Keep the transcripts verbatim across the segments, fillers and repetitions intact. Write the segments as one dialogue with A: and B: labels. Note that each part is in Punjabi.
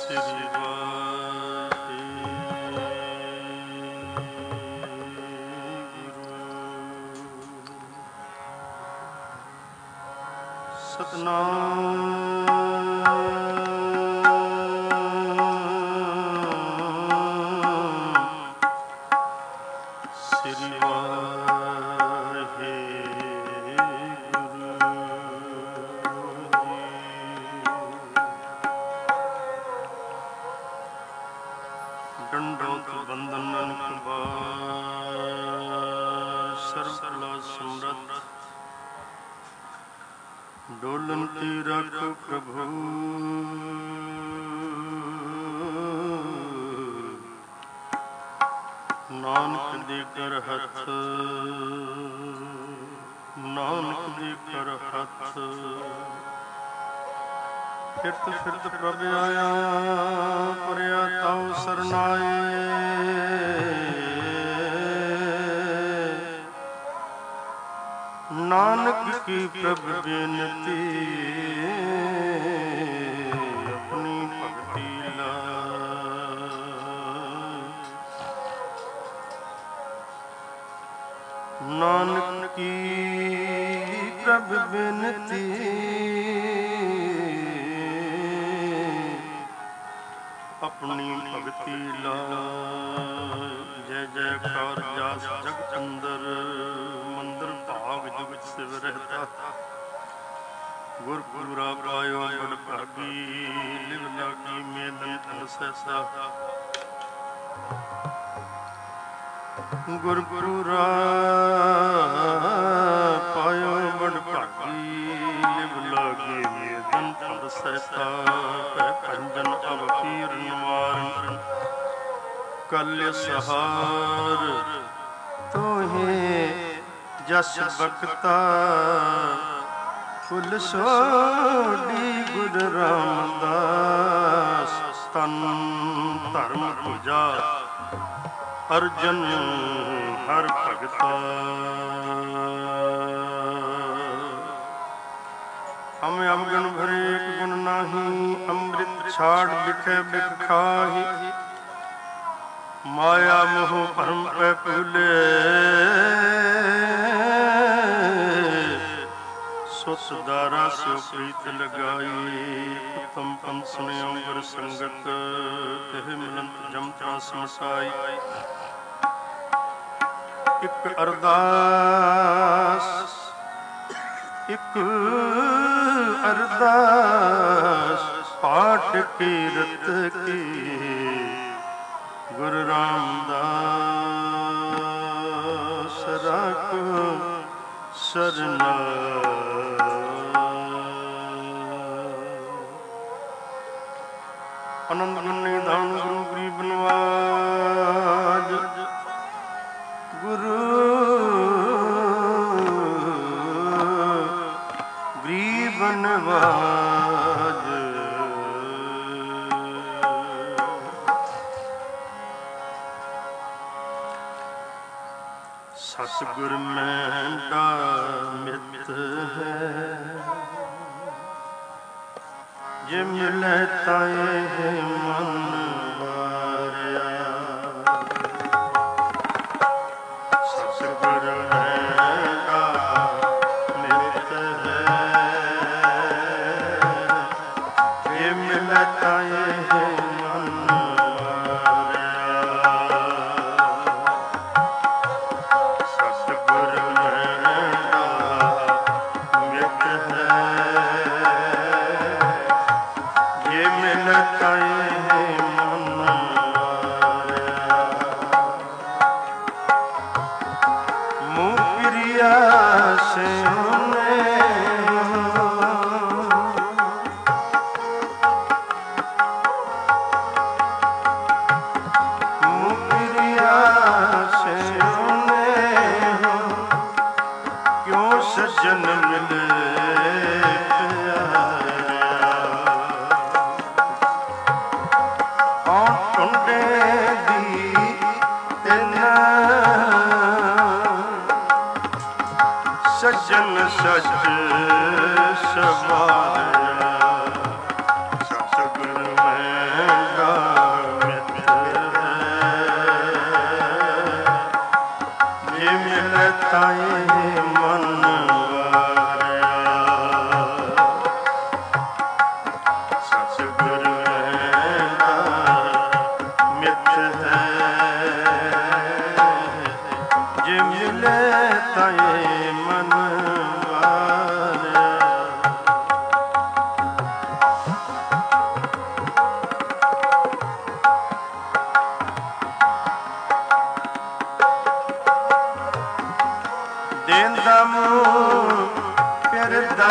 A: ਸਤਿਗੁਰ ਮੈਂ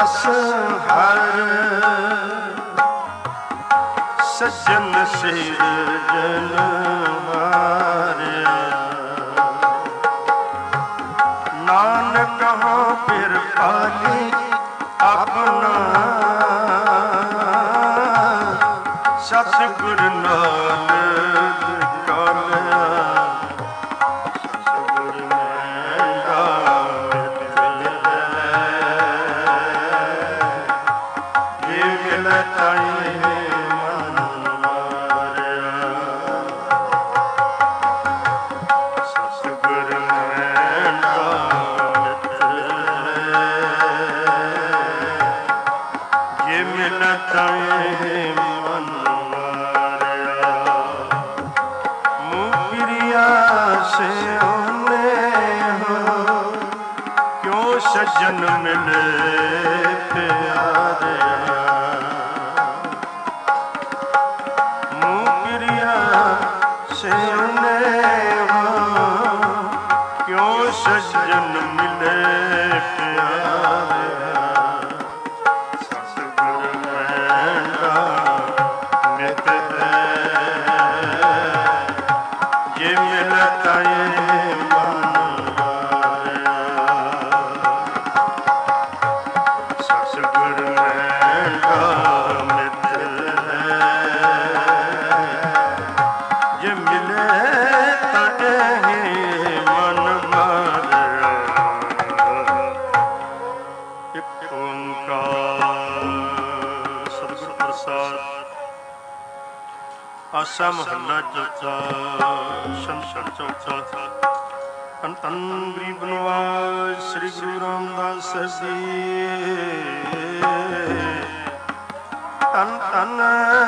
A: ਦਸ ਹਰ ਸੱਜਣ ਸਿਰਜਣ ਹਾਰਿਆ। ਨਾਨਕ ਹੋ ਫਿਰ ਪਾਲੀ ਆਪਣਾ ਸਤਿਗੁਰ ਨਾਲ ਕਾਲਿਆ। ਸਤਿਗੁਰ ਮਹਿੰਗਾ ਜੇ ਮਿਲੈ ਤਾਈ ਮਨ ਮਾਰਿਆ। ਸਤਿਗੁਰ ਮਹਿੰਗਾ ਜੇ ਮਿਲੈ ਤਾਈ ਮਨ ਮਾਰਿਆ। ਮੂੰਹ ਪਿਰਿਆ ਸੇ ਉਹਨੇ ਹੋ ਕਿਉਂ ਸੱਜਣ ਮਿਲੇ ਪਿਆਰਿਆ। ਮੂੰਹ ਪਿਰਿਆ ਸੇ ਉਹਨੇ ਹੋ ਕਿਉਂ ਸੱਜਣ ਮਿਲੇ ਪਿਆਰਿਆ। ਸਤਿਗੁਰ ਮਹਿੰਗਾ ਨਿਤ ਜੇ ਮਿਲੈ ਤਾਈ ਮਨ ਮਾਰਿਆ। ਸਤਿਗੁਰ ਮਹਿੰਗਾ ਨਿਤ ਜੇ ਮਿਲੈ ਤਾਈ ਮਨ ਮਾਰਿਆ। ਇੱਕ ਓੰਕਾਰ ਸਤਿਗੁਰ ਪ੍ਰਸਾਦ। ਆਸਾ ਮਹੱਲਾ ਚੌਥਾ ਸੰਸਦ ਚੌਥਾ। ਧੰਨ ਧੰਨ ਗਰੀਬ ਨਿਵਾਜ ਸ੍ਰੀ ਗੁਰੂ ਰਾਮਦਾਸ ਸਾਹਿਬ ਜੀ। ਧੰਨ ਧੰਨ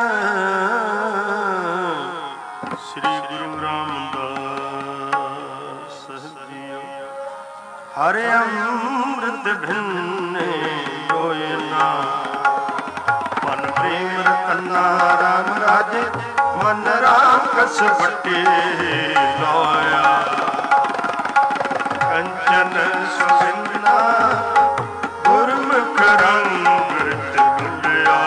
A: ਸ੍ਰੀ ਗੁਰੂ ਰਾਮਦਾਸ ਸਾਹਿਬ ਜੀ। ਹਰਿ ਅੰਮ੍ਰਿਤ ਭਿੰਨੇ ਹੋਏ ਨਾ ਮਨ ਪ੍ਰੇਮ ਰਤਨਾ ਰਾਮ ਰਾਜੇ। ਮਨ ਰਾਮ ਕਸ ਵੱਟੇ ਲਾਇਆ ਕੰਚਨ ਸੁਗੰਧਨਾ ਗੁਰਮੁਖ ਰੰਗ ਰਤ ਗੁਲਿਆ।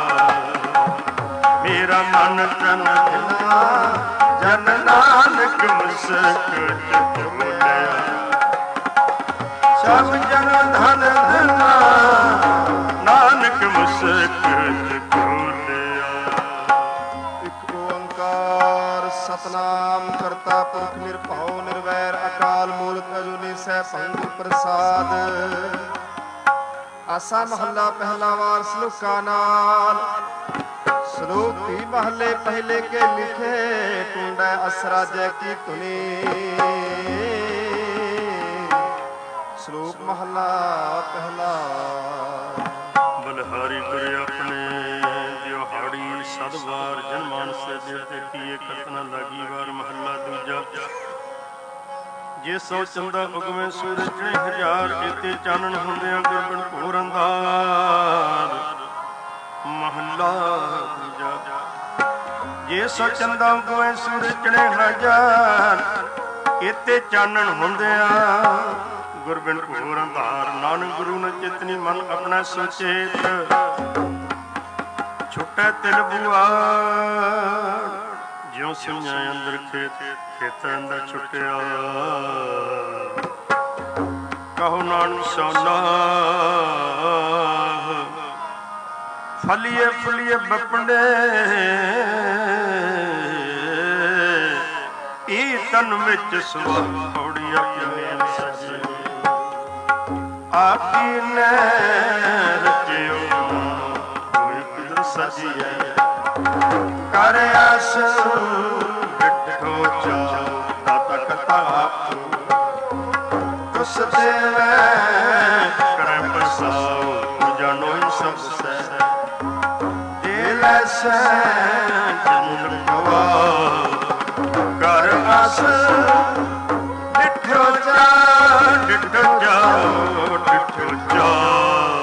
A: ਮੇਰਾ ਮਨ ਤਨ ਦਿਲਾ ਜਨ ਨਾਨਕ ਮੁਸਕਤ ਬੋਲਿਆ। ਸਭ ਜਨ ਧਨ ਧਨਾ ਨਾਨਕ ਮੁਸਕਤ
B: ਸਤਨਾਮ ਕਰਤਾ ਪੁਰਖ ਨਿਰਭਉ ਨਿਰਵੈਰ ਅਕਾਲ ਮੂਰਤ ਅਜੂਨੀ ਸੈਭੰ ਗੁਰ ਪ੍ਰਸਾਦ। ਆਸਾ ਮਹੱਲਾ ਪਹਿਲਾ ਵਾਰ ਸਲੋਕਾਂ ਨਾਲ। ਸਲੋਕ ਵੀ ਮਹੱਲੇ ਪਹਿਲੇ ਕੇ ਲਿਖੇ ਟੁੰਡੈ ਅਸਰਾਜੈ ਕੀ ਧੁਨੀ। ਸਲੋਕ ਮਹੱਲਾ ਪਹਿਲਾ।
A: ਬਲਹਾਰੀ ਗੁਰ ਆਪਣੇ ਦਿਹਾੜੀ ਸਦਵਾਰ ਜਨ ਮਾਨਸ ਦੇ ਤੇ ਕੀਏ ਕਤਨਾ ਲਾਗੀ ਵਾਰ। ਮਹੱਲਾ ਦੂਜਾ। ਜੇ ਸੌ ਚੰਦਾ ਉਗਵੇਂ ਸੂਰਜ ਚੜੇ ਹਜ਼ਾਰ ਜੀਤੇ ਚਾਨਣ ਹੁੰਦਿਆਂ ਗੁਰਬਨ ਘੋਰ ਅੰਧਾਰ। ਮਹੱਲਾ ਦੂਜਾ। ਜੇ ਸੌ ਚੰਦਾ ਉਗਵੇਂ ਸੂਰਜ ਚੜੇ ਹਜ਼ਾਰ ਇਤੇ ਚਾਨਣ ਹੁੰਦਿਆਂ ਗੁਰਬਿਨ ਘੋਰ ਅੰਧਾਰ। ਨਾਨਕ ਗੁਰੂ ਨੇ ਚਿਤਨੀ ਮਨ ਆਪਣਾ ਸੁਚੇਤ ਛੁੱਟੈ ਤਿਲ ਬੁਆ ਜਿਉ ਸੁਣਿਆ ਅੰਦਰ ਖੇਤ ਖੇਤ ਅੰਦਰ ਛੁੱਟਿਆ। ਕਹੋ ਨਾਨਕ ਸੋਨਾ ਫਲੀਏ ਫੁਲੀਏ ਬਪੰਡੇ ਈ ਤਨ ਵਿੱਚ ਸੁਆ ਥੋੜੀ ਆਪਣੀ ਸਜੇ। ਆਪੀ ਨੇ ਰਚਿਓ ਸਜੀਐ ਕਰ ਆਸ ਬਿਠੋ ਚਾ ਦਾਤਾ ਕਤਾ ਆਪੂ। ਤੁਸ ਦੇਵੈ ਕਰੈ ਪਸਾਉ ਜਾਨੋ ਸਭ ਸੈ। ਜੇ ਲੈਸੈ ਜਨ ਕਵਾ ਕਰ ਆਸ ਡਿਠੋ ਚਾ ਡਿਠੋ ਜਾਓ ਡਿਠੋ ਜਾਓ।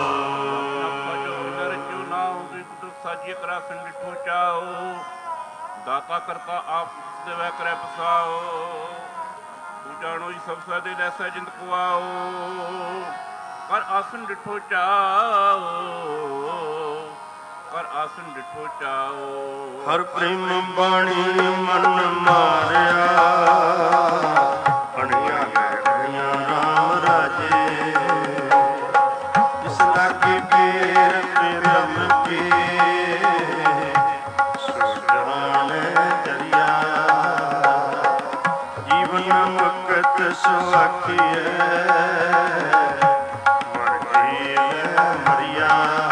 A: ਸਾਜੀਏ ਕਰਾ ਸਿੰਘ ਡਿਠੋ ਚਾਓ ਦਾਤਾ ਕਰਤਾ ਆਪ ਦੇਵੈ ਕਰੈ ਪਸਾਓ। ਤੂੰ ਜਾਣੋ ਹੀ ਸਭ ਸਾਦੇ ਲੈਸੈ ਜਿੰਦ ਕੁਆਓ।
C: ਕਰ ਆਸਨ ਡਿਠੋ ਚਾਓ, ਕਰ ਆਸਨ ਡਿਠੋ ਚਾਓ।
A: ਹਰ ਪ੍ਰੇਮ ਬਾਣੀ ਮਨ ਮਾਰਿਆ, ਅਣਿਆ ਗਣਿਆ ਰਾਮ ਰਾਜੇ। ਜਿਸ ਲਾਗੇ ਪੀਰ ਪ੍ਰੇਮ ਕੀ ਸੁਜਾਨ ਦਰਿਆ। ਜੀਵਨ ਮੁਕਤ ਸੁਆਖੀਐ, ਮਰ ਜੀਵ ਮਰਿਆ।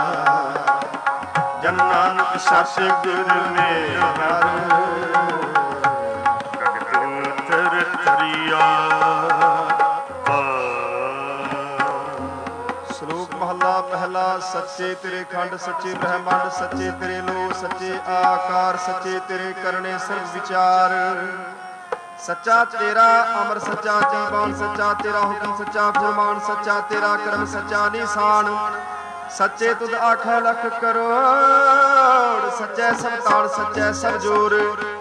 A: ਜਨ ਨਾਨਕ ਸੱਚ ਗੁਰ ਮੇਹਰ, ਗਗਨ ਤਰ ਤਰੀਆ।
B: ਸ਼ਲੋਕ ਮਹੱਲਾ ਪਹਿਲਾ। ਸੱਚੇ ਤੇਰੇ ਖੰਡ, ਸੱਚੇ ਬ੍ਰਹਮੰਡ, ਸੱਚੇ ਤੇਰੇ ਲੋ, ਸੱਚੇ ਆਕਾਰ, ਸੱਚੇ ਤੇਰੇ ਕਰਨੇ ਸਰਬ ਵਿਚਾਰ। ਸੱਚਾ ਤੇਰਾ ਅਮਰ, ਸੱਚਾ ਜੀਵਾਨ, ਸੱਚਾ ਤੇਰਾ ਹੁਕਮ, ਸੱਚਾ ਫਰਮਾਨ, ਸੱਚਾ ਤੇਰਾ ਕਰਮ, ਸੱਚਾ ਨਿਸ਼ਾਨ। ਸੱਚੇ ਤੁਧ ਆਖੈ ਲਖ ਕਰੋੜ, ਸੱਚੈ ਸਭ ਤਾਣ, ਸੱਚੈ ਸਭ ਜੋਰ।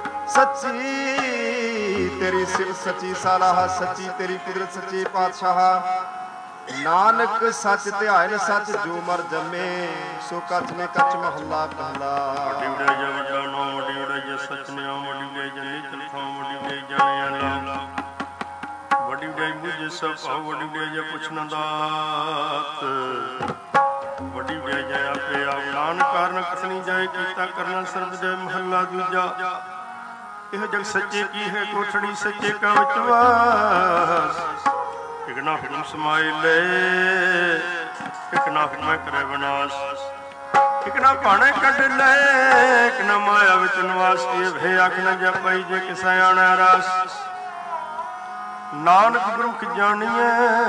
B: ਸੱਚੀ ਤੇਰੀ ਸਿਫਤ, ਸੱਚੀ ਸਾਲਾਹ, ਸੱਚੀ ਤੇਰੀ ਕੁਦਰਤ, ਸੱਚੇ ਪਾਤਸ਼ਾਹ। ਨਾਨਕ ਸੱਚ ਧਿਆਇਨ ਸੱਚ, ਜੋ ਮਰ ਜੰਮੇ ਸੋ ਕੱਚ ਨੇ ਕੱਚ। ਮਹੱਲਾ ਪਹਿਲਾ।
A: ਵੱਡੀ ਵਡਿਆਈ ਜਗ ਜਾਣੋ, ਵੱਡੀ ਵਡਿਆਈ ਜਗ ਸੱਚ ਨਿਆਮ, ਵੱਡੀ ਵਡਿਆਈ ਜਗ ਨੀਚਲ ਥਾਂ, ਵੱਡੀ ਵਡਿਆਈ ਜਾਣਿਆ ਨਾਮ। ਵੱਡੀ ਵਡਿਆਈ ਬੁੱਝ ਸਭ ਭਾਉ, ਵੱਡੀ ਵਡਿਆਈ ਜਗ ਪੁੱਛਣ ਦਾਤ। ਵੱਡੀ ਵਡਿਆਈ ਜੈ ਆਪੇ ਆਪ, ਨਾਨਕ ਕਾਰਨ ਕਥਨੀ ਜਾਏ, ਕੀਤਾ ਕਰਨਾ ਸਰਬ ਜੈ। ਮਹੱਲਾ ਦੂਜਾ। ਇਹ ਜਗ ਸੱਚੇ ਕੀ ਹੈ ਕੋਠੜੀ, ਸੱਚੇ ਕਾ ਵਿਚਵਾਸ। ਇਕ ਨਾ ਹੁਕਮ ਸਮਾਏ ਲੈ, ਇਕ ਨਾ ਹੁਕਮੈ ਕਰੇ ਵਿਨਾਸ਼। ਇਕ ਨਾ ਭਾਣੇ ਕੱਢ ਲੈ, ਇਕ ਨਾ ਮਾਇਆ ਵਿੱਚ ਨਿਵਾਸ। ਕੀ ਭੇ ਆਖ ਨ ਜਪਈ, ਜੇ ਕਿਸੈ ਆਣੈ ਰਾਸ। ਨਾਨਕ ਗੁਰਮੁਖ ਜਾਣੀਐ,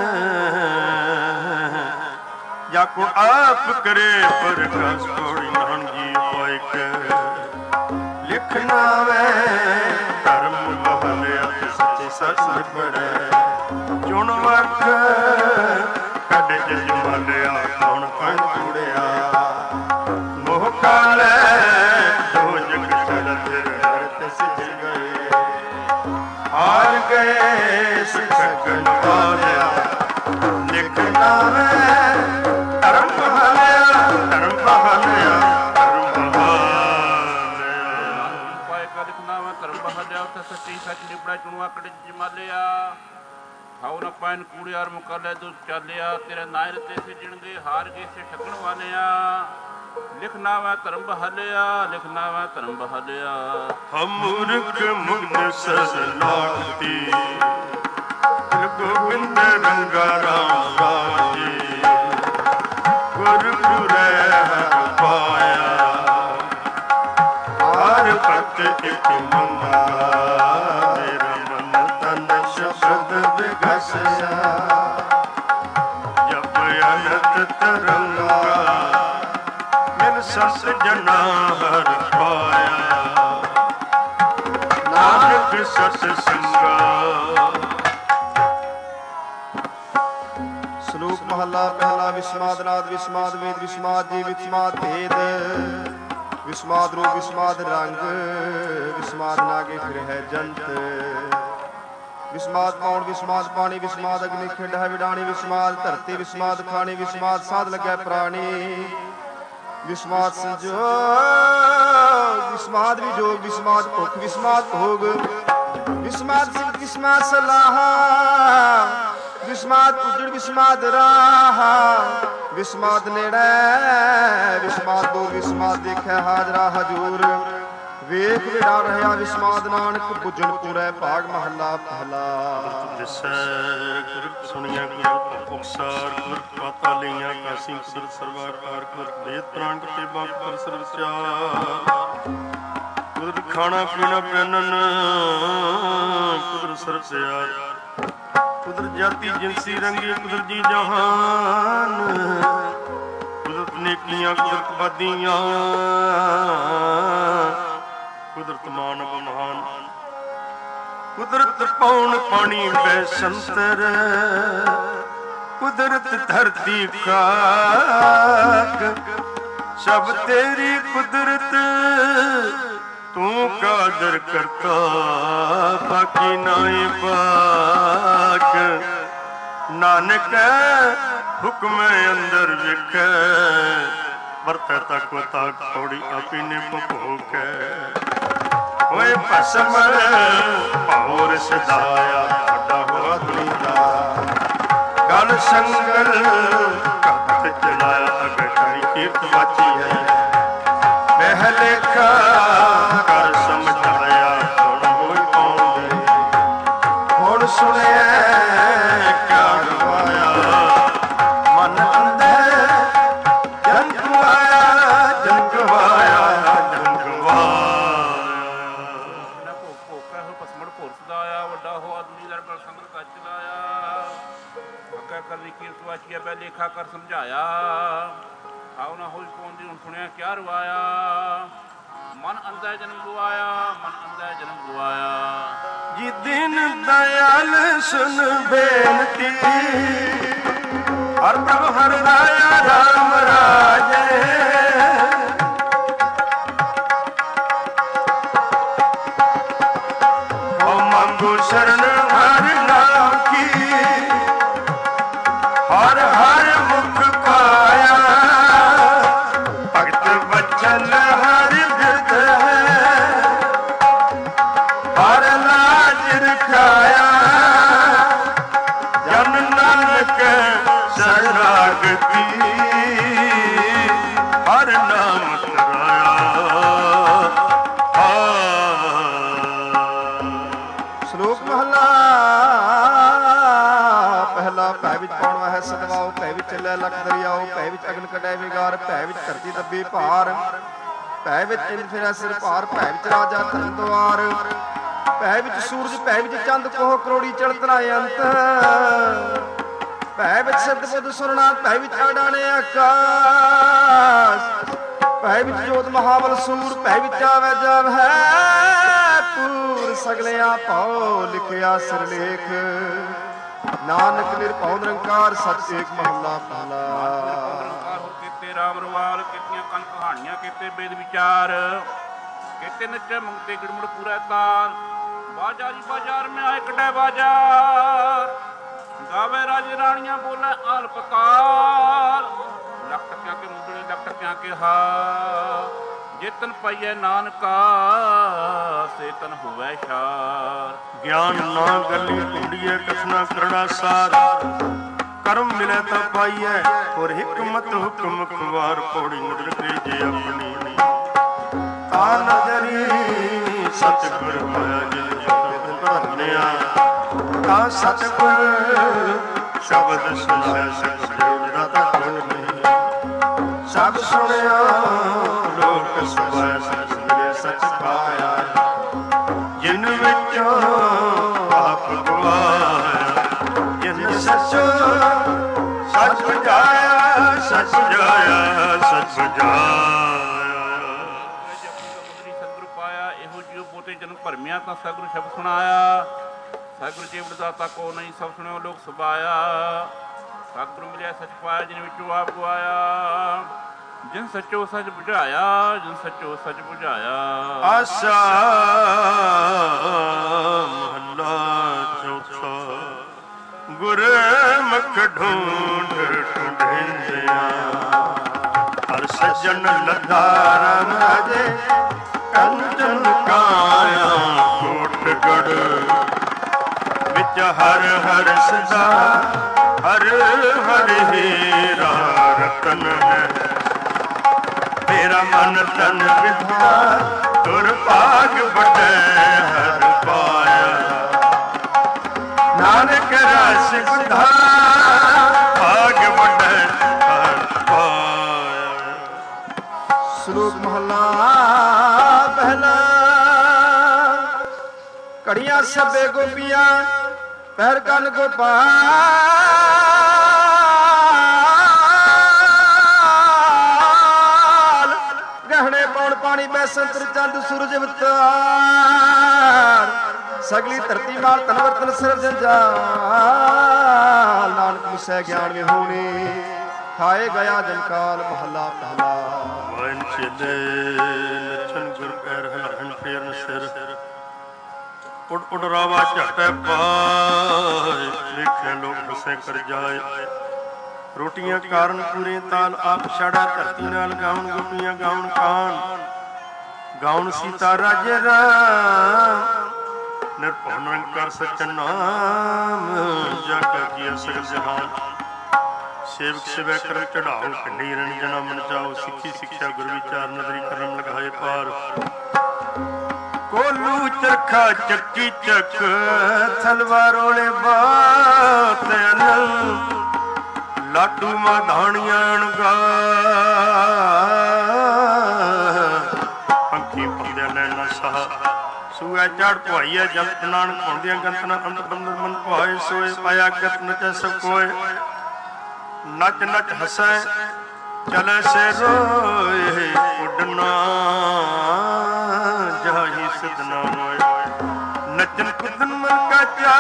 A: ਜਾ ਕੋ ਆਪ ਕਰੇ ਪ੍ਰਕਾਸ਼। ਕੋੜੀ ਨਾਨਕ ਜੀ ਪਾਇ ਕੇ ਲਿਖ ਨਾਵੇ, ਧਰਮ ਬਹਲਿਆ ਸੱਚੇ ਸੱਚ ਪੜੈ। ਚੁਣ ਵਖ ਕੱਢ ਜਜ ਮਲਿਆ, ਕੌਣ ਕਣ ਕੁੜਿਆ। ਮੋਹ ਕਾਲੇ ਦੋ ਜਗ ਚਲਤ ਰਤ ਸਿਜ ਗਏ। ਹਾਰ ਗਏ ਸਿਖਕਨ ਪਾਲਿਆ, ਲਿਖ ਨਾਵੇ ਧਰਮ ਬਹਲਿਆ, ਧਰਮ ਬਹਲਿਆ, ਧਰਮ ਬਹਲਿਆ।
C: ਪਾਇ ਕਾ ਲਿਖ ਨਾਵੇ ਧਰਮ ਬਹਲਿਆ, ਉੱਥੇ ਸੱਚੀ ਸੱਚ ਨਿਬੜਾ। ਚੁਣਵਾ ਕੱਢ ਜਜ ਮਲਿਆ, ਖਾਉ ਨ ਪਾਇਨ ਕੂੜਿਆਰ ਮੁਕਾਲੇ ਦੁੱਧ ਚਾਲਿਆ। ਤੇਰੇ ਨਾਇਰ ਤੇ ਸਿਜਣਗੇ, ਹਾਰ ਗਏ ਸੇ ਠੱਗਣ ਵਾਲਿਆ। ਲਿਖ ਨਾਵਾ ਧਰਮ ਬਹਲਿਆ, ਲਿਖ ਨਾਵਾ ਧਰਮ ਬਹਲਿਆ।
A: ਹਮ ਮੂਰਖ ਮੁਗਨ ਸਸ ਲਾਗਤੀ, ਗੋਬਿੰਦ ਰੰਗਾ ਰਾਮ ਰਾਜੇ। ਗੁਰ ਗੁਰੈ ਹਰ ਪਾਇਆ, ਹਰ ਭਗਤ ਇਕ ਮੰਗਾ। ਮੇਰਾ ਮਨ ਤਨ ਸ਼ਬਦ ਵਿਗਸਿਆ, ਜਪ ਅਨੰਤ ਤਰੰਗਾ। ਮਿਲ ਸੰਤ ਜਨਾ ਹਰ ਪਾਇਆ, ਨਾਨਕ ਸਤ ਸੰਗਾ।
B: ਸ਼ਲੋਕ ਮਹੱਲਾ ਪਹਿਲਾ। ਵਿਸਮਾਦ ਨਾਦ, ਵਿਸਮਾਦ ਵੇਦ, ਵਿਸਮਾਦ ਜੀ, ਵਿਸਮਾਦ ਭੇਦ। ਵਿਸਮਾਦ ਰੂਪ, ਵਿਸਮਾਦ ਰੰਗ, ਵਿਸਮਾਦ ਨਾਗੇ ਫਿਰ ਹੈ ਜੰਤ। ਵਿਸਮਾਦ ਪੌਣ, ਵਿਸਮਾਦ ਪਾਣੀ, ਵਿਸਮਾਦ ਅਗਨੀ ਖਿੰਡ ਹੈ ਵਿਡਾਣੀ। ਵਿਸਮਾਦ ਧਰਤੀ, ਵਿਸਮਾਦ ਖਾਣੀ, ਵਿਸਮਾਦ ਸਾਧ ਲੱਗੈ ਪ੍ਰਾਣੀ। ਵਿਸਮਾਦ ਸੰਜੋਗ, ਵਿਸਮਾਦ ਵਿਜੋਗ, ਵਿਸਮਾਦ ਭੁੱਖ, ਵਿਸਮਾਦ ਭੋਗ। ਵਿਸਮਾਦ ਸਿਫਤ, ਵਿਸਮਾਦ ਸਲਾਹ, ਵਿਸਮਾਦ ਉਜੜ, ਵਿਸਮਾਦ ਰਾਹ। ਵਿਸਮਾਦ ਨੇੜੇ, ਵਿਸਮਾਦ ਦੂਰ, ਵਿਸਮਾਦ ਦੇਖੈ ਹਾਜ਼ਰਾ ਹਜੂਰ। ਵੇਖ ਵਿੜਾ ਰਹਿਆ ਵਿਸਮਾਦ, ਨਾਨਕ ਬੁੱਝਣ ਪੂਰੈ ਭਾਗ। ਮਹੱਲਾ ਪਹਿਲਾ।
A: ਦਿਸੈ ਗੁਰਤ ਸੁਣੀਆਂ, ਗੁਰਤ ਉਪਸਾਰ, ਗੁਰਤ ਪਾਤਾ ਲਈਆਂ ਕਾਸੀ। ਕੁਦਰਤ ਸਰਵਾਕਾਰ, ਗੁਰਤ ਵੇਦ ਪ੍ਰਾਣ ਤੇ ਬਾਪ ਪਰ ਸਰਬ ਚਾਰ। ਕੁਦਰਤ ਖਾਣਾ ਪੀਣਾ ਪਹਿਨਣ, ਕੁਦਰਤ ਸਰਬ ਸਿਆਰ। ਕੁਦਰਤ ਜਾਤੀ ਜਿਨਸੀ ਰੰਗੀ, ਕੁਦਰਤ ਜੀ ਜਹਾਨ। ਕੁਦਰਤ ਨੇਕੀਆਂ, ਕੁਦਰਤ ਬਾਦੀਆਂ, ਕੁਦਰਤ ਮਾਨਵ ਮਹਾਨ। ਕੁਦਰਤ ਪੌਣ ਪਾਣੀ ਬੈ ਸੰਤਰ, ਕੁਦਰਤ ਧਰਤੀ ਖਾਕ। ਸਭ ਤੇਰੀ ਕੁਦਰਤ, ਤੂੰ ਕਾਦਰ ਕਰਤਾ, ਬਾਕੀ ਨਾਏ ਪਾਕ। ਨਾਨਕ ਹੁਕਮ ਅੰਦਰ ਵਿਖੇ ਵਰਤੈ ਤਕ ਤਕ ਥੋੜੀ ਆਪੀ ਨੇ ਭੋਗ ਹੋਏ ਭਸਮ ਭੌਰ ਸਦਾਇਆ ਵੱਡਾ ਹੋਆ ਦੁਨੀ ਦਾ ਗਲ ਸੰਗਲ ਕੱਤ ਚਲਾਇਆ ਅਗਰ ਕਰੀ ਕੀਰਤ ਵਾਚੀ ਹੈ ਬਹਿ ਲੇਖਾ ਕਰ ਸਮਝਾਇਆ ਹੁਣ ਹੋਈ ਕੌਣ ਦੇ ਹੁਣ ਸੁਣਿਆ ਕਿਆ ਗਵਾਇਆ ਮਨ ਅੰਦਰ ਜਨ ਗਵਾਇਆ ਜਨ ਗਵਾਇਆ ਜਨ ਗਵਾਇਆ
C: ਭੋਗ ਭੋਗ ਹੋ ਭਸਮੜ ਭੌਰ ਸਦਾਇਆ ਵੱਡਾ ਹੋਆ ਦੁਨੀ ਦਾ ਗਲ ਸੰਗਲ ਕੱਤ ਚਲਾਇਆ ਅੱਗੇ ਕਰਨੀ ਕੀਰਤ ਵਾਚੀ ਹੈ ਬਹਿ ਲੇਖਾ ਕਰ ਸਮਝਾਇਆ ਆਉ ਨਾ ਹੋਈ ਕੌਣ ਦੀ ਹੁਣ ਸੁਣਿਆ ਕਿਆ ਰਵਾਇਆ ਮਨ ਅੰਧਾ ਜਨਮ ਗਵਾਇਆ ਮਨ ਅੰਧਾ ਜਨਮ ਗਵਾਇਆ
A: ਜੀ ਦੀਨ ਦਇਆਲ ਸੁਨ ਬੇਨਤੀ ਹਰ ਪ੍ਰਭ ਹਰ ਰਾਇਆ ਰਾਮ ਰਾਜੇ ਓ ਮੰਗੂ ਸ਼ਰਨ ਹਰ ਨਾਮ ਕੀ ਹਰ ਹਰ ਮੁਖ ਪਾਇਆ ਭਗਤ ਬਚਨ ਹਰ ਬਿਰਧ ਹੈ ਹਰ ਲਾਜ ਰਖਾਇਆ ਜਨ ਨਾਨਕ ਸ਼ਰਨਾਗਤੀ ਹਰ ਨਾਮ ਤਰਾਇਆ
B: ਸ਼ਲੋਕ ਮਹਲਾ ਪਹਿਲਾ ਭੈ ਵਿੱਚ ਪਾਉਣਾ ਹੈ ਸਦਵਾਓ ਭੈ ਵਿੱਚ ਚੱਲੇ ਲਖ ਦਰਿਆਓ ਭੈ ਵਿੱਚ ਅਗਨ ਕਟੈ ਵਿਗਾਰ ਭੈ ਵਿੱਚ ਧਰਤੀ ਦੱਬੇ ਭਾਰ ਭੈ ਵਿੱਚ ਇੰਦ ਫਿਰੈ ਸਿਰ ਭਾਰ ਭੈ ਵਿੱਚ ਰਾਜਾ ਧਰਨ ਦੁਆਰ ਭੈ ਵਿੱਚ ਸੂਰਜ ਭੈ ਵਿੱਚ ਚੰਦ ਕੋਹ ਕਰੋੜੀ ਚੜਤਨਾ ਅੰਤ ਭੈ ਵਿੱਚ ਸਿੱਧ ਬੁੱਧ ਸੁਰਨਾਥ ਭੈ ਵਿੱਚ ਅਡਾਣੇ ਆਕਾਸ਼ ਭੈ ਵਿੱਚ ਜੋਤ ਮਹਾਬਲ ਸੂਰ ਭੈ ਵਿੱਚ ਆਵੈ ਜਾਵ ਹੈ ਪੂਰ ਸਗਲਿਆ ਭਉ ਲਿਖਿਆ ਸਿਰਲੇਖ ਨਾਨਕ ਨਿਰਭਉ ਨਿਰੰਕਾਰ ਸਚ ਏਕ ਮਹੱਲਾ ਪਹਿਲਾ
C: ਨਿਰੰਕਾਰ ਹੋ ਕੀਤੇ ਰਾਮ ਰਵਾਲ ਕੀਤੀਆਂ ਕਨ ਕਹਾਣੀਆਂ ਕੀਤੇ ਬੇਦ ਵਿਚਾਰ ਕੀਤੇ ਨੱਚੇ ਮੰਗਤੇ ਗਿੜਮੜ ਪੂਰਾ ਤਾਲ ਬਾਜਾ ਜੀ ਬਾਜ਼ਾਰ ਮੈਂ ਆਏ ਕਟੈ ਬਾਜ਼ਾਰ ਗਾਵੇ ਰਾਜ ਰਾਣੀਆਂ ਬੋਲੇ ਆਲ ਪਤਾਲ ਲੱਖ ਟਕਿਆਂ ਕੇ ਮੁੰਦੜੀ ਲੱਖ ਟਕਿਆਂ ਕੇ ਹਾ ਜੇਤਨ ਪਾਈਐ ਨਾਨਕਾ ਸੇ ਤਨ ਹੋਵੈ ਸ਼ਾਰ
A: ਗਿਆਨ ਨਾ ਗੱਲੀ ਕੁੰਡੀਏ ਕਥਨਾ ਕਰੜਾ ਸਾਰ ਕਰਮ ਮਿਲੇ ਤਾਂ ਪਾਈਐ ਔਰ ਹਕਮਤ ਹੁਕਮ ਖਵਾਰ ਪੌੜੀ ਨਦਰ ਕੇ ਜੇ ਆਪਣੀ ਤਾ ਨਜ਼ਰੀ ਸਤਿਗੁਰ ਹੋਇਆ ਜਿਨ ਜਗਤ ਧਰਨਿਆ ਤਾ ਸਤਿਗੁਰ ਸ਼ਬਦ ਸੁਣਾਇਆ ਸਤਿਗੁਰ ਦਾ ਤਾਂ ਕੋਈ ਨਹੀਂ ਸਭ ਸੁਣਿਆ ਲੋਕ ਸੁਭਾਇਆ ਸਚ ਮਿਲੇ ਸਚ ਪਾਇਆ ਜਿਨ ਵਿੱਚੋਂ ਆਪ ਗਵਾਇਆ ਜਿਨ ਸਚੋ ਸਚ ਬੁਝਾਇਆ ਸਚ ਬੁਝਾਇਆ ਸਚ ਬੁਝਾਇਆ
C: ਸਤਿਗੁਰ ਪਾਇਆ ਇਹੋ ਜਿਉ ਪੋਤੇ ਜਨ ਭਰਮਿਆ ਤਾਂ ਸਤਿਗੁਰ ਸ਼ਬਦ ਸੁਣਾਇਆ ਸਤਿਗੁਰ ਜੀਵਨ ਦਾਤਾ ਕੋ ਨਹੀਂ ਸਭ ਸੁਣਿਓ ਲੋਕ ਸੁਭਾਇਆ ਸਤਿਗੁਰ ਮਿਲਿਆ ਸਚ ਪਾਇਆ ਜਿਨ ਵਿੱਚੋਂ ਆਪ ਗਵਾਇਆ ਜਿਨ ਸੱਚੋ ਸੱਚ ਬੁਝਾਇਆ ਜਿਨ ਸੱਚੋ ਸੱਚ ਬੁਝਾਇਆ
A: ਆਸਾ ਮਹੱਲਾ ਚੌਥਾ ਗੁਰਮੁਖ ਢੂੰਡ ਢੂੰਢਿਆ ਹਰ ਸੱਜਣ ਲੱਗਾ ਰਾਮ ਰਾਜੇ ਕੰਚਨ ਕਾਇਆ ਕੋਟਗੜ ਵਿੱਚ ਹਰ ਹਰ ਸਦਾ ਹਰ ਹਰ ਹੀਰਾ ਰਤਨ ਹੈ ਮੇਰਾ ਮਨ ਤਨ ਵਿਧਾ ਤੁਰ ਭਾਗ ਵੱਡੈ ਹਰ ਪਾਇਆ ਨਾਨਕ ਰਸ ਗੁਧਾ ਭਾਗ ਵੱਡੈ ਹਰ ਪਾਇਆ
B: ਸ਼ਲੋਕ ਮਹਲਾ ਪਹਿਲਾ ਘੜੀਆਂ ਸਭੇ ਗੋਪੀਆਂ ਪਹਿਰ ਕੰਨ ਗੋਪਾਲ ਗਹਿਣੇ ਪਾਉਣ ਪਾਣੀ ਬੈਸਨ ਤਰ ਚੰਦ ਸੂਰਜ ਅਵਤਾਰ ਸਗਲੀ ਧਰਤੀ ਮਾਲ ਤਨਵਰਤਨ ਸਿਰ ਜੰਜਾਲ ਨਾਨਕ ਮੁਸੈ ਗਿਆਨ ਵਿਹੂਣੀ ਖਾਏ ਗਿਆ ਜਨਕਾਲ ਮਹੱਲਾ ਪਹਿਲਾ
A: ਵੰਚਦੇ ਲਛਨ ਗੁਰ ਕੈ ਰਹਿਣ ਫੇਰਨ ਸਿਰ ਉਡ ਉਡ ਰਾਵਾ ਝਟੇ ਪਾਏ, ਵੇਖੇ ਲੋਕ ਹਸੇ ਕਰ ਜਾਏ। ਰੋਟੀਆਂ ਕਾਰਨ ਪੂਰੇ ਤਾਲ ਆਪ ਛੜਾ, ਧਰਤੀ ਨਾਲ ਗਾਉਣ ਗੋਪੀਆਂ ਗਾਉਣ ਕਾਨ, ਗਾਉਣ ਸੀਤਾ ਰਾਜੇ ਰਾਮ। ਨਿਰਭਉ ਨਿਰੰਕਾਰ ਸੱਚਾ ਨਾਮ, ਜਾ ਕਾ ਕੀਆ ਸਗਲ ਜਹਾਨ। ਸੇਵਕ ਸੇਵੈ ਕਰਮ ਚੜਾਓ, ਖੰਡੀ ਰਣ ਜਨਾ ਮਨ ਚਾਓ। ਸਿੱਖੀ ਸਿੱਖਿਆ ਗੁਰ ਵਿਚਾਰ, ਨਦਰੀ ਕਰਮ ਲਗਾਏ ਪਾਰ। ਕੋਲੂ ਚਰਖਾ ਚੱਕੀ ਚੱਕ, ਤਲਵਾਰੋਂ ਬਾਤ ਅਨਲ। ਲਾਡੂ ਮਾਧਾਣੀਆਂ ਅਣਗਾ, ਪੰਖੀ ਪੰਦਿਆ ਨੈਣਾ ਸਾਹ। ਸੂਆ ਚੜ ਪੁਆਈਆ ਜਲ ਨਾਨਕ ਪਾਉਂਦਿਆਂ ਗੰਤਨਾ, ਅੰਤ ਬੰਦਰ ਮਨ ਭਾਏ। ਸੋਏ ਪਾਇਆ ਗਤ ਨਚੈ ਸਭ ਕੋਏ, ਨਚ ਨਚ ਹਸੈ ਚਲੇ ਸੇ ਰੋਏ। ਉੱਡਣਾ ਜਾਹੀ ਸਿਦਨਾ ਰੋਏ, ਨਚਨ ਕੁਦਨ ਮਨ ਕਾ ਚਾ।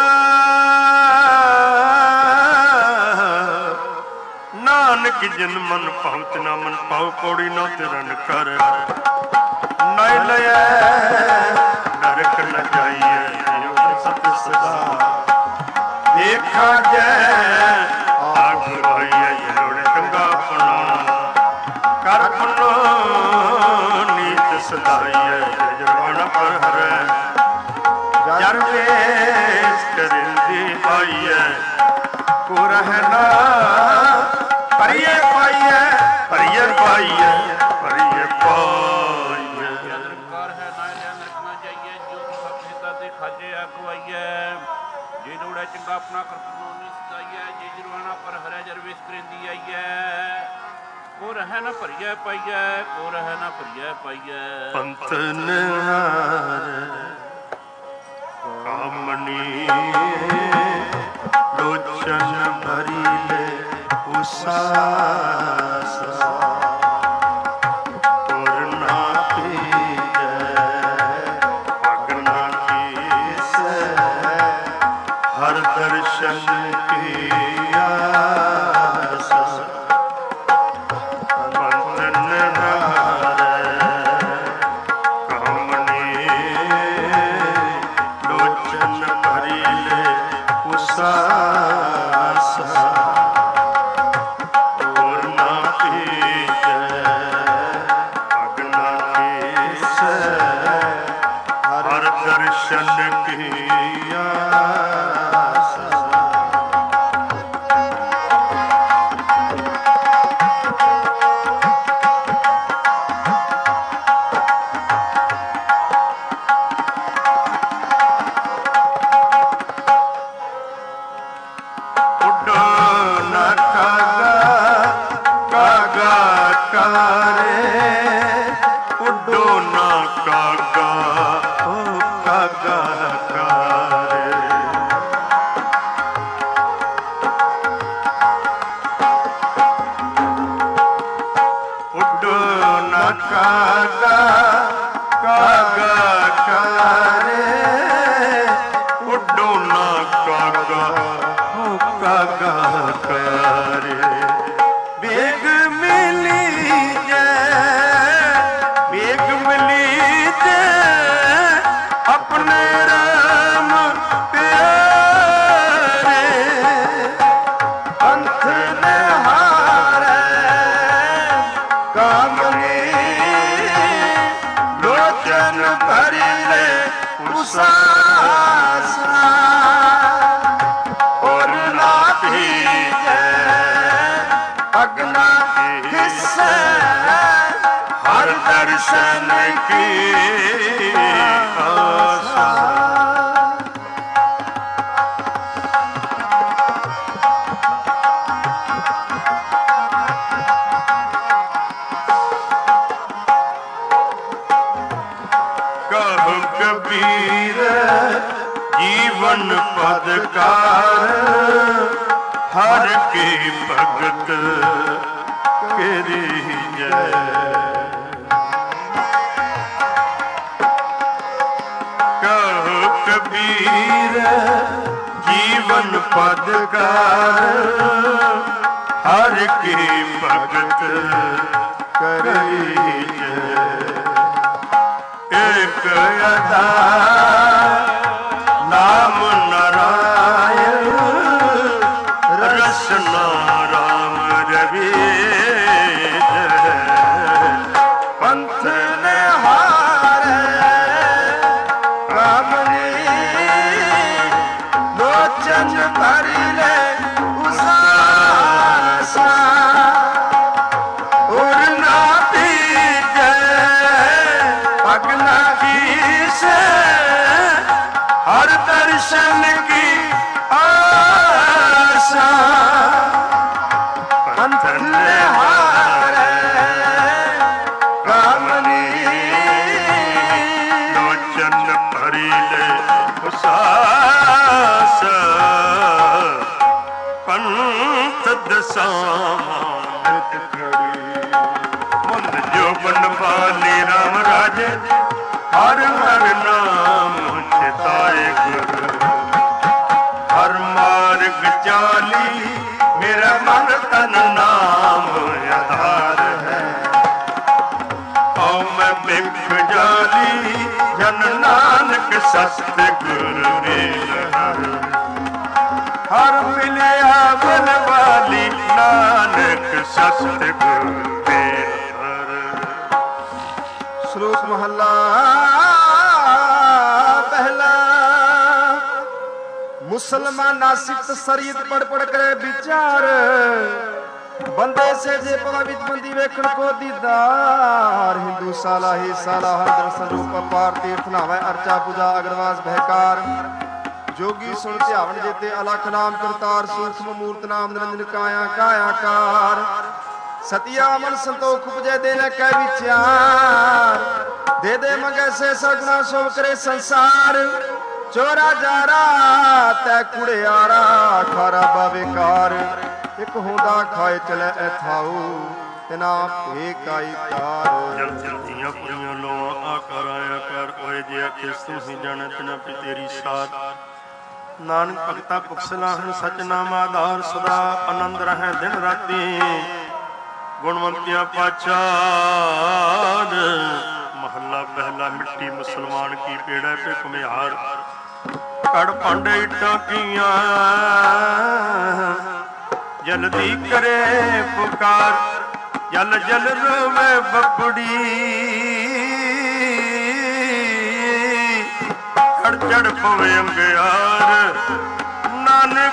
A: ਨਾਨਕ ਜਿਨ ਮਨ ਭਾਉ ਤਿਨਾ ਮਨ ਭਾਉ, ਪੌੜੀ ਨੋ ਤਿਰਨ ਕਰ। ਨੈ ਲਿਐ ਨਰਕ ਨ ਜਾਈਐ, ਸਤ ਸਦਾ ਵੇਖਾ ਜੈ। ਆਗ ਵਾਈਐ ਜਲੋੜ ਚੰਗਾ ਪਣਾ, ਕਰ ਪਨੋ ਨੀਤ ਸਦਾਈਐ। ਜਰਵਣ ਪਰ ਹਰੈ ਜਰ ਵੇਸ ਕਰਿੰਦੀ ਪਾਈਐ। ਕੋ ਰਹਿ ਨਾ ਭਰੀਏ ਪਾਈਐ, ਭਰੀਏ ਪਾਈਐ, ਭਰੀਏ ਪਾਈਐ।
C: ਨਿਰੰਕਾਰ ਹੈ ਨਾ ਲਿਆ ਨਰਕ ਨਾ ਜਾਈਏ, ਜੋ ਸਭ ਸਿੱਧਾ ਤੇ ਖਾਜੇ ਅਗਵਾਈਐ। ਜੇ ਲੋੜੈ ਚੰਗਾ ਆਪਣਾ ਕਰਤਨੋ ਨੀ ਸਦਾਈਐ, ਜੇ ਜਰਵਾਣਾ ਪਰ ਹਰੈ ਜਰ ਵੇਸ ਕਰਿੰਦੀ ਆਈਐ। ਕੋ ਰਹਿ ਨਾ ਭਰੀਐ ਪਾਈਐ, ਕੋ ਰਹਿ ਨਾ ਭਰੀਐ ਪਾਈਐ।
A: ਪੰਥ ਨਿਹਾਰ ਕਾਮਣੀ, ਲੋਚਨ ਭਰੀ ਲੈ ਉਸਾਸ। ਤੁਰ ਨਾ ਭੀਜੈ ਪਗ ਨਾ ਕੀਸੈ, ਹਰ ਦਰਸ਼ਨ ਕੀ ਆਸ। ਪੰਥ ਨਿਹਾਰ ਕਾਮਣੀ, ਲੋਚਨ ਭਰੀ ਲੈ ਉਸਾਸ। ਤੁਰ ਨਾ ਭੀਜੈ ਪਗ ਨਾ ਕੀਸੈ, ਹਰ ਦਰਸ਼ਨ ਕੀ ਆਸ। ਉੱਡੋ ਨਾ ਕਾਗਾ ਕਾਗਾ ਕਾਰੇ, ਉੱਡੋ ਨਾ ਕਾਗਾ ਓ ਕਾਗਾ ਕਾਰੇ। ਉੱਡੋ ਨਾ ਕਾਗਾ ਕਾਗਾ ਕਾਰੇ, ਉੱਡੋ ਨਾ ਕਾਗਾ ਓ ਕਾਗਾ ਕਾਰੇ। ਵੇਗ ਮਿਲੀ ਜੈ, ਵੇਗ ਮਿਲੀ ਜੈ, ਆਪਣੇ ਰਾਮ ਪਿਆਰੇ। ਪੰਥ ਨਿਹਾਰੈ ਕਾਮਣੀ, ਲੋਚਨ ਭਰੀ ਲੈ ਉਸਾਸ। ਔਰ ਨਾ ਭੀਜੈ ਪਗ ਨਾ ਹਿੱਸੈ, ਹਰ ਦਰਸ਼ਨ ਕੀ ਆਸ। ਕਹੁ ਕਬੀਰ ਜੀਵਨ ਪਦਕਾਰ, ਹਰ ਕੀ ਭਗਤ ਕਰੀ ਜੈ। ਕਹੁ ਕਬੀਰ ਜੀਵਨ ਪਦਕਾਰ, ਹਰ ਕੀ ਭਗਤ ਕਰੀ ਜੈ। ਇੱਕ ਅਦਾ हर दर्शन की आशा पंथ हारे कामनी लोचन भरी ले उसास पंथ दसामत खड़ी मुंद जो बन पाली राम राजे हर हर नाम चिताए गुरु हर मार्ग चाली मेरा मन तन नाम आधार है औ मैं बिख जाली जन नानक सत गुरु हर हर मिलिया बल वाली नानक सत गुरु हर।
B: श्लोक महला पहला। मुसलमान नासिक शरीत पढ़ पढ़ करे विचार बंदे से जे पवित बंदी वेखण को दीदार हिंदू साला ही साला हर दर्शन रूप पार तीर्थ नावे अर्चा पूजा अग्रवास भयकार जोगी सुन ध्यावन जेते अलख नाम करतार सूक्ष्म मूर्त नाम निरंजन काया कायाकार सतिया मन संतोख उपजे दे न कह विचार दे दे मंगे से सगुना सो करे संसार चोरा जारा तै कुड़ियारा खारा बाबेकार एक होंदा खाए चले एथाऊ तना फेकाई कार
A: जल जलतियां पुरियां लोआ आकर आया कर ओए जे आखिस तू ही जाने तना पी तेरी साथ नानक भगता पुखसलाहन सच नाम आधार सदा आनंद रहे दिन राती गुणवंतिया पाचार महला पहला मिट्टी मुसलमान की पेड़ा पे कुम्हार कड़ पांडे टाकियां जल्दी करे पुकार जल जल रोवे बपड़ी कड़ चढ़ पवे अंगियार नानक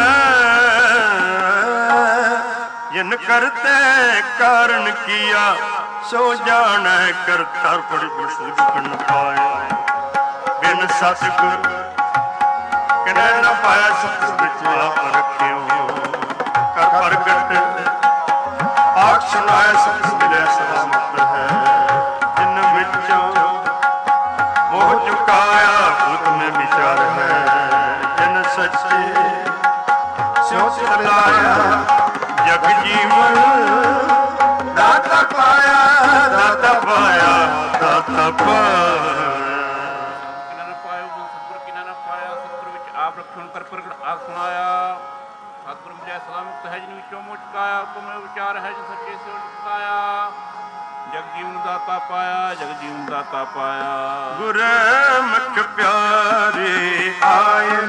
A: जिन करते कारण किया सो जान करता बड़ी बन पाए बिन सतगुर किने न पाया सत विच आप रखियो कर प्रगट आख सुनाए सत मिले सलामत है जिन विचों मोह चुकाया भूत में विचार है जिन सच्चे स्यों चलाया जग जीवन दाता पाया दाता पाया दाता पाया आप रक्षण कर प्रगट आग सुनाया सतगुरु मिले सलामत है जिन विचों मोह चुकाया तुम्हें विचार है जिन सच्चे से चुकाया जग जीवन दाता पाया जग जीवन दाता पाया गुरु मुख प्यारे आए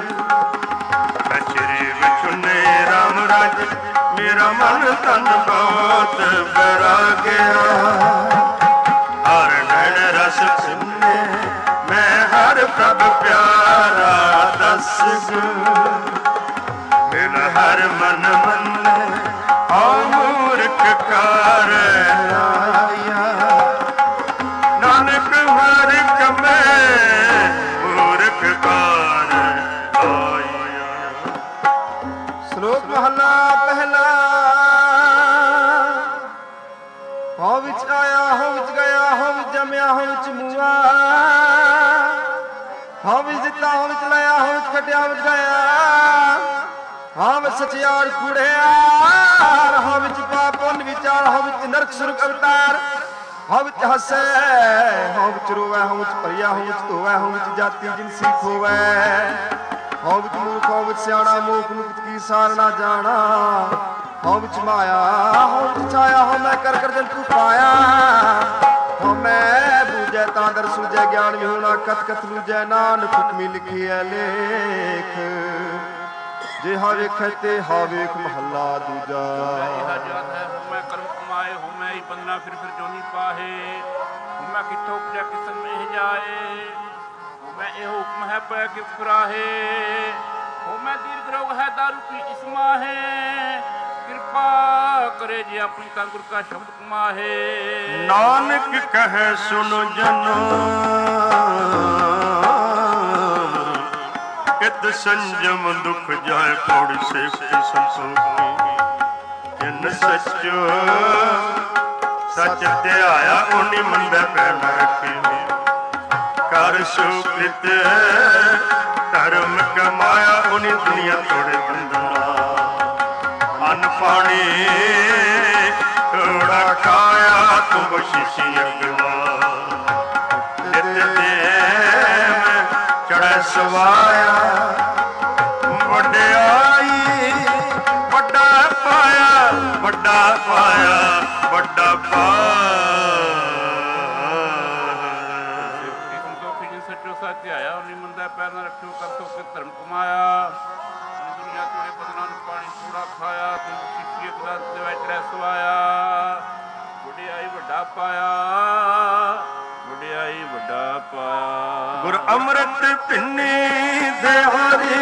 A: बचरे बचुने राम राज मेरा मन तन बहुत बरा गया हर नैन रस सुने मैं हर प्रभ प्यारा दस मिल हर मन मन आओ मूर्ख कार आया नानक हर कमे मूर्ख कार आया।
B: श्लोक महला पहला। हो विच आया हो विच गया हो विच जमया हो विच मुआ हो विच दिता हो विच लाया हो विच कटिया हो विच गया हो विच सचियार कूड़ियार हो विच पाप पुण्य विचार हो विच नरक सुरक अवतार हो विच हसे हो विच रोवे हो विच परिया हो विच धोवे हो विच जाति जिनसी खोवे हो विच मूर्ख हो विच सियाणा मूर्ख मुक्त की सार ना जाना हो विच माया हो विच छाया हो मैं कर कर जंतु पाया हो मैं बूझे तांदर सूझे ज्ञान विहूणा कत कत लूझे नानक हुक्मी लिखी है लेख जे हा वेखे ते हा वेख महला दूजा मैं कर्म कमाए हूँ मैं बंदना फिर फिर जोनी पाहे हूँ मैं किथों उपजा किसन में जाए मैं ए हुक्म है पै कि फुराहे हूँ मैं दीर्घ रोग है दारू की इसमा है कृपा करे जी अपनी का गुरु का शब्द कुमाहे नानक कहे सुनो जनो
A: चित संजम दुख जाए पौड़ी सेवती संतोखी इन सचो सच ध्याया उन्हीं मंदे पे न रखी कर सुकृत धर्म कमाया उन्हीं दुनिया तोड़े बंधना अन्न पानी थोड़ा खाया तुम बख्शिशी अगवा नित देव चढ़े सवाया वड्याई वड्डा पाया वड्डा पाया वड्डा पाया
C: संतोखी जी सचो सच आया उन्हीं मंदा पैर न रखियो कर सो के धर्म कमाया दुनिया तोड़े बदना पानी थोड़ा खाया तुम बख्शिशी अगवा देवा चढ़े सवाया वड्याई वड्डा पाया वड्याई वड्डा पाया
A: गुर अमृत पिन्नी देहारी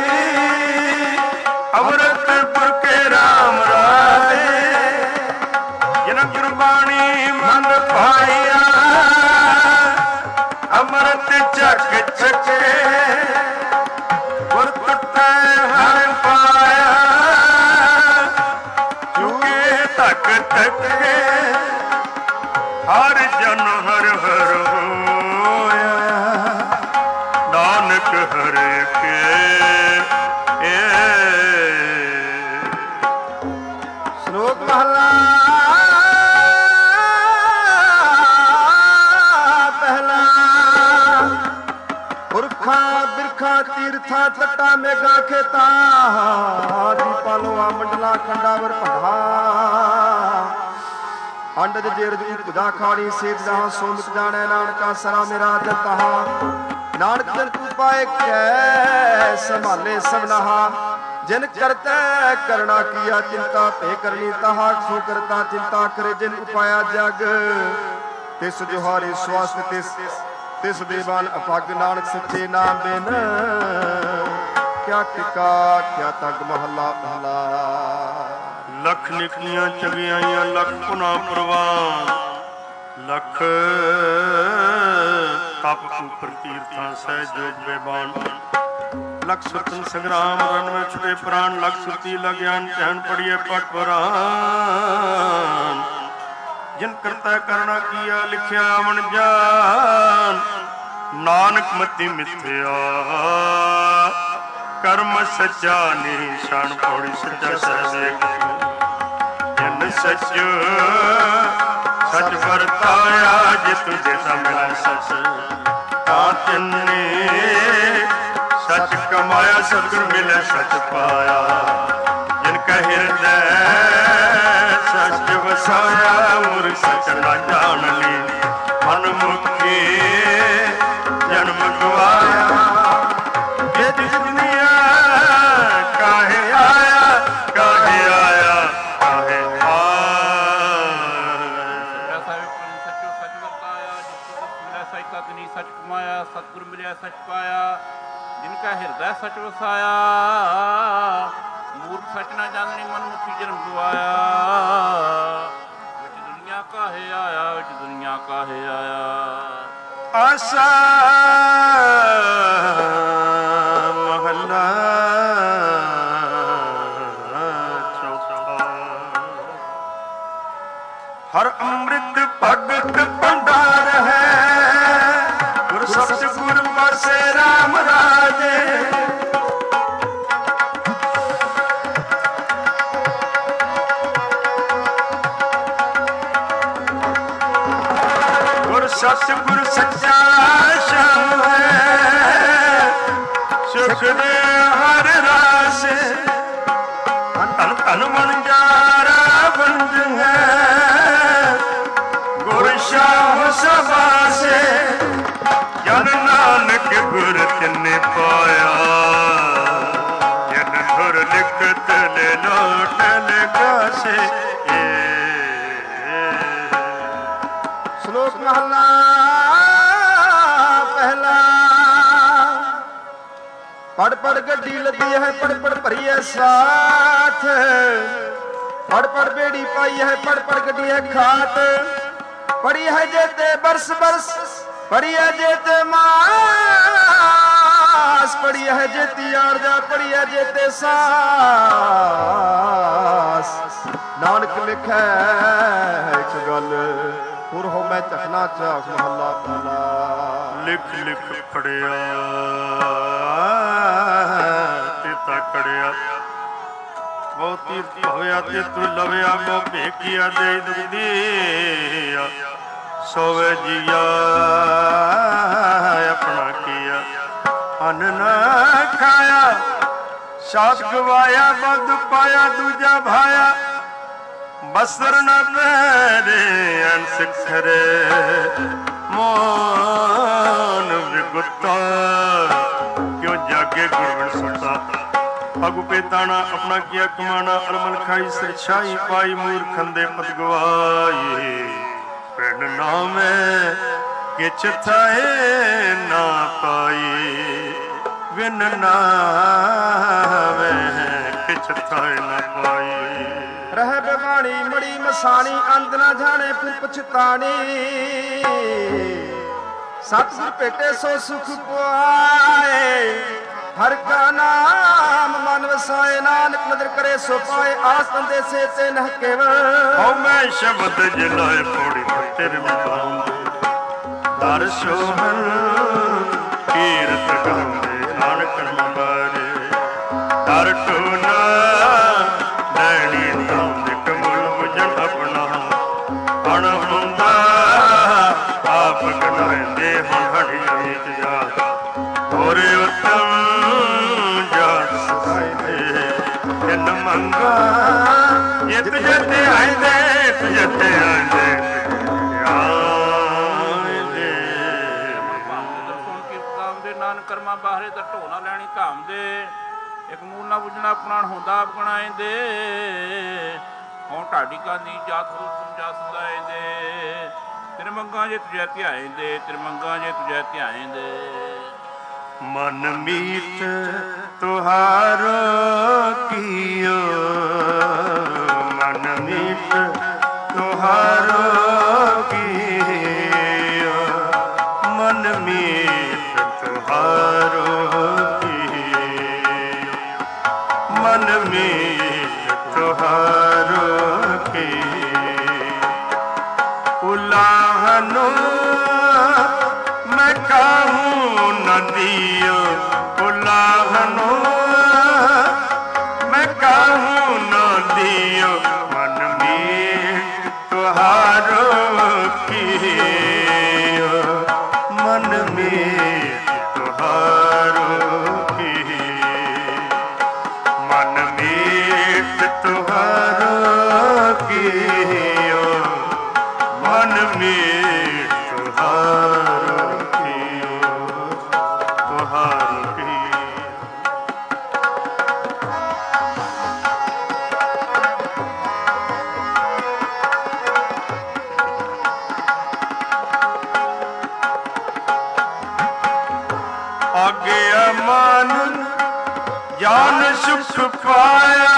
A: अमृत पुर के राम राय जिन गुरबाणी मन पाया अमृत चक चके गुर टुटे हर पाया चुके तक तक हर जन हर हर होया नानक हर के
B: श्लोक महला पहला पुरखा बिरखा तीर्था तट्टा मेघा खेता दीपालोआ मंडला खंडावर पढ़ा अंडज जेरज उपजा खाड़ी सेठ जहां सोमित जाने नानका सरा मेरा जतहा नानक जन तू पाए कै संभाले सबनहा जिन करते करना किया चिंता पे करनी तहा सो करता चिंता करे जिन उपाया जग तिस जोहारी स्वास्थ्य तिस तिस देवान अपाग नानक सच्चे नाम बिन क्या टिका क्या तग महला महला
A: लख निकलियां चगियाइयां लख पुना प्रवान लख तप ऊपर तीर्थां सह जोग बेबान लख स्वतन संग्राम रण में छुटे प्राण लख सुती लग्यान चहन पड़िए पट वरान जिन करता करना किया लिखिया मन जान नानक मति मिथ्या कर्म सच्चा निशान पौड़ी सच्चा सहदेव सच सच वरताया जे तुझे मिला सच तिन्ने सच कमाया सतगुर मिले सच पाया जिनका हृदय सच वसाया मुर सच न जान ली मन मुखी जन्म गवाया ये दुनिया काहे आया काहे आया
C: सच कमाया सतगुर मिलिया सच पाया जिनका हृदय सच वसाया मूर्ख सच न जाननी मन मुखी जन्म गवाया विच दुनिया काहे आया विच दुनिया काहे आया
A: आसा महला चौथा हर अमृत भगत भंडार है सतगुर बसे राम राजे गुर सतगुर सच्चा श्याम है सुख दे हर रास तन तन मन जारा बंद है गुर श्याम सभा से जन नानक गुर तिन्ने पाया जन धुर लिखत ले लौट लगासे
B: श्लोक महला पहला पढ़ पढ़ गड्डी लदी है पढ़ पढ़ भरी है साथ पढ़ पढ़ बेड़ी पाई है पढ़ पढ़ गड्डी है खाट पड़ी है जेते बरस बरस पड़ी है जेते मास पड़ी है जेती आरजा पड़ी है जेते सास नानक लिखै एक गल पुर हो मैं चखना चाख महला पहला
A: लिख लिख पड़िया ते तकड़िया बहुत तीर्थ होया ते तू लविया को भेकिया दे दुदिया सोवे जिया अपना किया अन न खाया साथ गवाया बद पाया दूजा भाया बसर न मेरे अन सिखरे मोन विगुता क्यों जागे गुरबन सुता अगु पेताना अपना किया कमाना अलमन खाई सरछाई पाई मूर खंदे पद गवाई पिंड नामे किछ थाए ना पाई विन नावे किछ थाए ना पाई
B: रह बेगानी मड़ी मसानी अंत ना जाने फिर पछतानी सतगुर पेटे सो सुख पाए हर का नाम मन वसाए नानक नदर करे सो पाए आस तंदे से ते न केवल
A: ओ मैं शब्द जिलाए पौड़ी तेरे मकाम दर शोभन कीरत गावे नानक नंबारे दर टूना लैनी ताम दे कमल बुझन अपना अण हुंदा आप गनाए दे हड़ी नीच जा होरे उत्तम जात सखाई दे जन मंगा ये तुझे ते आए दे तुझे ते आए दे
C: ਕਰਮਾ ਬਾਹਰੇ ਤਾਂ ਢੋਣਾ ਲੈਣੀ ਧਾਮ ਦੇ ਇੱਕ ਮੂਲ ਨਾ ਬੁਝਣਾ ਪ੍ਰਾਣ ਹੁੰਦਾ ਆਪਣਾਏ ਦੇ ਹੁਣ ਢਾਡੀ ਕਾਂਦੀ ਜਾਤ ਰੂਪ ਸਮਝਾ ਸੁਲਾਏ ਦੇ ਤੇਰੇ ਮੰਗਾਂ ਜੇ ਤੁਝੇ ਧਿਆਏ ਦੇ ਤੇਰੇ ਮੰਗਾਂ ਜੇ ਤੁਝੇ ਧਿਆਏ ਦੇ
A: मन मीत तुहारो कियो मन मीत तुहारो कियो मन मीत तुहारो कियो मन मीत तुहारो कियो उलाहनो मैं कहूँ नदियो उलाहनो मैं कहूँ नदियो मन में तुहारो कियो मन में तुहारो कियो मन में तुहारो कियो मन में तुहारो जान सुख पाया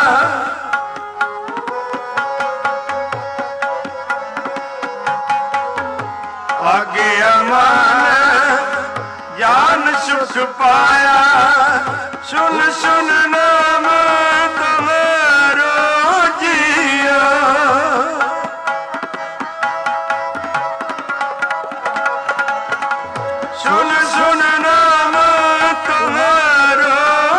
A: आगे अमान जान सुख पाया सुन सुन नाम तुम्हारो जिया सुन सुन नाम तुम्हारो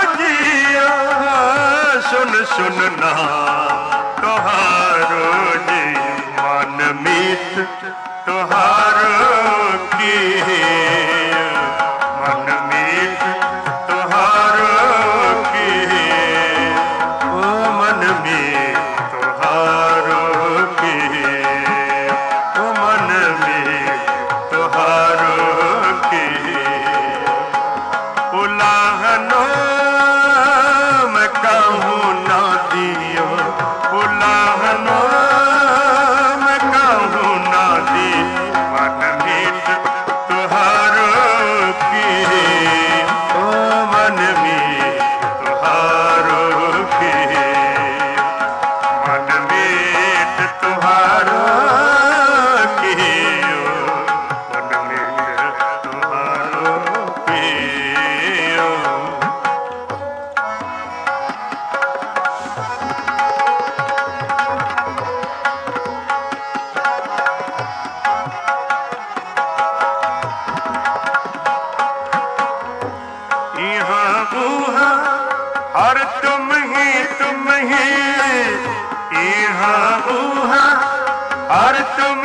A: सुन सुनना तुहारो जी मन मीत तुहारो की मन मीत तुहारो की ओ मन मीत तुहारो की ओ मन मीत तुहारो की उलाहनो मैं कहूँ ना दियो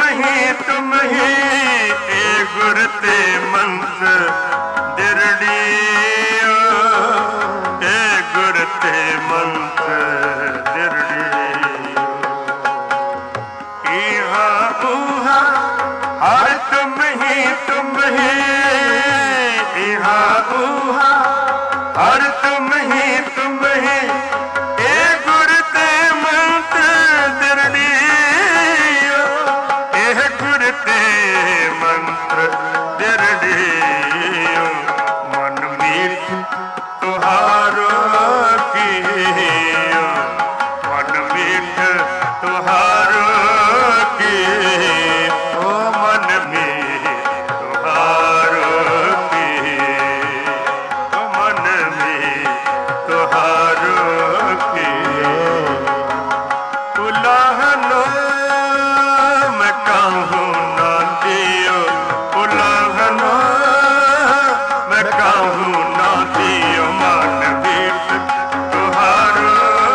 A: ही तुम ही ए गुर ते मंत्र दिरड़ियो ए गुर ते मंत्र दिरड़ियो इहा उहा हर तुम ही तुम ही इहा उहा हर तुम ही तुम ही ए गुर ते मंत्र दिरड़ियो ए गुर ते मंत्र दिरड़ियो मन मीठ तुहारो कियो मन मीठ तुहारो कियो मन मीठ तुहारो कियो मन मीठ तुहारो कियो उलाहनो मैं कहूँ ना दियो उलाहनो मैं कहूँ ना दियो मन मीठ तुहारो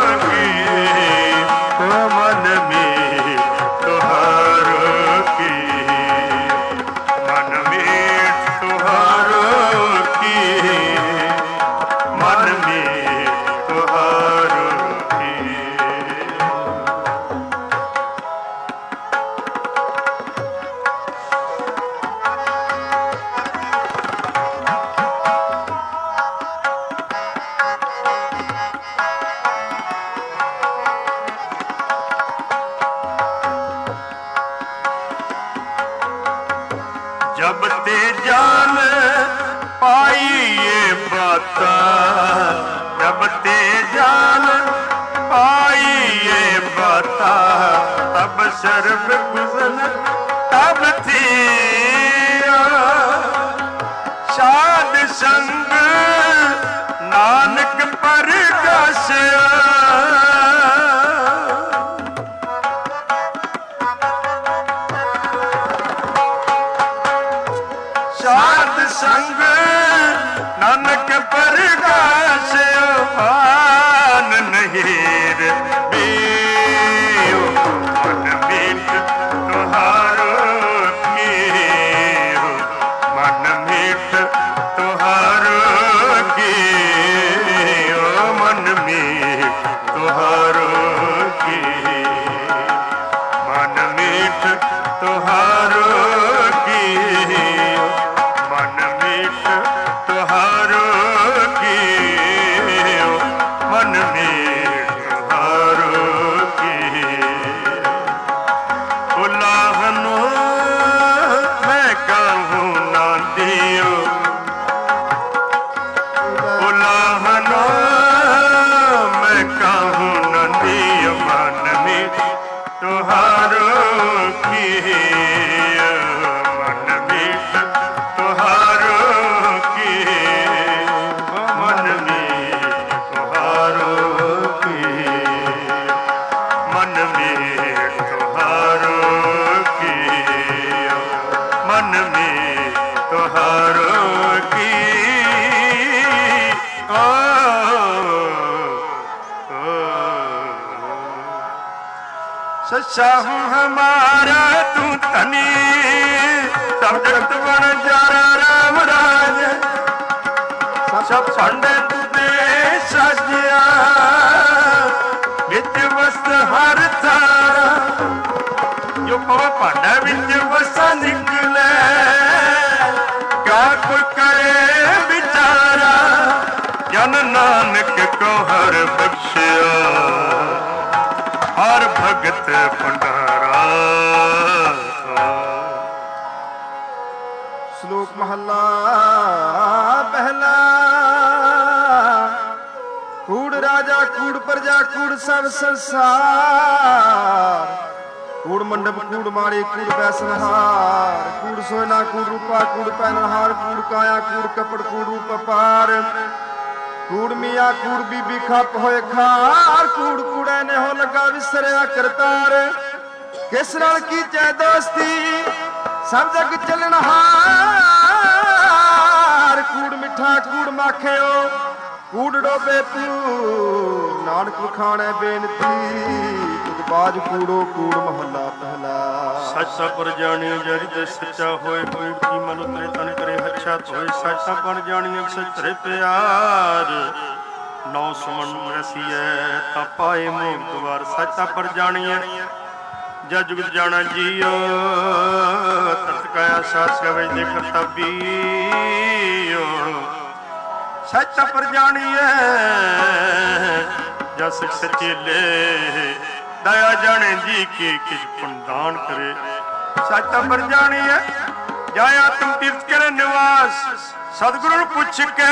A: कियो मन मीठ तुहारो कियो मन मीठ तुहारो कियो मन मीठ तुहारो कियो जब ते जान पाई ये बाता जब ते जान पाई ये बाता तब शर्म गुजन तब थी शाद संग नानक पर गसिया साध संग नानक परगास भान नहीर बियो मन मीठ तुहारो कियो मन मीठ तुहारो कियो मन मीठ तुहारो कियो मन मीठ तुहारो कियो मन मीठ तुहारो कियो मन मीठ तुहारो कियो उलाहनो मैं कहूँ ना दियो उलाहनो मैं कहूँ ना दियो मन मीठ तुहारो कियो मन मीठ तुहारो कियो मन मीठ तुहारो कियो मन मीठ तुहारो कियो मन मीठ तुहारो कियो सच्चा हूँ हमारा तू धनी सब जगत बन जारा राम राज सब पंडित दे सजिया विच वस्त हर थारा जो पव भांडा विच वसा निकले क्या कोई करे बिचारा जन नानक को हर बख्शिया हर भगत भंडारा
B: श्लोक महला पहला कूड़ राजा कूड़ प्रजा कूड़ सब संसार कूड़ मंडप कूड़ मारे कूड़ बैसनहार कूड़ सोना कूड़ रूपा कूड़ पहनहार कूड़ काया कूड़ कपड़ कूड़ रूप पार कूड़ मिया कूड़ बीबी खप होए खार कूड़ कूड़े ने हो लगा विसरिया करतार किस नाल की चे दोस्ती सब जग चलनहार कूड़ मिठा कूड़ माखियो कूड़ डोबे पू नानक खाने बेनती बाज कूड़ो कूड़ महला पहला
A: ਸੱਚਾ ਪਰ ਜਾਣਿਓ ਜਰਿ ਤੇ ਸੱਚਾ ਹੋਏ ਕੂੜ ਕੀ ਮਨ ਉਤਰੇ ਤਨ ਕਰੇ ਹੱਛਾ ਹੋਏ ਸੱਚਾ ਪਰ ਜਾਣਿਓ ਸੱਚੇ ਪਿਆਰ ਨੌ ਸੁਮਨ ਰਸੀਐ ਤਾਂ ਪਾਏ ਮੋਖ ਦੁਆਰ ਸੱਚਾ ਪਰ ਜਾਣੀਐ ਜਦ ਜੁਗਤ ਜਾਣਾ ਜੀਓ ਤਰਤ ਕਾਇਆ ਸਾਸ ਗਵੇ ਦੇ ਕਰਤਾ ਬੀਓ ਸੱਚਾ ਪਰ ਜਾਣੀਐ ਜਸ ਸੱਚੇ ਲੈ ਦਇਆ ਜਾਣੇ ਜੀ ਕੇ ਕਿਛ ਪੁੰਦਾਨ ਕਰੇ ਸੱਚਾ ਪਰ ਜਾਣੀਐ ਜਾਇਆ ਤੁਮ ਤੀਰਥ ਕਰੇ ਨਿਵਾਸ ਸਤਿਗੁਰੂ ਨੂੰ ਪੁੱਛ ਕੇ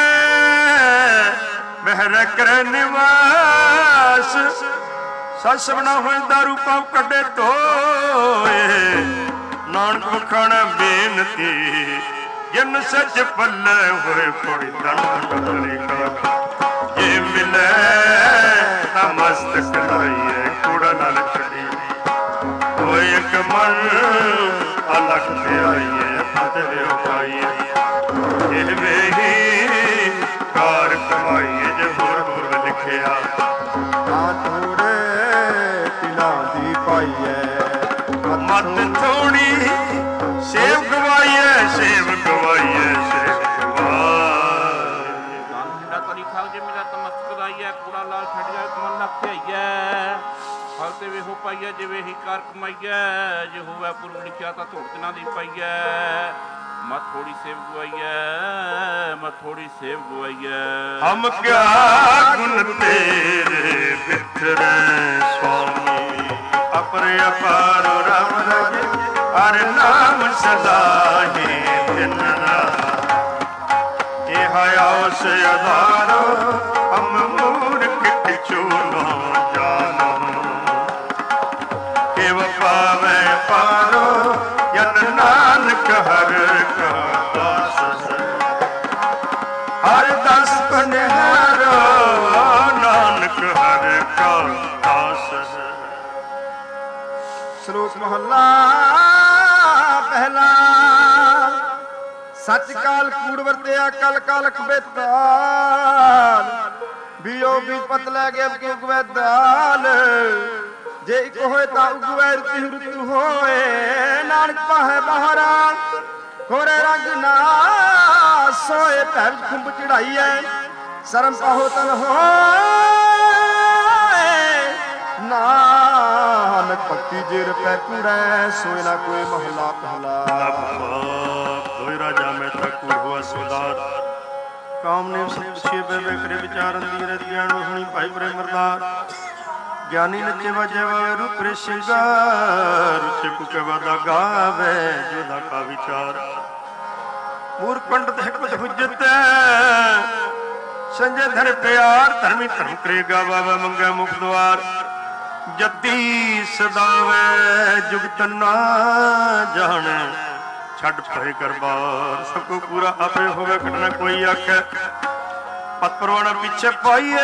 A: ਮਹਿਰ ਕਰੇ ਨਿਵਾਸ ਸੱਚ ਸਭਨਾ ਹੋਏ ਦਾਰੂ ਪਾਉ ਕੱਢੇ ਧੋਏ ਨਾਨਕ ਵਖਾਣਾ ਬੇਨਤੀ ਜਿਨ ਸੱਚ ਪੱਲੇ ਹੋਏ ਕੋਈ ਦੰਡ ਕਰੇਗਾ ਜੇ ਮਿਲੇ ਤਾਂ ਮਸਤਕ ਲਾਈਏ ਕੂੜਾ ਨਾਲ ਛੱਡੀ ਹੋਏ ਇੱਕ ਮਨ ਅਲਖ ਤੇ ਆਈਏ ਫਤਿਹ ਉਪਾਈਏ ਇਹ ਵੇਹੀ ਕਾਰ ਕਮਾਈਏ ਜੇ ਹੋਰ ਹੋਰ ਲਿਖਿਆ
B: ਆ ਥੋੜੇ ਤਿਲਾਂ ਦੀ ਪਾਈਏ
A: ਮਤ ਥੋੜੀ ਸੇਵ ਗਵਾਈਏ ਸੇਵ ਗਵਾਈਏ ਸੇਵ ਗਵਾਈਏ
C: ਮੇਰਾ ਤਰੀ ਖਾਲ ਜੇ ਮੇਰਾ ਤਮਸਕ ਦਾਈਐ ਕੂੜਾ ਲਾਲ ਛੱਡਿਆ ਮਨ ਲੱਖ ਧਿਆਈਐ ਫਲ ਤੇ ਵੇਹੋ ਪਾਈਐ ਜਿਵੇਂ ਹੀ ਕਾਰ ਕਮਾਈਐ ਜੇ ਹੋਵੇ ਪੁਰਬ ਲਿਖਿਆ ਤਾਂ ਧੋੜ ਦਿਨਾਂ ਦੀ ਪਾਈਐ ਮਤ ਥੋੜੀ ਸੇਵ ਗਵਾਈਐ ਮਤ ਥੋੜੀ ਸੇਵ ਗਵਾਈਐ
A: ਹਮ ਕਿਆ ਗੁਣ ਤੇਰੇ ਬਿਖਰੇ ਸੁਆਮੀ ਅਪਰੇ ਅਪਾਰ ਰਾਮ ਰਾਜੇ ਹਰ ਨਾਮ ਸਦਾ ਹੀ ਦਿਨ ਰਾਤ ਇਹ ਆਸ ਆਧਾਰੋ ਹਮ ਮੂਰਖ ਕਿਛੂ ਨਾ ਜਾਣੋ ਕਿਵ ਪਾਵੇ ਪਾਰੋ ਜਨ ਨਾਨਕ ਹਰ ਕਾ ਦਾਸ ਹਰ ਦਸ ਪਨਿਹਾਰੋ ਨਾਨਕ ਹਰ ਕਾ ਦਾਸ
B: ਸ਼ਲੋਕ ਮਹੱਲਾ ਪਹਿਲਾ ਸੱਚ ਕਾਲ ਕੂੜ ਵਰਤਿਆ ਕਲ ਕਾਲਖ ਬੇਤਾਲ ਬਿਓ ਵਿਪਤ ਲੈ ਕੇ ਉਗਵੈ ਦਾਲ ਜੇ ਇੱਕ ਹੋਏ ਤਾਂ ਉਗਵੈ ਰੁਤਿ ਰੁਤੁ ਹੋਏ ਨਾਨਕ ਪਾਹੇ ਬਹਾਰਾ ਕੋਰੇ ਰੰਗ ਨਾ ਸੋਏ ਭੈ ਖੁੰਬ ਚੜਾਈਐ ਸ਼ਰਮ ਪਾਹੋ ਤਨ ਹੋਏ ਨਾਨਕ ਭਗਤੀ ਜੇ ਰਪੈ ਕੂੜੈ ਸੋਏ ਨਾ ਕੋਈ ਮਹਲਾ ਪਹਿਲਾ
A: ਦੋਇ ਰਾਜਾ ਮੈਂ ਠਾਕੁਰ ਹੋਆ ਸੁਦਾਰ ਕਾਮ ਨੇ ਸਤਿ ਬੇਬੇ ਕਰੇ ਵਿਚਾਰਨ ਦੀ ਰਤ ਗਿਆਨ ਸੁਣੀ ਭਾਈ ਪ੍ਰੇਮ ਮਰਦਾਰ ਗਿਆਨੀ ਨੱਚੇ ਵਾਜੇ ਵਾ ਰੂਪ ਸ਼ਿੰਗਾਰ ਉੱਚੇ ਕੁਕੇ ਵਾਦਾ ਗਾਵੇ ਜੋਦਾ ਕਾ ਵਿਚਾਰ ਮੂਰਖ ਪੰਡਤ ਹਕਮਤ ਹੁਜਤ ਸੰਜੇ ਧਰ ਪਿਆਰ ਧਰਮੀ ਧਰਮ ਕਰੇਗਾ ਬਾਬਾ ਮੰਗੇ ਮੁਖ ਦਵਾਰ ਜੱਦੀ ਸਦਾਵੇ ਜੁਗਤ ਨਾ ਜਾਣੇ ਛੱਡ ਪਰੇ ਕਰਬਾਰ ਸਭ ਕੋ ਪੂਰਾ ਆਪੇ ਹੋਵੇ ਕੱਢਣਾ ਕੋਈ ਆਖੇ ਪਤ ਪਰਵਾਣਾ ਪਿੱਛੇ ਪਾਈਏ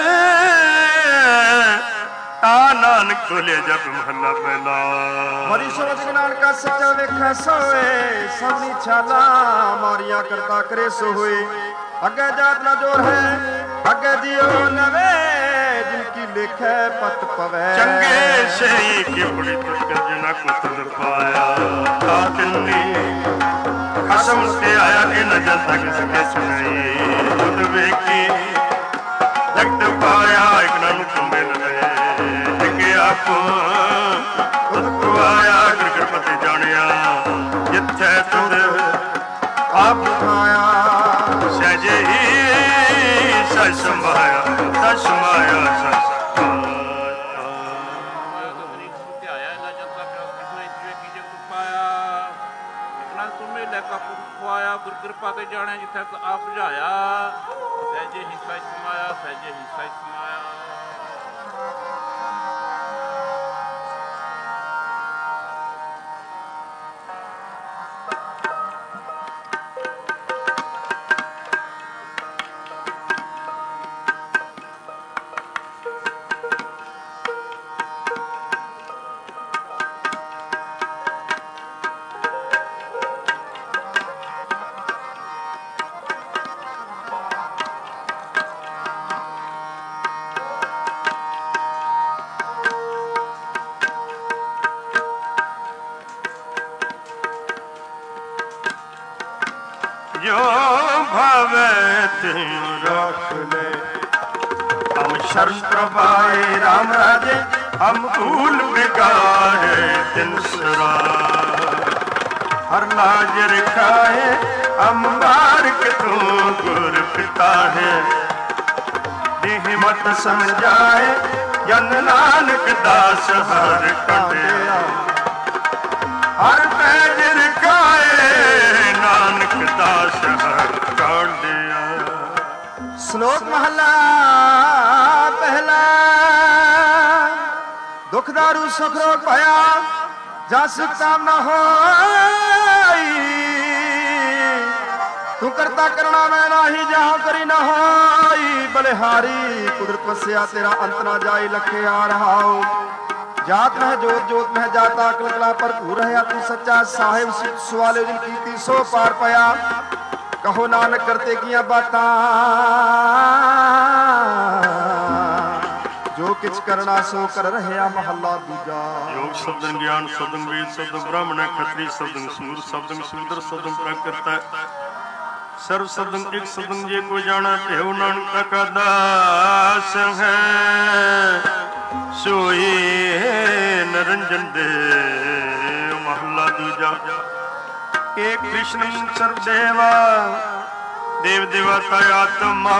A: ਤਾ ਨਾਨਕ ਖੋਲੇ ਜਪ ਮਹੱਲਾ ਪਹਿਲਾ
B: ਹਰੀ ਸੋਚ ਨਾਨਕਾ ਸੱਚਾ ਵੇਖੈ ਸੋਏ ਸਭਨੀ ਛਾਲਾ ਮਾਰੀਆਂ ਕਰਤਾ ਕਰੇ ਸੋ ਹੋਏ ਅੱਗੇ ਜਾਤ ਨਾ ਜੋਰ ਹੈ ਅੱਗੇ ਜਿਉ ਨਵੇ ਜਿਨ ਕੀ ਲਿਖੈ ਪਤ ਪਵੈ
A: ਚੰਗੇ ਸਹੀ ਕਿ ਬੜੀ ਤੁਰ ਜਨਾ ਕੋ ਤੁਰ ਪਾਇਆ ਤਾ ਤਿੰਨੀ ਖਸਮ ਤੇ ਆਇਆ ਇਹ ਨਜਰ ਤੱਕ ਸਕੇ ਸੁਣਾਈ ਖੁਦ ਵੇਖੀ ਜਗਤ ਪਾਇਆ ਇੱਕ ਨੂੰ ਕੰਬੇ ਲਗਾਏ ਟਿਕੇ ਆਪੋ ਖੁਦ ਪਵਾਇਆ ਕਿਰਕਰ ਪਤੀ ਜਾਣਿਆ ਜਿੱਥੇ ਤੁਰ ਆਪ ਖਾਇਆ ਸਹਿਜੇ ਹੀ ਸਚ ਸੰਭਾਇਆ ਸਚ ਸਮਾਇਆ ਸਚ
C: ਗੁਰ ਕਿਰਪਾ ਤੇ ਜਾਣਿਆ ਜਿੱਥੇ ਆਪ ਬੁਝਾਇਆ ਸਹਿਜੇ ਹੀ ਸਚ ਸਮਾਇਆ ਸਹਿਜੇ ਹੀ ਸਚ ਸਮਾਇਆ
A: जो भावे त्यों रख ले। हम शरण प्रभाए राम राजे, हम भूल बिगाड़े दिन सरा। हर लाज रखाए हम मार्ग तू गुर पिता है। देह मत समझाए जन नानक दास हर कंडिया। हर पैज रखाए नानक दास हर कंडिया।
B: श्लोक महला पहला। दुख दारू सुख रोग भया जस काम न होई। तू करता करना मैं नाही जहां करी न होई। बलिहारी कुदरत वस्या तेरा अंत ना जाए लखे आ रहा हो। जात में जोत जोत में जाता अकल कला भरपूर है। तू सच्चा साहिब सवाले जिन कीती सो पार पाया। कहो नानक करते किया बातां जो किछ करना सो कर रहा। महला दूजा।
A: योग शब्दन ज्ञान शब्दन वेद शब्दन ब्राह्मण क्षत्रिय शब्दन सूर शब्दन शूद्र शब्दन प्राकृत सर्व शब्दन एक शब्दन जे को जाना ते हो नानक का दास है। सोई निरंजन दे। महला दूजा। एक कृष्ण सर्वदेवा देव देवता आत्मा।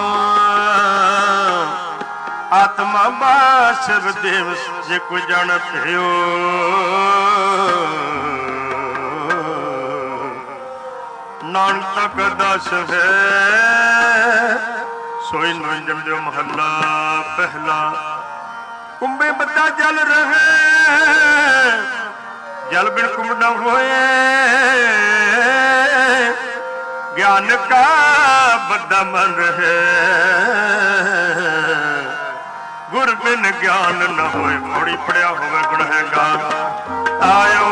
A: आत्मा बा सर्वदेव जे को जानत हो। नानक का दास है। सोई निरंजन जो महला पहला। कुंभे बद्दा जल रहे जल बिन कुंभ न होए। ज्ञान का बद्दा मन रहे गुर बिन ज्ञान न होए। पौड़ी पड़िया होवे गुनहगार। आयो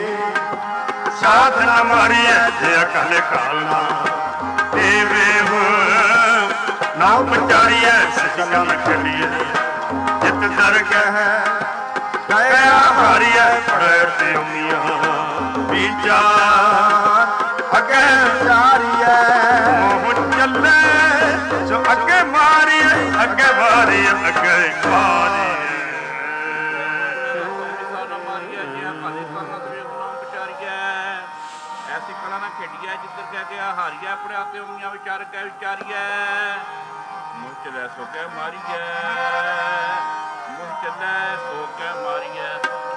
A: साधन मारी है जे अकाले कालना। देवे हो नाम पचारी है सजना चलिए। जित दरगह गया हारी है पड़े ते उमिया। विचार अगे
B: चारी है
A: मोह चले जो अगे मारी है। अगे मारी है अगे मारी है।
C: ऐसी कला ना खेडिया जिधर कह गया हारिया पड़िया ते उमिया। विचार कह विचारिया। मुँह चले सो कह मारिया। मुँह चले सो कह मारिया।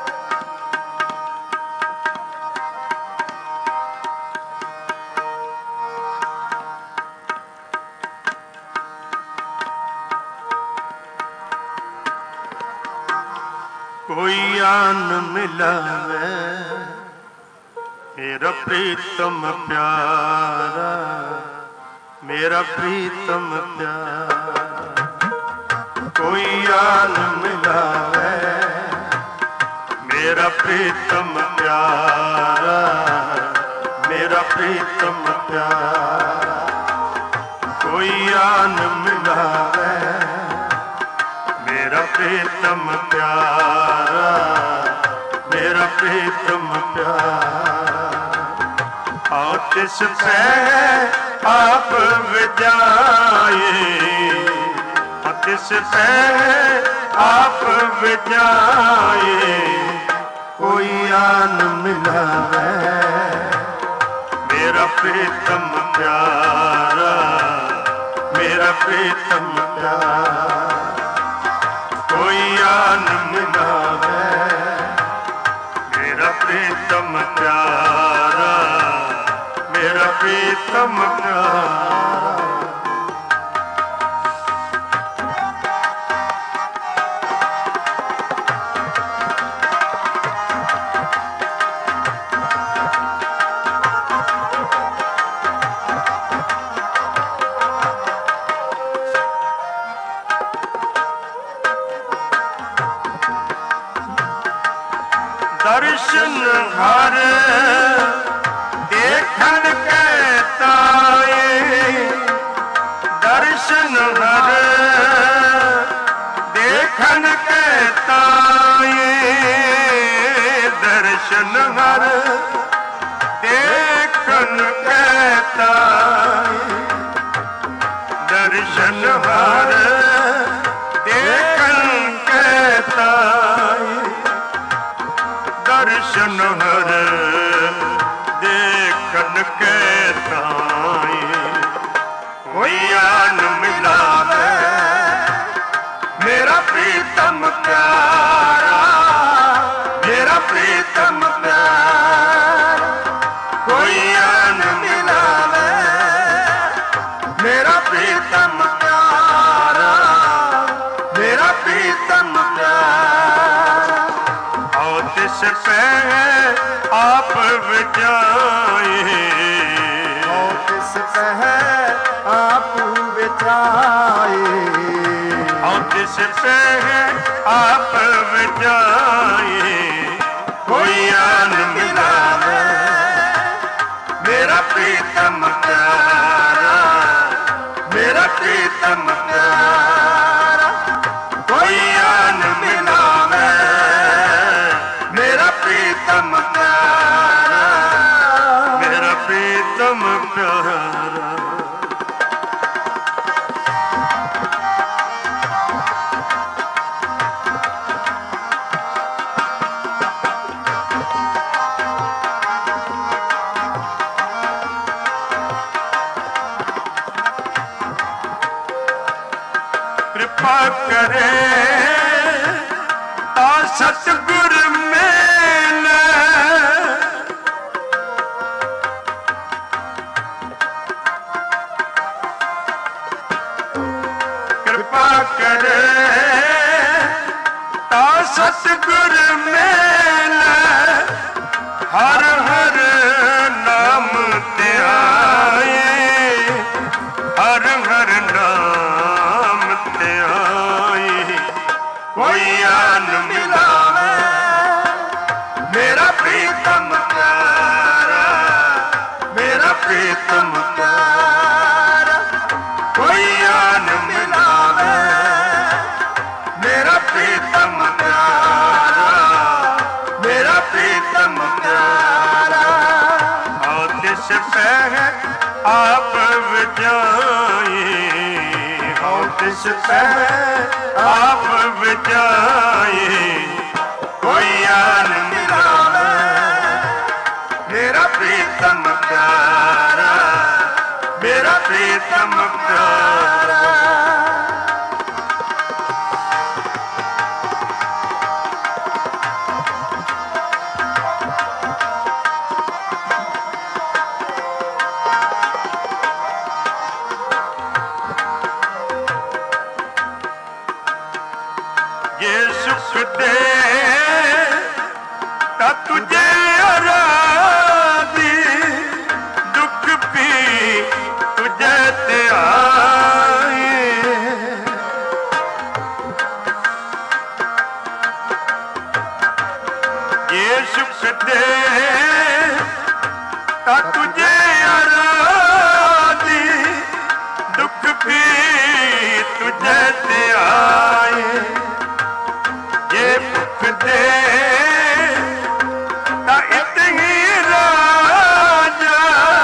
A: कोई आन मिलावे मेरा प्रीतम प्यारा। मेरा प्रीतम प्यारा। कोई आन मिलावे मेरा प्रीतम प्यारा। मेरा प्रीतम प्यारा। कोई आन मिलावे मेरा प्रीतम प्यारा। मेरा प्रीतम प्यारा। आतिश पे आप विजाए। आतिश पे आप विजाए। कोई आन मिलावे मेरा प्रीतम प्यारा। मेरा प्रीतम प्यारा। कोई आन मिलावे मेरा प्रीतम प्यारा। मेरा प्रीतम प्यारा। दर्शन हर देखन कहता है। दर्शन हर देखन कहता है। दर्शन हर देखन कहता दर्शन हर देखन के ताई कोई आन मिलावे मेरा प्रीतम प्यारा मेरा प्रीतम प्यारा कोई आन मिलावे मेरा प्रीतम प्यारा मेरा प्रीतम प्यारा आओ तिस पे आप विचाए
B: आओ तिस पे आप विचाए
A: आओ तिस पे आप विचाए कोई आन मिलावे मेरा प्रीतम प्यारा मेरा प्रीतम प्यारा कोई आन मिलावे मेरा प्रीतम प्यारा मेरा प्रीतम प्यारा। कृपा करे ता सतगुर मेले कृपा करे ता सतगुर मेले हर हर नाम ते आए हर हर नाम ते आए कोई आन मिलावे मेरा प्रीतम प्यारा मेरा प्रीतम प्यारा कोई आन मिलावे मेरा प्रीतम प्यारा मेरा प्रीतम प्यारा। आओ तिस पे आप विचाए आओ तिस पे आप विचाए कोई आन मिलावे मेरा प्रीतम प्यारा मेरा प्रीतम प्यारा। ये सुख दे ता तुझे आराधी दुख भी तुझे ते आए ये सुख दे ता तुझे आराधी दुख भी तुझे ते आए ये भुख दे ता इतनी राजा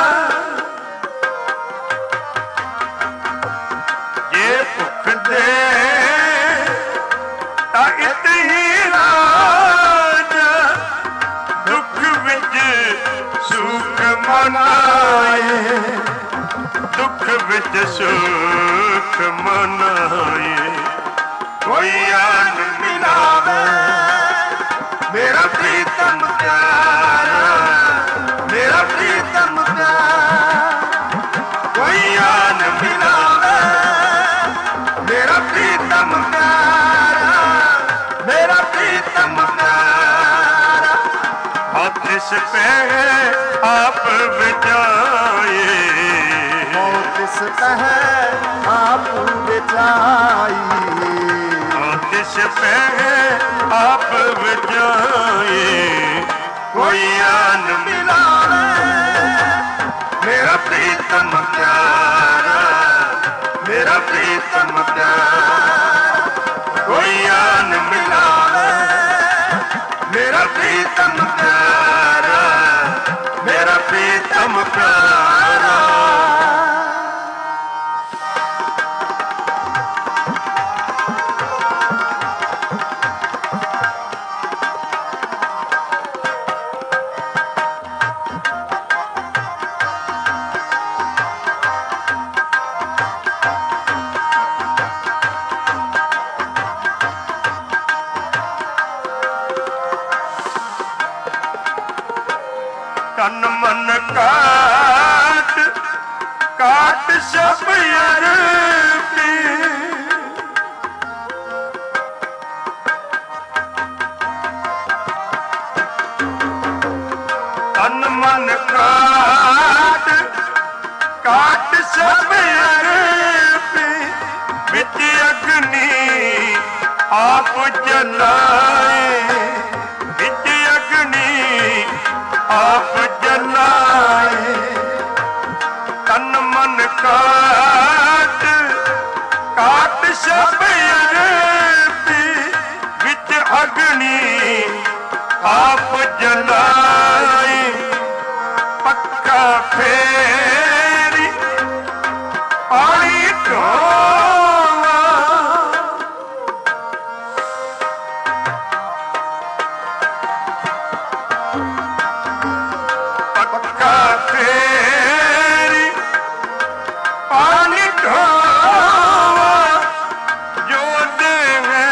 A: ये भुख दे ता इतनी राजा दुख विच सुख मनाए दुख विच सुख मनाए कोई आन मिलावे मेरा प्रीतम प्यारा मेरा प्रीतम प्यारा कोई आन मिलावे मेरा प्रीतम प्यारा मेरा प्रीतम प्यारा। और तिस पे आप विचाए
B: और तिस पे आप विचाए
A: तिस पे आप विचाए कोई आन मिलावे मेरा प्रीतम प्यारा मेरा प्रीतम प्यारा कोई आन मिलावे मेरा प्रीतम प्यारा मेरा प्रीतम प्यारा। सब अरबी तन मन काट काट सब अरबी विच अग्नि आप जलाए विच अग्नि आप जलाए तन मन काट काट सब अरबी विच अग्नि आप जलाए पक्का फेरी पानी ढोवा पक्का फेरी पानी ढोवा जो देवे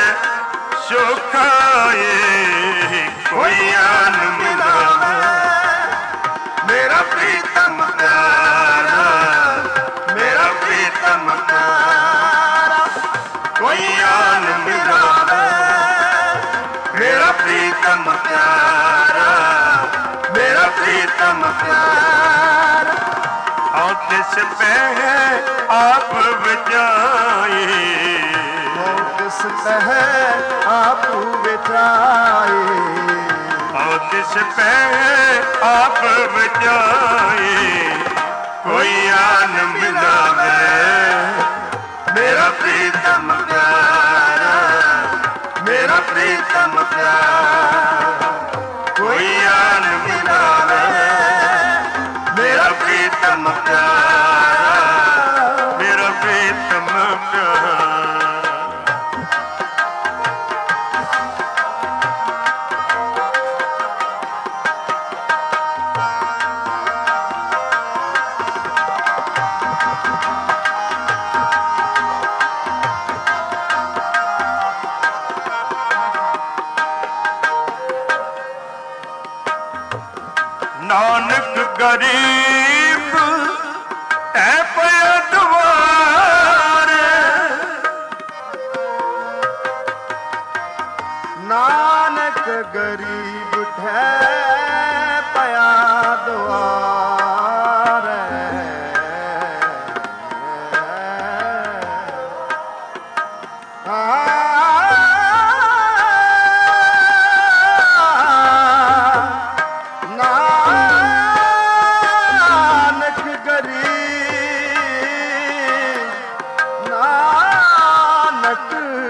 A: सुखाए कोई आन मिलावे मेरा प्रीतम प्यारा मेरा प्रीतम प्यारा कोई आन मिलावे मेरा प्रीतम प्यारा मेरा प्रीतम प्यारा और तिस पे आप बजाए
B: और तिस पे आप बजाए
A: और तिस पे आप बजाए कोई आन मिलावे मेरा प्रीतम प्यारा मेरा प्रीतम प्यारा कोई आन मिलावे मेरा प्रीतम प्यारा मेरा प्रीतम प्यारा नानक गरीब है पया द्वारे
B: नानक गरीब ठहर पया द्वारे नानक गरीब नानक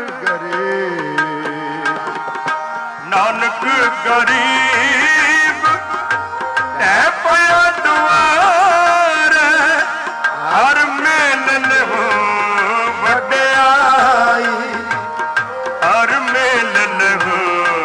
B: गरीब
A: नानक गरीब है पया द्वारे हर मेलन हो वड्याई हर मेलन हो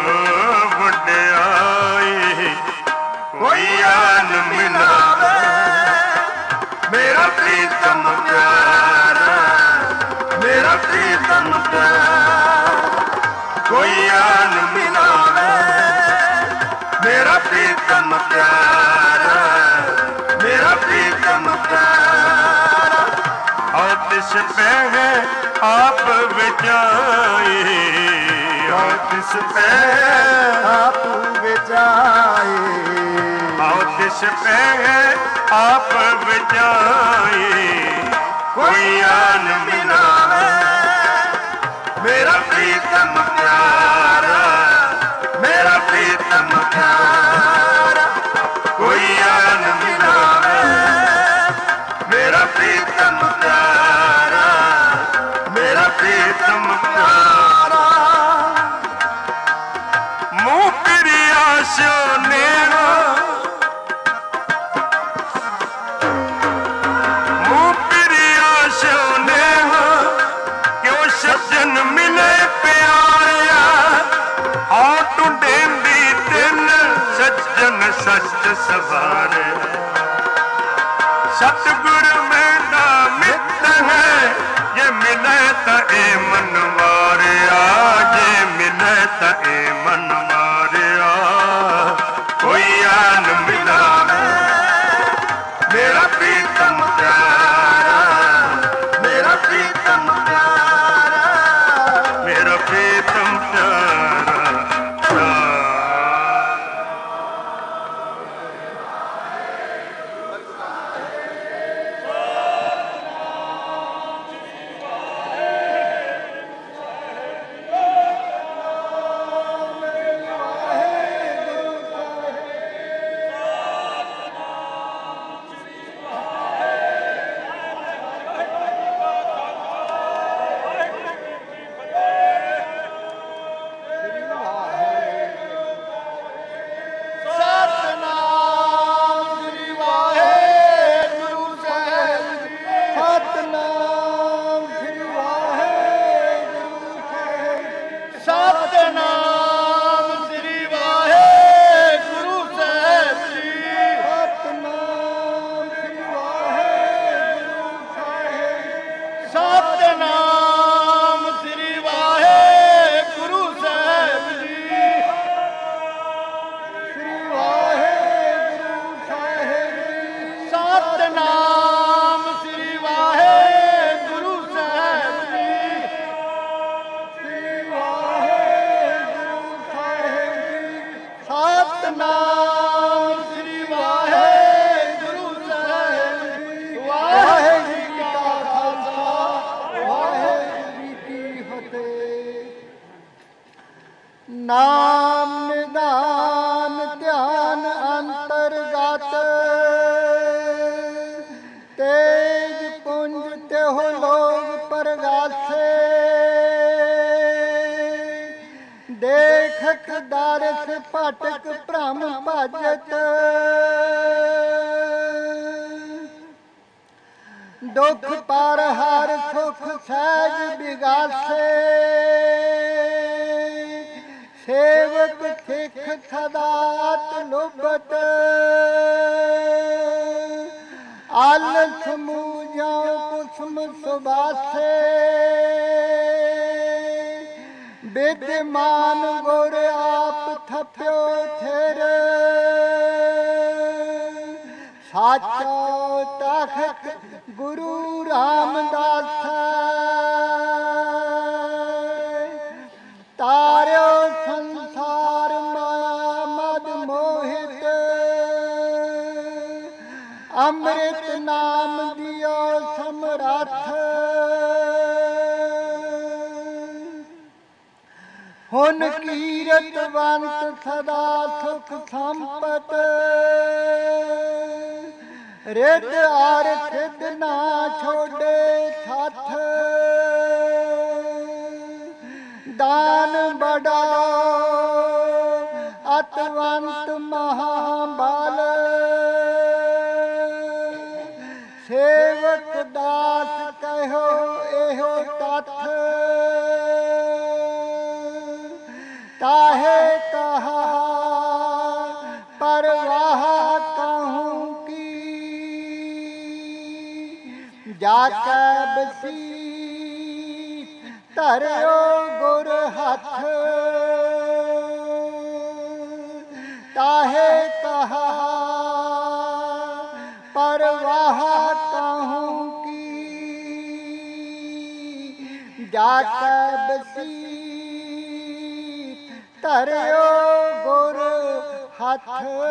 A: वड्याई कोई आन मिलावे मेरा प्रीतम प्यारा मेरा प्रीतम प्यारा कोई आन मिलावे मेरा प्रीतम प्यारा मेरा प्रीतम प्यारा और तिस पे आप बजाए और तिस पे
B: आप बजाए
A: और तिस पे आप बजाए कोई आन मिलावे मेरा प्रीतम प्यारा मेरा प्रीतम प्यारा कोई आन मिलावे मेरा प्रीतम प्यारा मेरा प्रीतम प्यारा मुँह प्रिया सोने मुँह प्रिया सोने क्यों सज्जन मिले प्यारिया हाँ टुंडेंदी दिन सज्जन सच सवारे सतगुर मेरा मित्र है ये मिले तो ए मन मारिया ये मिले तो ए मन मारिया कोई आन मिलावे मेरा प्रीतम प्यारा
B: ਪ੍ਰੀਤਮ ਪਿਆਰਾ,
A: ਮੇਰਾ ਪ੍ਰੀਤਮ ਪਿਆਰਾ
D: ਨਾਮ ਨਿਦਾਨ ਧਿਆਨ ਅੰਤਰਗਤ, ਤੇਜ ਪੁੰਜ ਤਿਹੁ ਲੋਗ ਪਰਗਾਸੇ, ਦੇਖਤ ਦਾਰਸ ਭਟਕ ਭ੍ਰਮ ਭਜਤ, ਦੁਖ ਪਰ ਹਰ ਸੁਖ ਸਹਿਜ ਬਿਗਾਸੇ, ਸੇਵਕ ਸਿੱਖ ਸਦਾਤ ਲੁਭਤ, ਆਲਸ ਮੂਝਾ ਕੁਸਮ ਸੁਬਾਸੇ, ਵਿਦਮਾਨ ਗੁਰ ਆਪ ਥਪਿਓ ਥਿਰ, ਸਾਚਾ ਤਖਤ ਗੁਰੂ ਰਾਮਦਾਸ, ਤਾਰਿਓ ਸੰਸਾਰ ਮਾਇਆ ਮਦ ਮੋਹਿਤ, ਅੰਮ੍ਰਿਤ ਨਾਮ ਦਿਓ ਸਮਰੱਥ, ਹੁਣ ਕੀਰਤਵੰਤ ਸਦਾ ਸੁਖ ਸੰਪਤ, ਰਿੱਧ ਆਰ ਸਿੱਧ ਨਾ ਛੋੜੇ ਸਾਥ, ਦਾਨ ਬੜਾ ਅਤਵੰਤ ਮਹਾਬਲ, ਸੇਵਕ ਦਾਸ ਕਹਿਓ ਇਹੋ ਤੱਥ, ਤਾਹੇ ਕਹਾ ਪਰਵਾਹ ਕਹੂੰ ਕੀ, ਜਾ ਕੈ ਬਸੀ ਧਰਿਓ ਗੁਰ ਹੱਥ, ਤਾਹੇ ਕਹਾ ਪਰਵਾਹ ਕਹੂੰ ਕੀ, ਜਾ ਕੈ ਬਸੀ ਧਰਿਓ ਗੁਰ ਹੱਥ।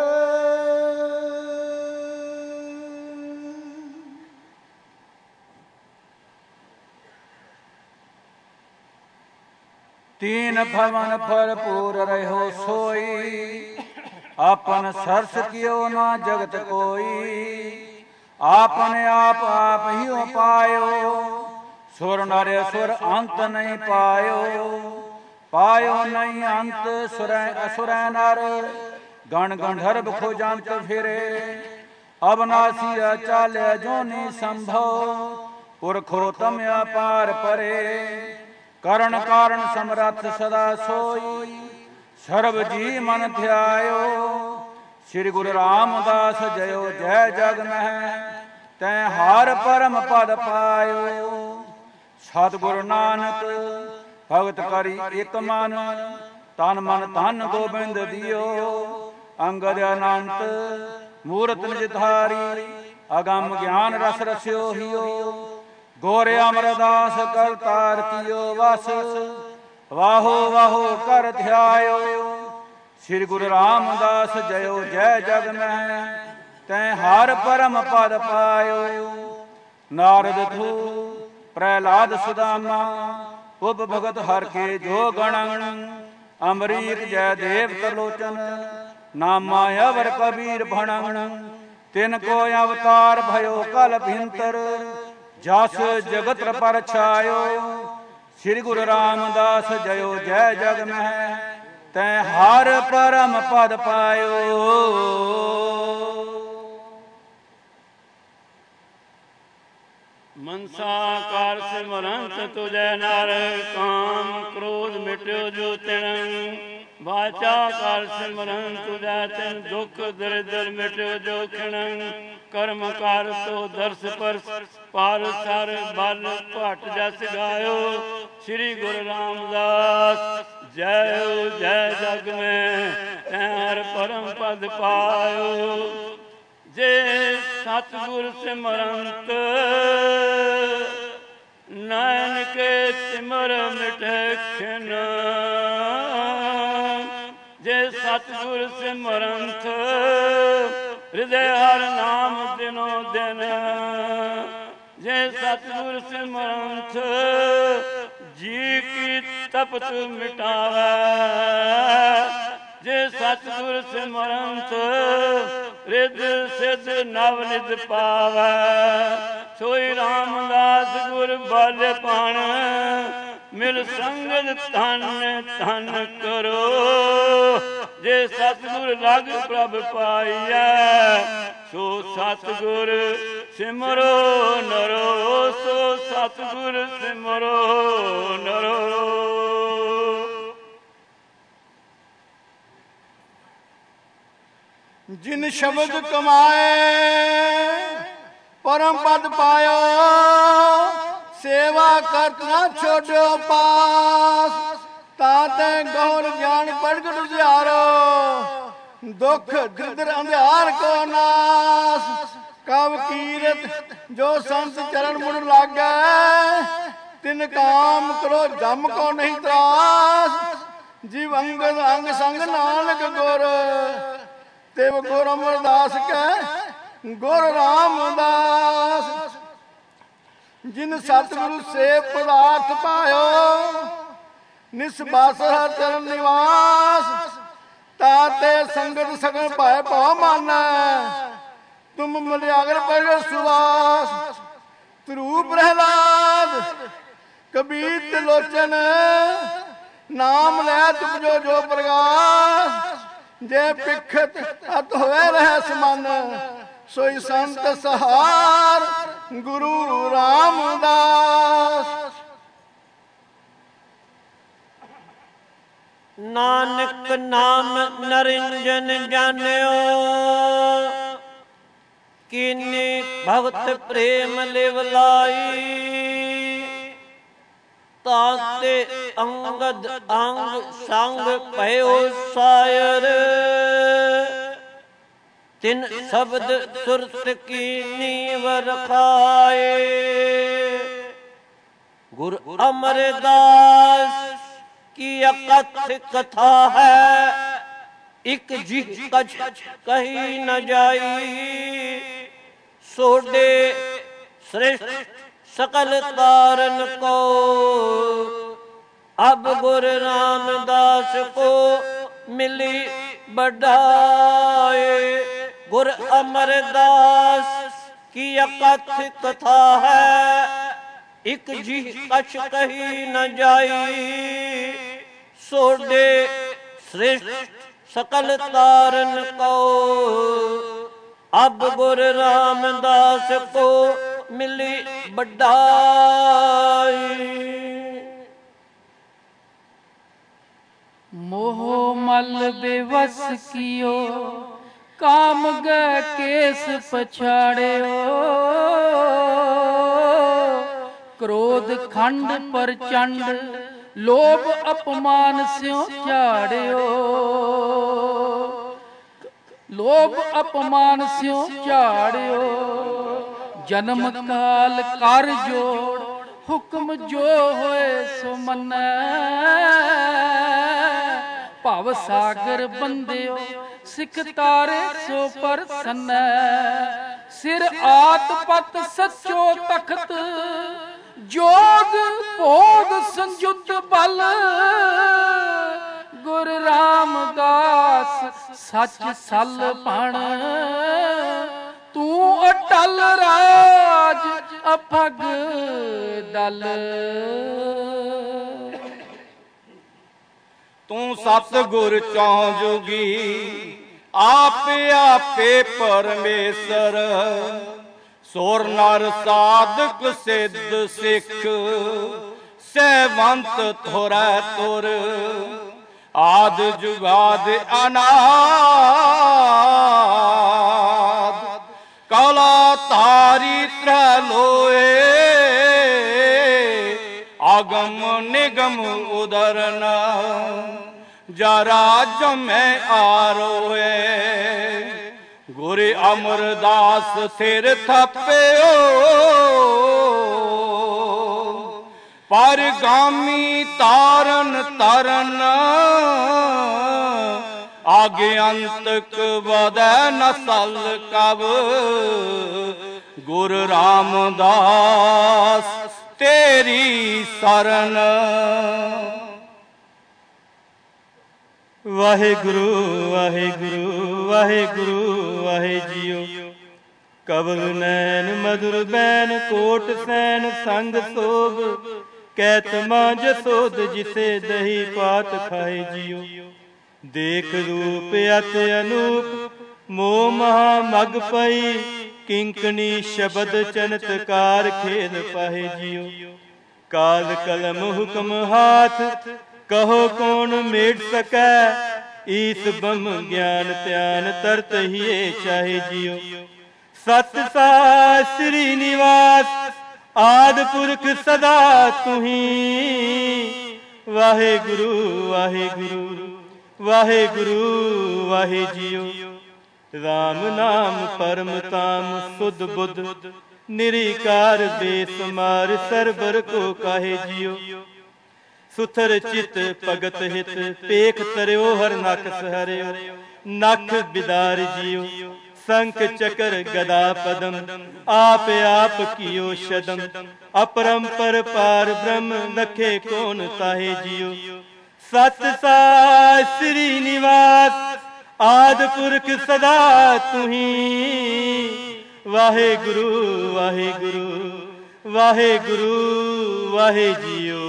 E: तीन भवन भरपूर रहो सोई, आपन सरस कियो ना जगत कोई, आपने आप आप ही पायो, सुर नर सुर अंत नहीं पायो, पायो नहीं अंत सुर असुर नर, गण गंधर्व खोजंत फिरे, अबनासी चाल जोनि संभव, पुरखोतम अपार परे, करण कारण समरथ सदा सोई, सर्व जी मन ध्यायो, श्री गुरु रामदास जयो जय जग मह, तै हार परम पद पायो, सतगुरु नानक भगत करी एक मन, तन मन धन गोबिंद दियो, अंगद अनंत मूरत निज धारी, अगम ज्ञान रस रस्यो हियो, ਗੋਰ ਅਮਰਦਾਸ ਕਰਤਾਰ ਕੀਓ ਵਸ, ਵਾਹੋ ਵਾਹੋ ਕਰ ਧਿਆਇਓ। ਸ੍ਰੀ ਗੁਰੂ ਰਾਮਦਾਸ ਜਯੋ ਜੈ ਜਗ ਮਹਿ, ਤੈਂ ਹਰ ਪਰਮ ਪਦ ਪਾਇਓ। ਨਾਰਦ ਥੂ ਪ੍ਰਹਿਲਾਦ ਸੁਦਾਮਾ, ਉਪ ਭਗਤ ਹਰ ਕੇ ਜੋ ਗਣੰ। ਅਮਰੀਕ ਜੈ ਦੇਵ ਤਰਲੋਚਨ, ਨਾਮਾ ਅਵਰ ਕਬੀਰ ਭਣੰ। ਤਿਨ ਕੋ ਅਵਤਾਰ भयो ਕਲ ਭਿੰਤਰ, ਜਸ ਜਗਤ ਪਰ ਛਾਇਓ। ਸ੍ਰੀ ਗੁਰੂ ਰਾਮਦਾਸ ਜਯੋ ਜੈ ਜਗ ਮਹਿ, ਤੈਂ ਹਰ ਪਰਮ ਪਦ ਪਾਇਓ।
A: ਮਨਸਾ ਕਾਰ ਸਿਮਰੰਤ ਤੁਜੈ ਨਰ, ਕਾਮ ਕ੍ਰੋਧ ਮਿਟਿਓ ਜੋ ਤਿਨ। ਵਾਚਾ ਕਾਰ ਸਿਮਰਨ ਤੁਜੈ ਤਿਨ, ਦੁਖ ਦਰਿਦਰ ਮਿਟਿਓ ਜੋ ਖਿਣ। ਕਰਮ ਕਾਰ ਸੋ ਦਰਸ ਪਰਸ, ਪਾਰ ਸਰ ਬਲ ਭਟ ਜਸ ਗਾਇਓ। ਸ੍ਰੀ ਗੁਰੂ ਰਾਮਦਾਸ ਜੈ ਜੈ ਜਗ ਮੈਂ, ਤੈਂ ਹਰ ਪਰਮ ਪਦ ਪਾਇਓ। ਜੇ ਸਤਿਗੁਰ ਸਿਮਰੰਤ, ਨਾਨਕੇ ਸਿਮਰ ਮਿਟੇ ਖਿਨ। ਜੇ ਸਤਿਗੁਰ ਸਿਮਰੰਤ, ਹਿਰਦੈ ਹਰ ਨਾਮ ਦਿਨੋ ਦਿਨ। ਜੇ ਸਤਿਗੁਰ ਸਿਮਰੰਤ, ਜੀ ਕੀ ਤਪਤ ਮਿਟਾਵੈ। ਜੇ ਸਤਿਗੁਰ ਸਿਮਰੰਤ, ਰਿੱਧ ਸਿੱਧ ਨਵ ਨਿਧ ਪਾਵੈ। ਸੋਈ ਰਾਮਦਾਸ ਗੁਰ ਬਲ ਪਣ, ਮਿਲ ਸੰਗਤ ਧਨ ਧਨ ਕਰੋ। ਜੇ ਸਤਿਗੁਰ ਲਗ ਪ੍ਰਭ ਪਾਈਐ, ਸੋ ਸਤਿਗੁਰ ਸਿਮਰੋ ਨਰੋ। ਸੋ ਸਤਿਗੁਰ ਸਿਮਰੋ ਨਰੋ।
B: ਜਿਨ ਸ਼ਬਦ ਕਮਾਏ ਪਰਮ ਪਦ ਪਾਇਓ। ਸੇਵਾ ਕਰਤ ਨਾ ਛੋਡਿਓ ਪਾਸ, ਤਾਂ ਤੈ ਗੌਰ ਗਿਆਨ ਪ੍ਰਗਟ ਉਜਿਆਰੋ। ਦੁਖ ਦ੍ਰਿਦਰ ਅੰਧਿਆਰ ਕੋ ਨਾਸ, ਕਵ ਕੀਰਤ ਜੋ ਸੰਤ ਚਰਨ ਮੁੜ ਲਾਗੈ। ਤਿਨ ਕਾਮ ਕਰੋ ਜਮ ਕੋ ਨਹੀਂ ਤਰਾਸ, ਜਿਵ ਅੰਗਦ ਅੰਗ ਸੰਗ ਨਾਨਕ ਗੁਰ। ਤਿਵ ਗੁਰ ਅਮਰਦਾਸ ਕੈ ਗੁਰ ਰਾਮਦਾਸ। ਜਿਨ ਸਤਿਗੁਰੂ ਸੇਵ ਪਦਾਰਥ ਪਾਇਓ, ਨਿਸਬਾਸਰ ਹਰ ਚਰਨ ਨਿਵਾਸ। ਤਾਤੇ ਸੰਗਤ ਸਗਲ ਭੈ ਭਉ ਮਾਨੈ, ਤੁਮ ਮਲਿਆਗਰ ਪ੍ਰਗਟ ਸੁਵਾਸ। ਧਰੂ ਪ੍ਰਹਿਲਾਦ ਕਬੀਰ ਤਿਲੋਚਨ, ਨਾਮ ਲੈ ਤੁਮਜੋ ਜੋ ਪ੍ਰਗਾਸ। ਜੇ ਪਿਖਤ ਅਤ ਹੋਏ ਰਹਿ ਸਮਨ, ਸੋਈ ਸੰਤ ਸਹਾਰ ਗੁਰੂ ਰਾਮਦਾਸ।
F: ਨਾਨਕ ਨਾਮ ਨਰਿੰਜਨ ਜਾਣਿਓ, ਕੀਨੀ ਭਗਤ ਪ੍ਰੇਮ ਲਿਵ ਲਾਈ। ਤਾਤੇ ਅੰਗਦ ਅੰਗ ਸੰਗ ਭਇਓ ਸਾਇਰ, ਤਿਨ ਸ਼ਬਦ ਸੁਰਤ ਕੀ ਨੀਵ ਰਖਾਏ। ਗੁਰ ਅਮਰਦਾਸ ਕੀ ਅਕਥ ਕਥਾ ਹੈ, ਇਕ ਜੀ ਕਛ ਕਹੀ ਨ ਜਾਈ। ਸੋਡੇ ਸ੍ਰਿਸ਼ਟ ਸਕਲ ਤਾਰਨ ਕੋ, ਅਬ ਗੁਰ ਰਾਮਦਾਸ ਕੋ ਮਿਲੀ ਬੜਾਏ। ਗੁਰ ਅਮਰਦਾਸ ਕੀ ਅਕਥ ਕਥਾ ਹੈ, ਇਕ ਜੀ ਕਛ ਕਹੀ ਨ ਜਾਈ। ਸੋਡੇ ਸ੍ਰਿਸ਼ਟ ਸਕਲ ਤਾਰਨ ਕੋ, ਅਬ ਗੁਰ ਰਾਮਦਾਸ ਕੋ ਮਿਲੀ ਬੜਾਈ।
G: मोह मल बेवस कियो, काम गए केस पछाड़ियो। क्रोध खंड प्रचंड, लोभ अपमान स्यों झाड़ियो। लोभ अपमान स्यों झाड़ियो। ਜਨਮ ਕਾਲ ਕਰ ਜੋੜ ਹੁਕਮ ਜੋ ਹੋਏ ਸੋ ਮੰਨੈ ਭਵ ਸਾਗਰ ਬੰਦਿਓ ਸਿੱਖ ਤਾਰੇ ਸੋ ਪਰਸਨੈ ਸਿਰ ਆਤ ਪਤ ਸੱਚੋ ਤਖਤ ਜੋਗ ਭੋਗ ਸੰਜੁਤ ਬਲ ਗੁਰ ਰਾਮਦਾਸ ਸੱਚ ਸਲ ਭਣ ਤੂੰ ਅਟਲ ਰਾਜ ਅਭਗ ਦਲ
E: ਤੂੰ ਸਤਿਗੁਰ ਚੌ ਜੁਗੀ ਆਪੇ ਆਪੇ ਪਰਮੇਸ਼ਰ ਸੋਰ ਨਰ ਸਾਧਕ ਸਿੱਧ ਸਿੱਖ ਸਹਿਵੰਤ ਥੋਰੈ ਤੁਰ ਆਦ ਜੁਗਾਦ ਅਨਾਦ ਕਲਾ ਤਾਰੀ ਤ੍ਰੈ ਲੋਏ ਆਗਮ ਨਿਗਮ ਉਦਰਨ ਜਰਾ ਜਮੈ ਆਰੋਏ ਗੁਰ ਅਮਰਦਾਸ ਸਿਰ ਥਾਪਿਓ ਪਰ ਗਾਮੀ ਤਾਰਨ ਤਰਨ ਆਗੇ ਅੰਤਕ ਵਧੈ ਨਸਲ ਕਬ ਗੁਰ ਰਾਮਦਾਸ ਤੇਰੀ ਸਰਨ
H: ਵਾਹਿਗੁਰੂ ਵਾਹਿਗੁਰੂ ਵਾਹਿਗੁਰੂ ਵਾਹਿ ਜੀਓ ਕਬਲ ਨੈਣ ਮਧੁਰ ਬੈਨ ਕੋਟ ਸੈਨ ਸੰਗ ਸੋਭ ਕੈਤ ਮਾਂ ਜਸੋਦ ਜਿਸੇ ਦਹੀ ਪਾਤ ਖਾਏ ਜੀਓ ਦੇਖ ਰੂਪ ਅਤਿ ਅਨੂਪ ਮੋਹ ਮਹਾ ਮਗ ਪਈ ਕਿੰਕਣੀ ਸ਼ਬਦ ਚਨਤਕਾਰ ਖੇਲ ਪਾਹੇ ਜੀਓ ਕਾਲ ਕਲਮ ਹੁਕਮ ਹਾਥ ਕਹੋ ਕੌਣ ਮੇਟ ਸਕੈ ਈਸ ਬਮ ਗਿਆਨ ਧਿਆਨ ਤਰਤ ਹੀਏ ਚਾਹੇ ਜੀਓ ਸਤ ਸਾਹਿਬ ਸ੍ਰੀ ਨਿਵਾਸ ਆਦਿ ਪੁਰਖ ਸਦਾ ਤੁਹੀ ਵਾਹਿਗੁਰੂ ਵਾਹਿਗੁਰੂ ਵਾਹਿਗੁਰੂ ਵਾਹਿ ਜੀਓ ਰਾਮ ਨਾਮ ਪਰਮ ਤਾਮ ਸੁਧ ਬੁੱਧ ਨਿਰੀਕਾਰ ਬੇਸੁਮਾਰ ਸਰਬਰ ਕੋ ਕਾਹੇ ਜੀਓ ਸੁਥਰ ਚਿਤ ਭਗਤ ਹਿਤ ਪੇਖ ਤਰਿਓ ਹਰ ਨਖ ਸਹਰਿਓ ਨਖ ਬਿਦਾਰ ਜੀਓ ਸੰਖ ਚਕਰ ਗਦਾ ਪਦਮ ਆਪ ਆਪ ਕੀਓ ਸ਼ਦਮ ਅਪਰੰਪਰ ਪਾਰ ਬ੍ਰਹਮ ਲਖੇ ਕੌਣ ਤਾਹੇ ਜੀਓ ਸਤ ਸਾਹਿਬ ਸ੍ਰੀ ਨਿਵਾਸ ਆਦਿ ਪੁਰਖ ਸਦਾ ਤੁਹੀ ਵਾਹਿਗੁਰੂ ਵਾਹਿਗੁਰੂ ਵਾਹਿਗੁਰੂ ਵਾਹਿ ਜੀਓ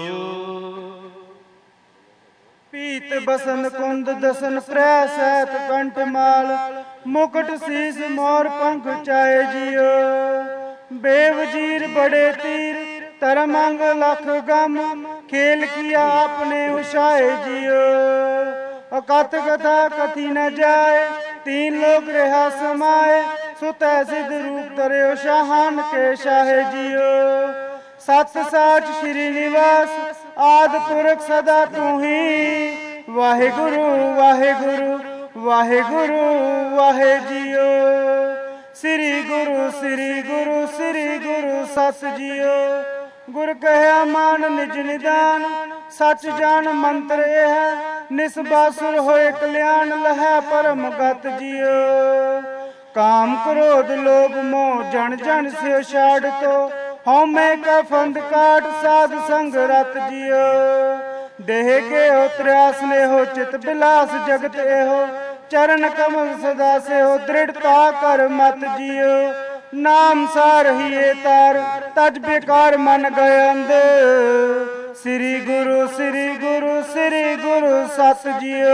I: ਪੀਤ ਬਸਨ ਕੁੰਦ ਦਸਨ ਪ੍ਰੈ ਸੈਤ ਕੰਠ ਮਾਲ ਮੁਕਟ ਸੀਸ ਮੋਰ ਪੰਖ ਚਾਏ ਜੀਓ ਬੇਵਜੀਰ ਬੜੇ ਤੀਰ ਧਰਮ ਅੰਗ ਲਖ ਗਮ ਖੇਲ ਕੀਆ ਆਪਨੇ ਉਸ਼ਾਏ ਜੀਓ ਅਕਥ ਕਥਾ ਕਥੀ ਨ ਜਾਏ तीन लोग रहा समाए सुतै सिद्ध रूप तरियो शाहान के शाहे जियो सत साच श्री निवास आदि पुरख सदा तू ही वाहिगुरु वाहिगुरु वाहिगुरु वाहे जियो श्री गुरु श्री गुरु श्री गुरु सस जियो गुर कहया मान निज निदान सच जान मंत्र यह निस्बासुर होए कल्याण लहै परम गत जियो काम क्रोध लोभ मोह जन जन से छाड़ तो हौमे का फंद काट साध संग रत जियो देह के हो त्रयास ने हो चित बिलास जगत एहो चरण कमल सदा से हो दृढ़ता कर मत जियो नाम सार ही तार तज बेकार मन गए अंध श्री गुरु श्री गुरु श्री गुरु सत जियो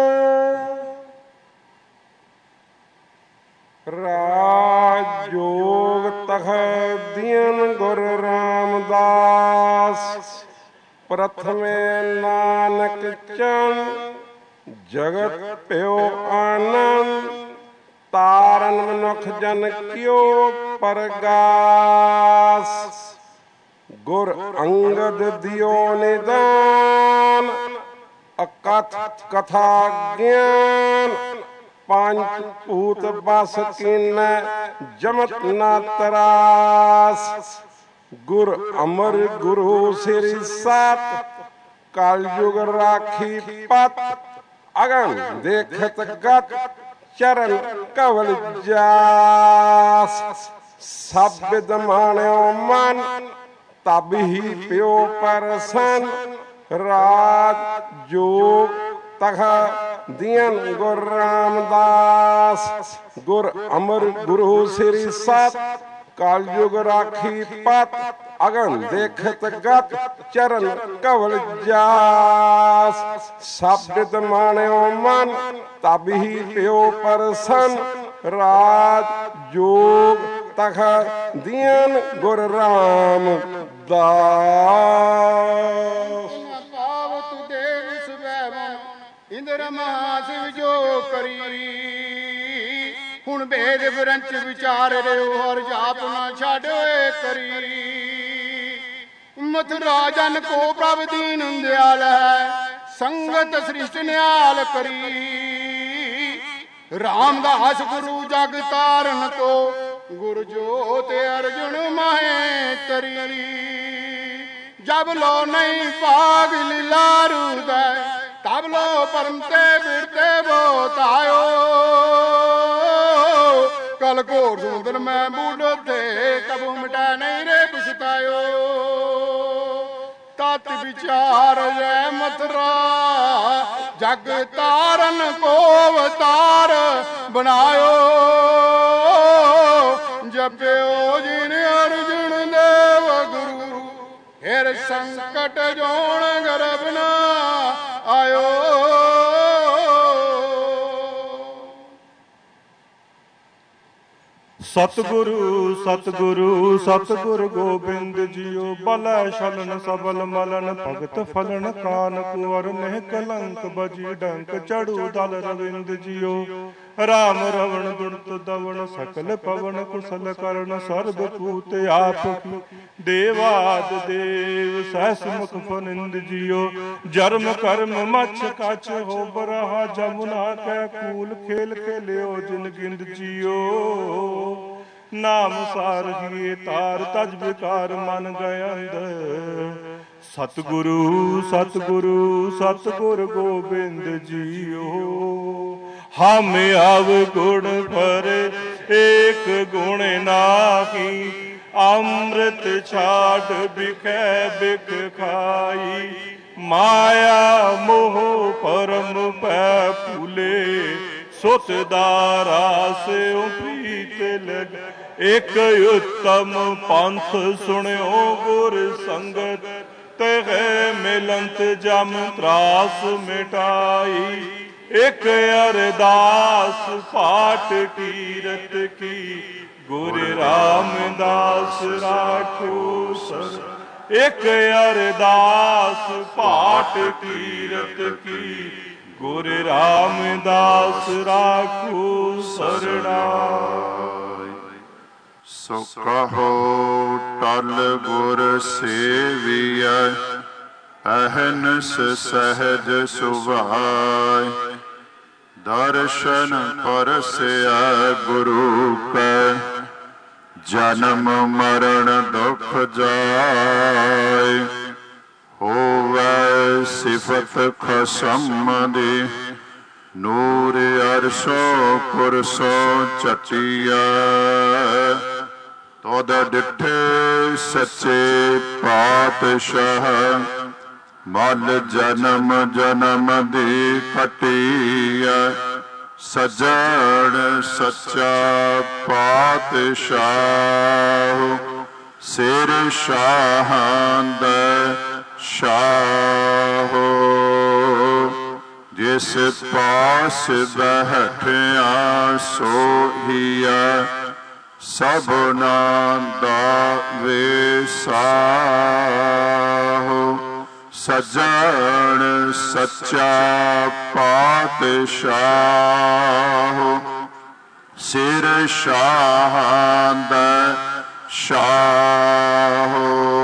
J: राज जोग तख दियन गुर रामदास प्रथमे नानक चंद जगत प्यो आनंद तारन मनुख जन कियो परगास गुर अंगद दियो निदान अकथ कथा ज्ञान ਪੰਜ ਭੂਤ ਬਸ ਕੀਨੈ ਜਮਤ ਨਾ ਤਰਾਸ। ਗੁਰ ਅਮਰ ਗੁਰੂ ਸ੍ਰੀ ਸਤ ਕਲਯੁਗ ਰਾਖੀ ਪਤ। ਅਗਨ ਦੇਖਤ ਗਤ ਚਰਨ ਕਵਲ ਜਾਸ। ਸਭ ਬਿਦ ਮਾਣਿਓ ਮਨ ਤਬ ਹੀ ਪਿਓ ਪਰਸਨ। ਰਾਜ ਜੋਗ ਤਖ ਦੀਨ ਗੁਰ ਰਾਮਦਾਸ। ਗੁਰ ਅਮਰ ਗੁਰੂ ਸ੍ਰੀ ਸਤ ਕਲਯੁਗ ਰਾਖੀ ਪਤ। ਅਗਨ ਦੇਖਤ ਗਤ ਚਰਨ ਕਵਲ ਜਾਸ। ਸਭ ਬਿਦ ਮਾਣਿਓ ਮਨ ਤਬ ਹੀ ਪਿਓ ਪਰਸਨ। ਰਾਜ ਜੋਗ ਤਖ ਦੀਨ ਗੁਰ ਰਾਮਦਾਸ।
B: ਇੰਦਰ ਮਹਾਸਿਵ ਜੋ ਕਰੀ ਹੁਣ ਭੇਦ ਵਿਰੰਚ ਵਿਚਾਰ ਰਿਓ ਹਰ ਜਾਪ ਨਾ ਛੱਡੋਏ ਕਰੀ। ਮਥੁਰਾ ਜਨ ਕੋ ਪ੍ਰਭ ਦੀਨ ਦਿਆਲ ਹੈ ਸੰਗਤ ਸ੍ਰਿਸ਼ਟ ਨਿਆਲ ਕਰੀ। ਰਾਮਦਾਸ ਗੁਰੂ ਜਗ ਤਾਰਨ ਤੋ ਗੁਰ ਜੋਤ ਅਰਜੁਨ ਮਾਹੇ ਤਰੀ। ਜਬ ਲੋ ਨਹੀਂ ਭਾਗ ਲੀਲਾ ਰੂਦੈ ਤਬ ਲੋ ਪਰਮ ਤੇ ਬਿਰਤੇ ਬੋਤਾਇਓ। ਕਲ ਘੋਰ ਸਮੁੰਦਰ ਮੈਂ ਬੂਢ ਤੇ ਕਬੂ ਮਿਟਾ ਨਹੀਂ ਰੇ ਪਛਤਾਇਓ। ਤਤ ਵਿਚਾਰ ਜੈ ਮਥੁਰਾ ਜਗ ਤਾਰਨ ਕੋ ਅਵਤਾਰ ਬਣਾਇਓ। ਜਪਿਓ ਜਿਨ ਅਰਜੁਨ ਦੇਵ ਗੁਰੂ ਫਿਰ ਸੰਕਟ ਜੋਣ ਗਰਭ ਨਾ ਆਇਓ।
H: ਸਤਿਗੁਰੂ ਸਤਿਗੁਰੂ ਸਤਿਗੁਰ ਗੋਬਿੰਦ ਜੀਓ। ਬਲੈ ਛਲਨ ਸਬਲ ਮਲਨ ਭਗਤ ਫਲਨ ਕਾਨ ਕੁਵਰ ਨਹਿ ਕਲੰਕ ਬਜੀ ਡੰਕ ਚੜੂ ਦਲ ਰਵਿੰਦ ਜੀਓ। ਰਾਮ ਰਵਣ ਦੁਰਤ ਦਵਣ ਸਕਲ ਪਵਨ ਕੁਸਲ ਕਰਨ ਸਰਬ ਪੂਤ ਆਪ ਕੀ। ਦੇਵਾਦ ਦੇਵ ਸਹਿਸ ਮੁਖ ਫਨਿੰਦ ਜੀਓ। ਜਰਮ ਕਰਮ ਮਛ ਕਛ ਹੋ ਬਰਹਾ ਜਮੁਨਾ ਕੈ ਕੂਲ ਖੇਲ ਖੇਲਿਓ ਜਿਨ ਗਿੰਦ ਜੀਓ। ਨਾਮ ਸਾਰ ਜੀਏ ਤਾਰ ਤਜ ਵਿਕਾਰ ਮਨ ਗਇੰਦ। ਸਤਿਗੁਰੂ ਸਤਿਗੁਰੂ ਸਤਿਗੁਰ ਗੋਬਿੰਦ ਜੀਓ। ਹਮ ਆਵ ਗੁਣ ਪਰ ਏਕ ਗੁਣ ਨਾਹੀ। ਅੰਮ੍ਰਿਤ ਛਾੜ ਬਿਖੈ ਬਿਖ ਖਾਈ। ਮਾਇਆ ਮੋਹ ਪਰਮ ਪੈ ਭੂਲੇ। ਸੁਤ ਦਾਰਾ ਸਿਉ ਪ੍ਰੀਤ ਲਗ। ਇਕ ਉਤਮ ਪੰਥ ਸੁਣਿਓ ਗੁਰ ਸੰਗਤ। ਤਹਿ ਮਿਲੰਤ ਜਮ ਤਰਾਸ ਮਿਟਾਈ। ਇਕ ਅਰਦਾਸ ਪਾਠ ਕੀਰਤ ਕੀ। ਗੁਰ ਰਾਮਦਾਸ ਰਾਖੋ ਸਰ। ਇਕ ਅਰਦਾਸ ਪਾਠ ਕੀਰਤ ਕੀ। ਗੁਰ ਰਾਮਦਾਸ ਰਾਖੋ ਸਰਣਾ।
K: ਸੋ ਕਹੋ ਟਲ ਗੁਰ ਸੇਵੀਐ ਅਹਨਸ ਸਹਿਜ ਸੁਭਾਇ। ਦਰਸ਼ਨ ਪਰਸਿਐ ਗੁਰੂ ਕੈ ਜਨਮ ਮਰਨ ਦੁਖ ਜਾਇ। ਹੋਵੈ ਸਿਫਤ ਖਸਮ ਦੀ ਨੂਰ ਅਰਸ਼ੋ ਕੁਰਸੋ ਚਟਿਐ। ਤੋਦ ਡਿਠੇ ਸੱਚੇ ਪਾਤਸ਼ਾਹ ਮਲ ਜਨਮ ਜਨਮ ਦੀ ਕਟਿਐ। ਸਜਣ ਸੱਚਾ ਪਾਤਸ਼ਾਹ ਸਿਰ ਸ਼ਾਹਾਂ ਦਾ ਸ਼ਾਹ। ਜਿਸ ਪਾਸ ਬੈਠਿਆ ਸੋਹੀਐ ਸਭਨਾ ਦਾ ਵਿਸਾਹ। ਸਜਣ ਸੱਚਾ ਪਾਤਸ਼ਾਹ ਸਿਰ ਸ਼ਾਹਾਂ ਦਾ ਸ਼ਾਹ।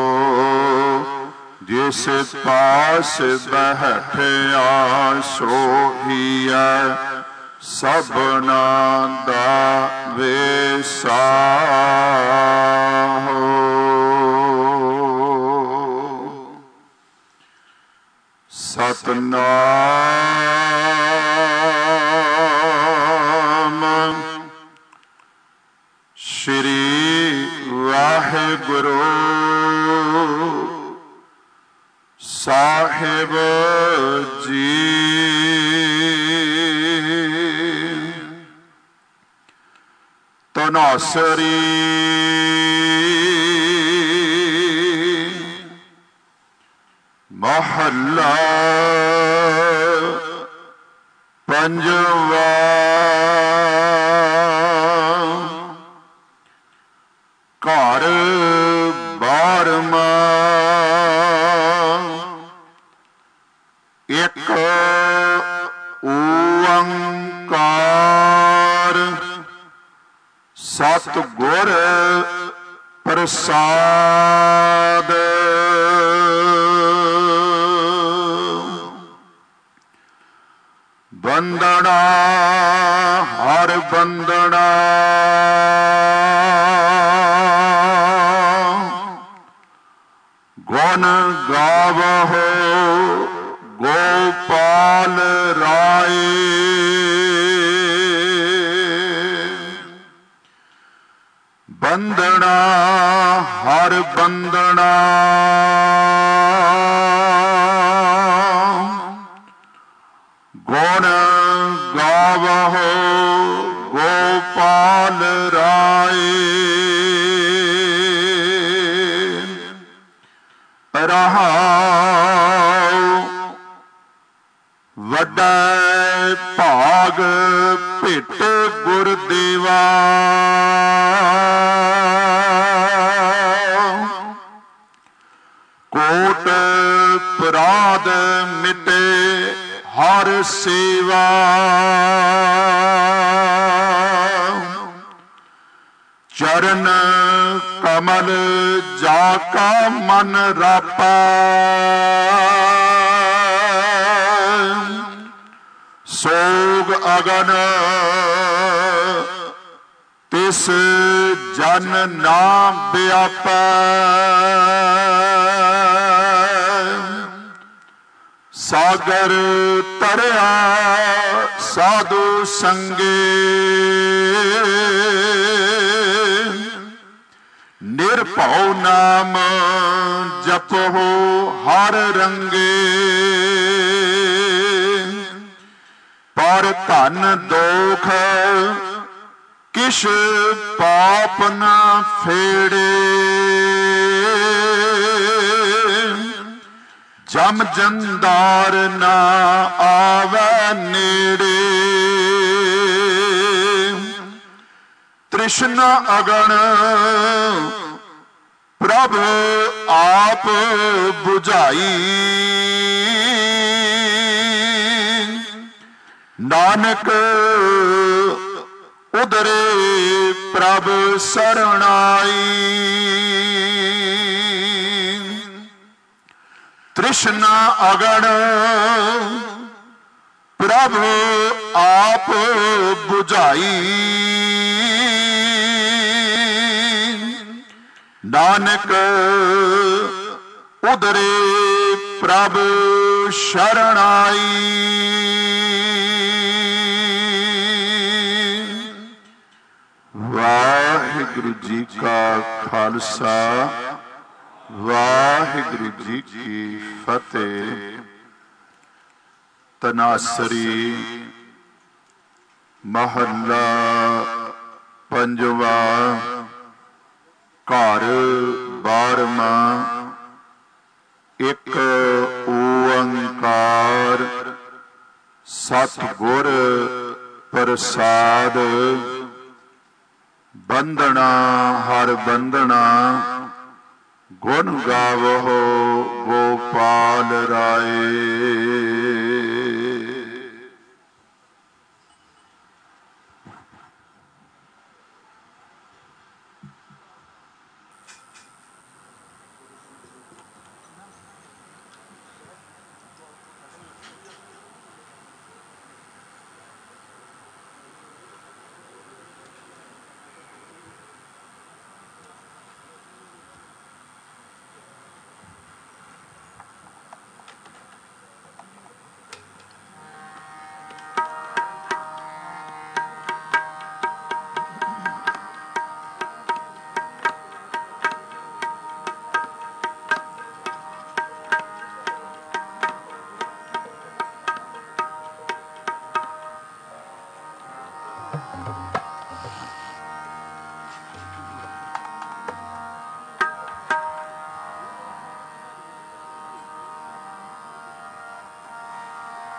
K: ਜਿਸ ਪਾਸ ਬੈਠਿਆ ਸੋਹੀਐ ਸਭਨਾ ਦਾ ਵੇਸਾ ਸਤਨਾਮ ਸ਼੍ਰੀ ਵਾਹਿਗੁਰੂ ਸਾਹਿਬ ਜੀ। ਤਨਾਸਰੀ ਮਹੱਲਾ ਪੰਜਵਾ। ਘਰ ਬਾਰਵਾਂ ਇੱਕ ਓੰਕਾਰ ਸਤਿਗੁਰ ਪ੍ਰਸਾਦ। ਬੰਦਨਾ ਹਰ ਬੰਦਨਾ ਗੁਣ ਗਾਵਹੁ ਗੋਪਾਲ ਰਾਏ। ਬੰਦਨਾ ਹਰ ਬੰਦਨਾ ਗੁਣ ਗਾਵਹੁ ਗੋਪਾਲ ਰਾਏ। ਰਹਾਉ ਵੱਡਾ ਭਾਗ ਭਿਟ ਗੁਰਦੇਵਾ। ਕੋਟ ਅਪਰਾਧ ਮਿਟੇ ਹਰ ਸੇਵਾ। ਚਰਨ ਕਮਲ ਜਾ ਕਾ ਮਨ ਰਾਪਾ। ਸੋਗ ਅਗਨ ਤਿਸ ਜਨ ਨਾ ਵਿਆਪੈ। ਸਾਗਰ ਤਰਿਆ ਸਾਧੂ ਸੰਗੇ। ਨਿਰਭਉ ਨਾਮ ਜਪੋ ਹਰ ਰੰਗੇ। ਪਰ ਧਨ ਦੋਖ ਕਿਛ ਪਾਪ ਨ ਫੇੜੇ। ਜਮ ਜੰਦਾਰ ਨਾ ਆਵੈ ਨੇੜੇ। ਤ੍ਰਿਸ਼ਨਾ ਅਗਣ ਪ੍ਰਭ ਆਪ ਬੁਝਾਈ। ਨਾਨਕ ਉਦਰੇ ਪ੍ਰਭ ਸਰਣਾਈ। ਤ੍ਰਿਸ਼ਨਾ ਅਗਣ ਪ੍ਰਭ ਆਪ ਬੁਝਾਈ। ਨਾਨਕ ਉਦਰੇ ਪ੍ਰਭ ਸ਼ਰਣਾਈ। ਵਾਹਿਗੁਰੂ ਜੀ ਕਾ ਖਾਲਸਾ ਵਾਹਿਗੁਰੂ ਜੀ ਕੀ ਫਤਿਹ। ਤਨਾਸਰੀ ਮਹੱਲਾ ਪੰਜਵਾ। ਘਰ ਬਾਰਵਾਂ ਇੱਕ ਓੰਕਾਰ ਸਤਿਗੁਰ ਪ੍ਰਸਾਦ। ਬੰਦਨਾ ਹਰ ਬੰਦਨਾ ਗੁਣ ਗਾਵਹੁ ਗੋਪਾਲ ਰਾਏ।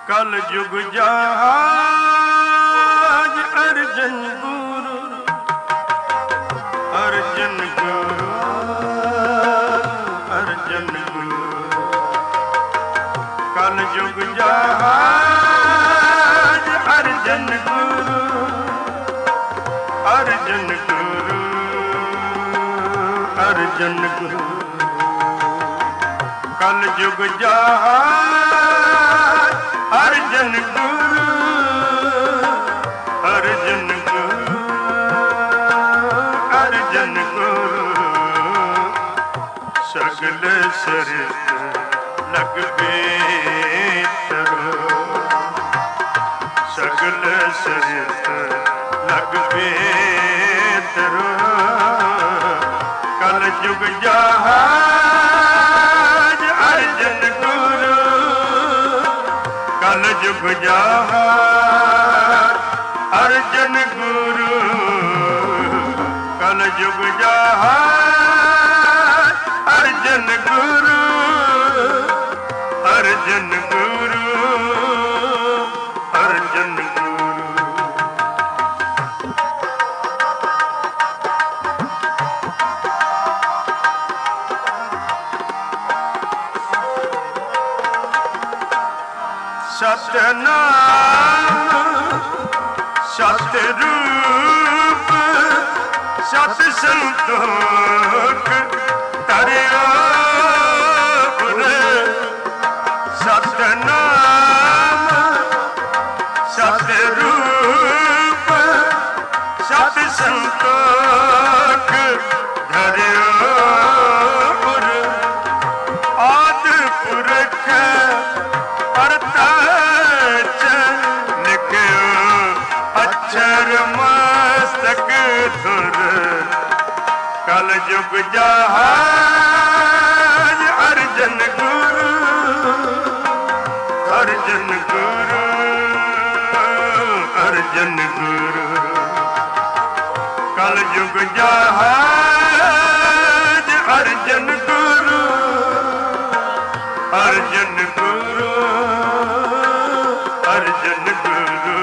A: ਕਲ ਜੁਗ ਜਹਾਜ ਅਰਜਨ ਗੁਰੂ ਅਰਜਨ ਗੁਰੂ ਅਰਜਨ ਗੁਰੂ ਕਲ ਜੁਗ ਜਹਾਜ ਅਰਜਨ ਗੁਰੂ ਅਰਜਨ ਗੁਰੂ ਅਰਜਨ ਗੁਰੂ ਕਲ ਜੁਗ ਜਹਾਜ ਅਰਜਨ ਗੁਰੂ ਅਰਜਨ ਗੁਰੂ ਅਰਜਨ ਗੁਰੂ ਸਗਲ ਸਰਿਤ ਲਗ ਬੇਤਰੋ ਸਗਲ ਸਰਿਤ ਲਗ ਬੇਤਰੋ ਕਲ ਜੁਗ ਜਹਾਜ ਅਰਜਨ ਗੁਰੂ ਕਲ ਜੁਗ ਜਹਾਜ ਅਰਜਨ ਗੁਰੂ ਕਲ ਜੁਗ ਜਹਾਜ ਅਰਜਨ ਗੁਰੂ ਅਰਜਨ ਗੁਰੂ ਅਰਜਨ ਗੁਰੂ ਸਤਨਾਮ ਸਤ ਰੂਪ ਸਤ ਸੰਤੋਖ ਤਰਿਓ ਸਤਨਾਮ ਸਤ ਰੂਪ ਸਤ ਸੰਤੋਖ ਧਰਿਓ ਆਦ ਪੁਰਖ ਅਛਰ ਮਸਤਕ ਧੁਰ ਕਲ ਜੁਗ ਜਹਾਜ ਅਰਜਨ ਗੁਰੂ ਅਰਜਨ ਗੁਰੂ ਅਰਜਨ ਗੁਰੂ ਕਲ ਜੁਗ ਜਹਾਜ ਅਰਜਨ ਗੁਰੂ ਅਰਜਨ ਗੁਰੂ ਅਰਜਨ ਗੁਰੂ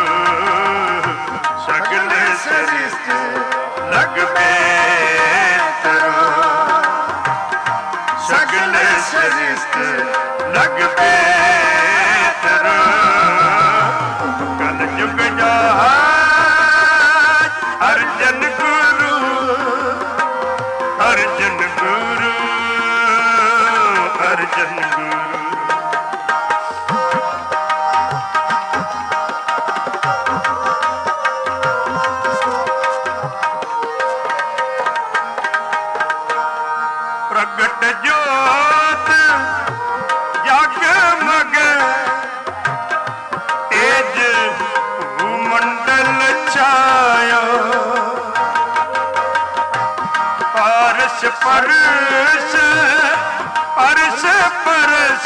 A: ਸਗਲ ਸਰਿਸ਼ਟ ਲਗ ਬੇਤਰੋ ਸਗਲ ਸਰਿਸ਼ਟ ਲਗ ਬੇਤਰੋ ਕਲ ਜੁਗ ਜਹਾਜ ਅਰਜਨ ਗੁਰੂ ਅਰਜਨ ਗੁਰੂ ਅਰਜਨ ਗੁਰੂ ਪ੍ਰਗਟ ਜੋਤ ਜਗ ਮਗ ਤੇਜ ਭੂਮੰਡਲ ਛਾਇਓ ਪਾਰਸ ਪਰਸ ਪਰਸ ਪਰਸ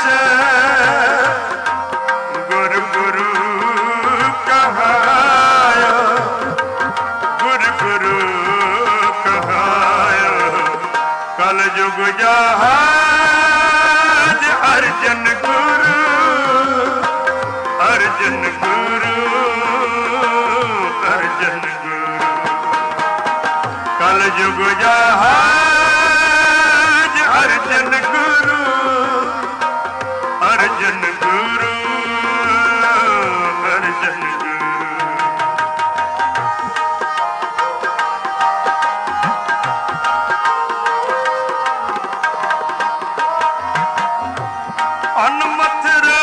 A: ਗੁਰ ਗੁਰੂ ਕਹਾਇਓ ਗੁਰ ਗੁਰੂ ਕਹਾਇਓ ਕਲ ਜੁਗ ਜਹਾਜ ਅਰਜਨ ਗੁਰੂ ਅਰਜਨ ਗੁਰੂ ਅਰਜਨ ਗੁਰੂ ਕਲ ਜੁਗ ਜਹਾਜ ਅਰਜਨ ਗੁਰੂ ਅਰਜਨ ਗੁਰੂ ਅਰਜਨ ਗੁਰੂ ਅਨਮਥਰਾ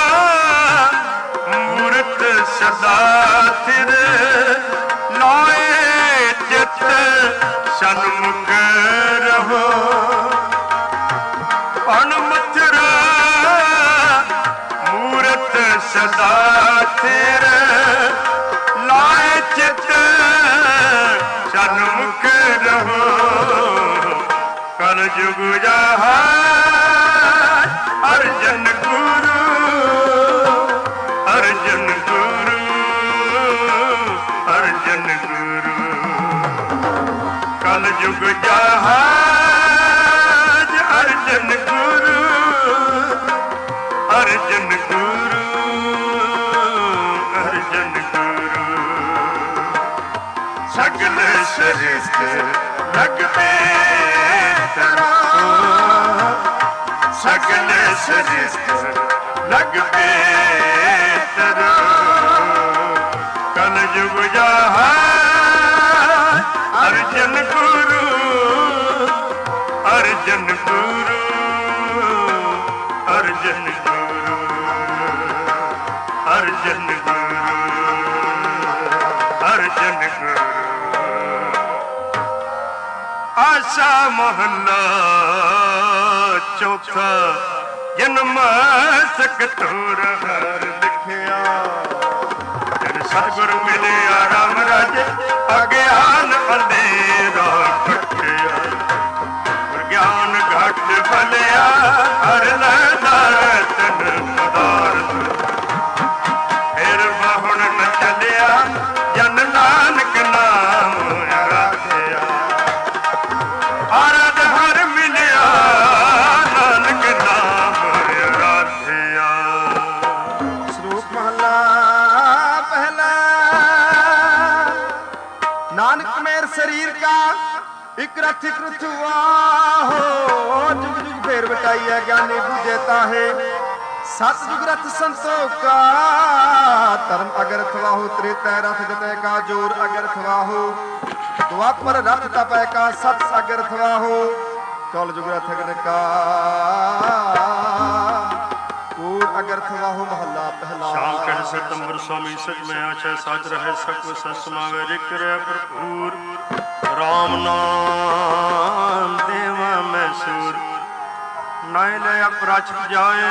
A: ਮੂਰਤ ਸਦਾ ਥਿਰ ਲਾਏ ਚਿਤ ਸਨਮੁਖ ਰਹੋ ਅਨਮਥਰਾ ਮੂਰਤ ਸਦਾ ਥਿਰ ਲਾਏ ਚਿਤ ਸਨਮੁਖ ਰਹੋ ਕਲ ਜੁਗ ਜਹਾਜ ਅਰਜਨ ਗੁਰੂ ਅਰਜਨ ਗੁਰੂ ਅਰਜਨ ਗੁਰੂ ਕਲ ਜੁਗ ਜਹਾਜ ਅਰਜਨ ਗੁਰੂ ਅਰਜਨ ਗੁਰੂ सरित लगते तरो सगले सरित लगते तरो कल युग जहाँ अर्जन गुरु अर्जन गुरु अर्जन गुरु अर्जन गुरु अर्जन गुरु आशा महला चौथा जन्म सकतूर हर लिखिया सतगुरु मिलिया राम राजे अज्ञान अंधेरा कटिया ज्ञान घट फलिया हर तन पदार्थ फिर बहुण न चलिया जन नानक नाम आराध्या आराध हर मिलिया नानक नाम आराध्या।
B: श्लोक महला पहला। नानक मेर शरीर का एक रथ कृत हुआ हो जुग जुग फेर बटाइया ज्ञानी बुझेता है सत जुग रथ संतों का धर्म अगर थवा हो त्रेता रथ जतय का जोर अगर थवा हो द्वापर रथ तपय का सत अगर थवा हो कल जुग रथ अगर का कूर अगर थवा हो महला पहला।
A: शाम कह सितंबर स्वामी सच में आशा साज रहे सकव सस समावे रिक रहे भरपूर राम नाम देवा मैं सूर नाय ले अपराचित जाए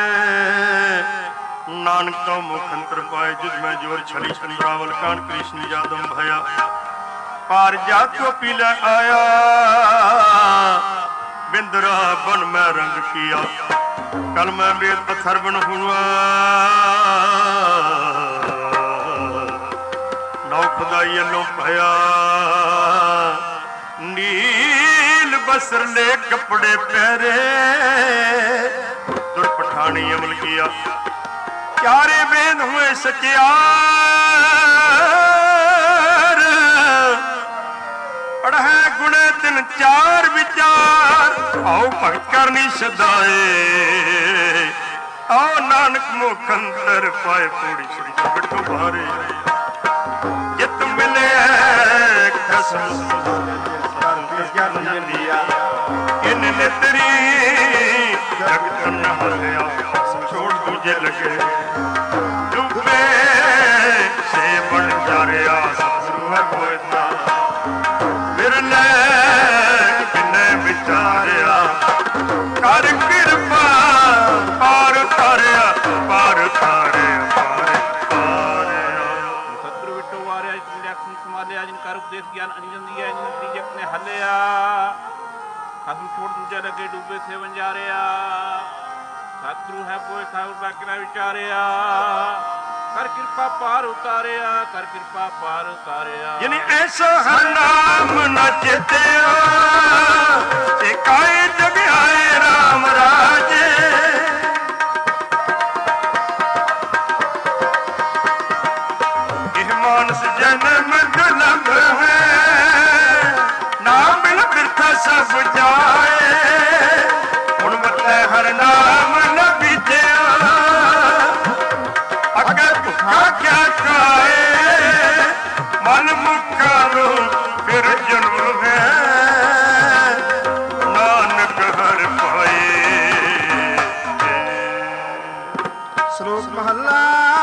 A: नानक तो मुखंतर पाए जुद में जोर छली चंद्रावल कान कृष्ण जादम भया पार जातो पीले आया बिंदरा बन में रंग किया कल मैं वेद पत्थर बन हुआ नौ खुदाई लो भया नील बसर ले कपड़े पहरे तुर पठानी अमल किया चारे वेद हुए सचियार पढ़े गुणे दिन चार विचार आओ भगत करनी सदाए आओ नानक मुखंतर पाए पूरी श्री बिठो भारे जित मिले कसम इन नेतरी जगत न हल्या छोड़ दूजे लगे डूबे से बन जा रहा सतगुरु है कोयता विरले किन्ने विचारिया कर कृपा पार तारिया पार तारे पार तारिया
C: सतगुरु विठो वारिया जिन लक्षण संभालिया जिन कर उपदेश ज्ञान अंजन दिया जिन त्रिजक ने हलिया खत्म छोड़ दूजे लगे डूबे से बंजारिया सतगुरु है कोई ठाकुर बाकी ना विचारिया कर कृपा पार उतारिया कर कृपा पार उतारिया
A: जिन ऐसा हर नाम न चेतिया एकाए जग आए राम राजे यह मानस जन्म दुर्लभ है नाम बिन बिरथा सब जाए हुण बतै हर नाम न बीतिया अगर भुखा क्या खाए मन मुखारो फिर जन्म है नानक हर पाए।
B: श्लोक महला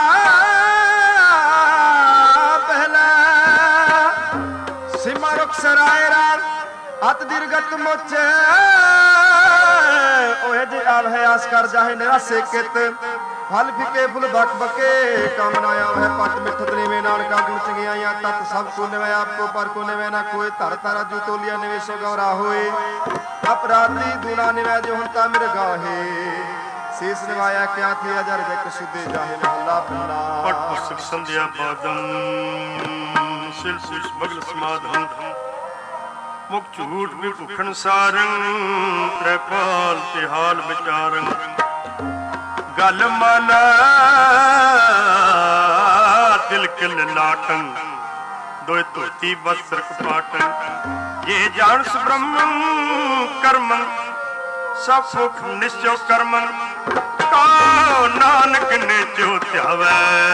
B: पहला। सीमा रुख सराय राग अत दीर्घत मोचे ओहे जे आव है आस कर जाहे निराशे कित फल फिके फुल बक बके कामना आव है पत मिठत नीवे नानका गुण चंगियाया तत सब को निवे आपको पर को निवे ना कोई धर तारा जो तोलिया निवेशो गौरा होए अपराधी दूना निवे जो हंता मिर गाहे शीस निवाया क्या थी अजर जग सुदे जाहे महला पहला।
A: पट पुस्तक संध्या पादम सिल सुष बगल समाधम मुख झूठ भी भुखन सारंग त्रिपाल तिहाल विचारंग गल माना दिल किल लाटंग ਦੋਇ ਧੋਤੀ ਬਸਤਰ ਕਪਾਟਨ ਇਹ ਜਾਣਸ ਬ੍ਰਹਮੰ ਕਰਮੰ ਸਭ ਸੁਖ ਨਿਸ਼ਚੋ ਕਰਮੰ ਕਉ ਨਾਨਕ ਨੇ ਜੋ ਧਿਆਵੈ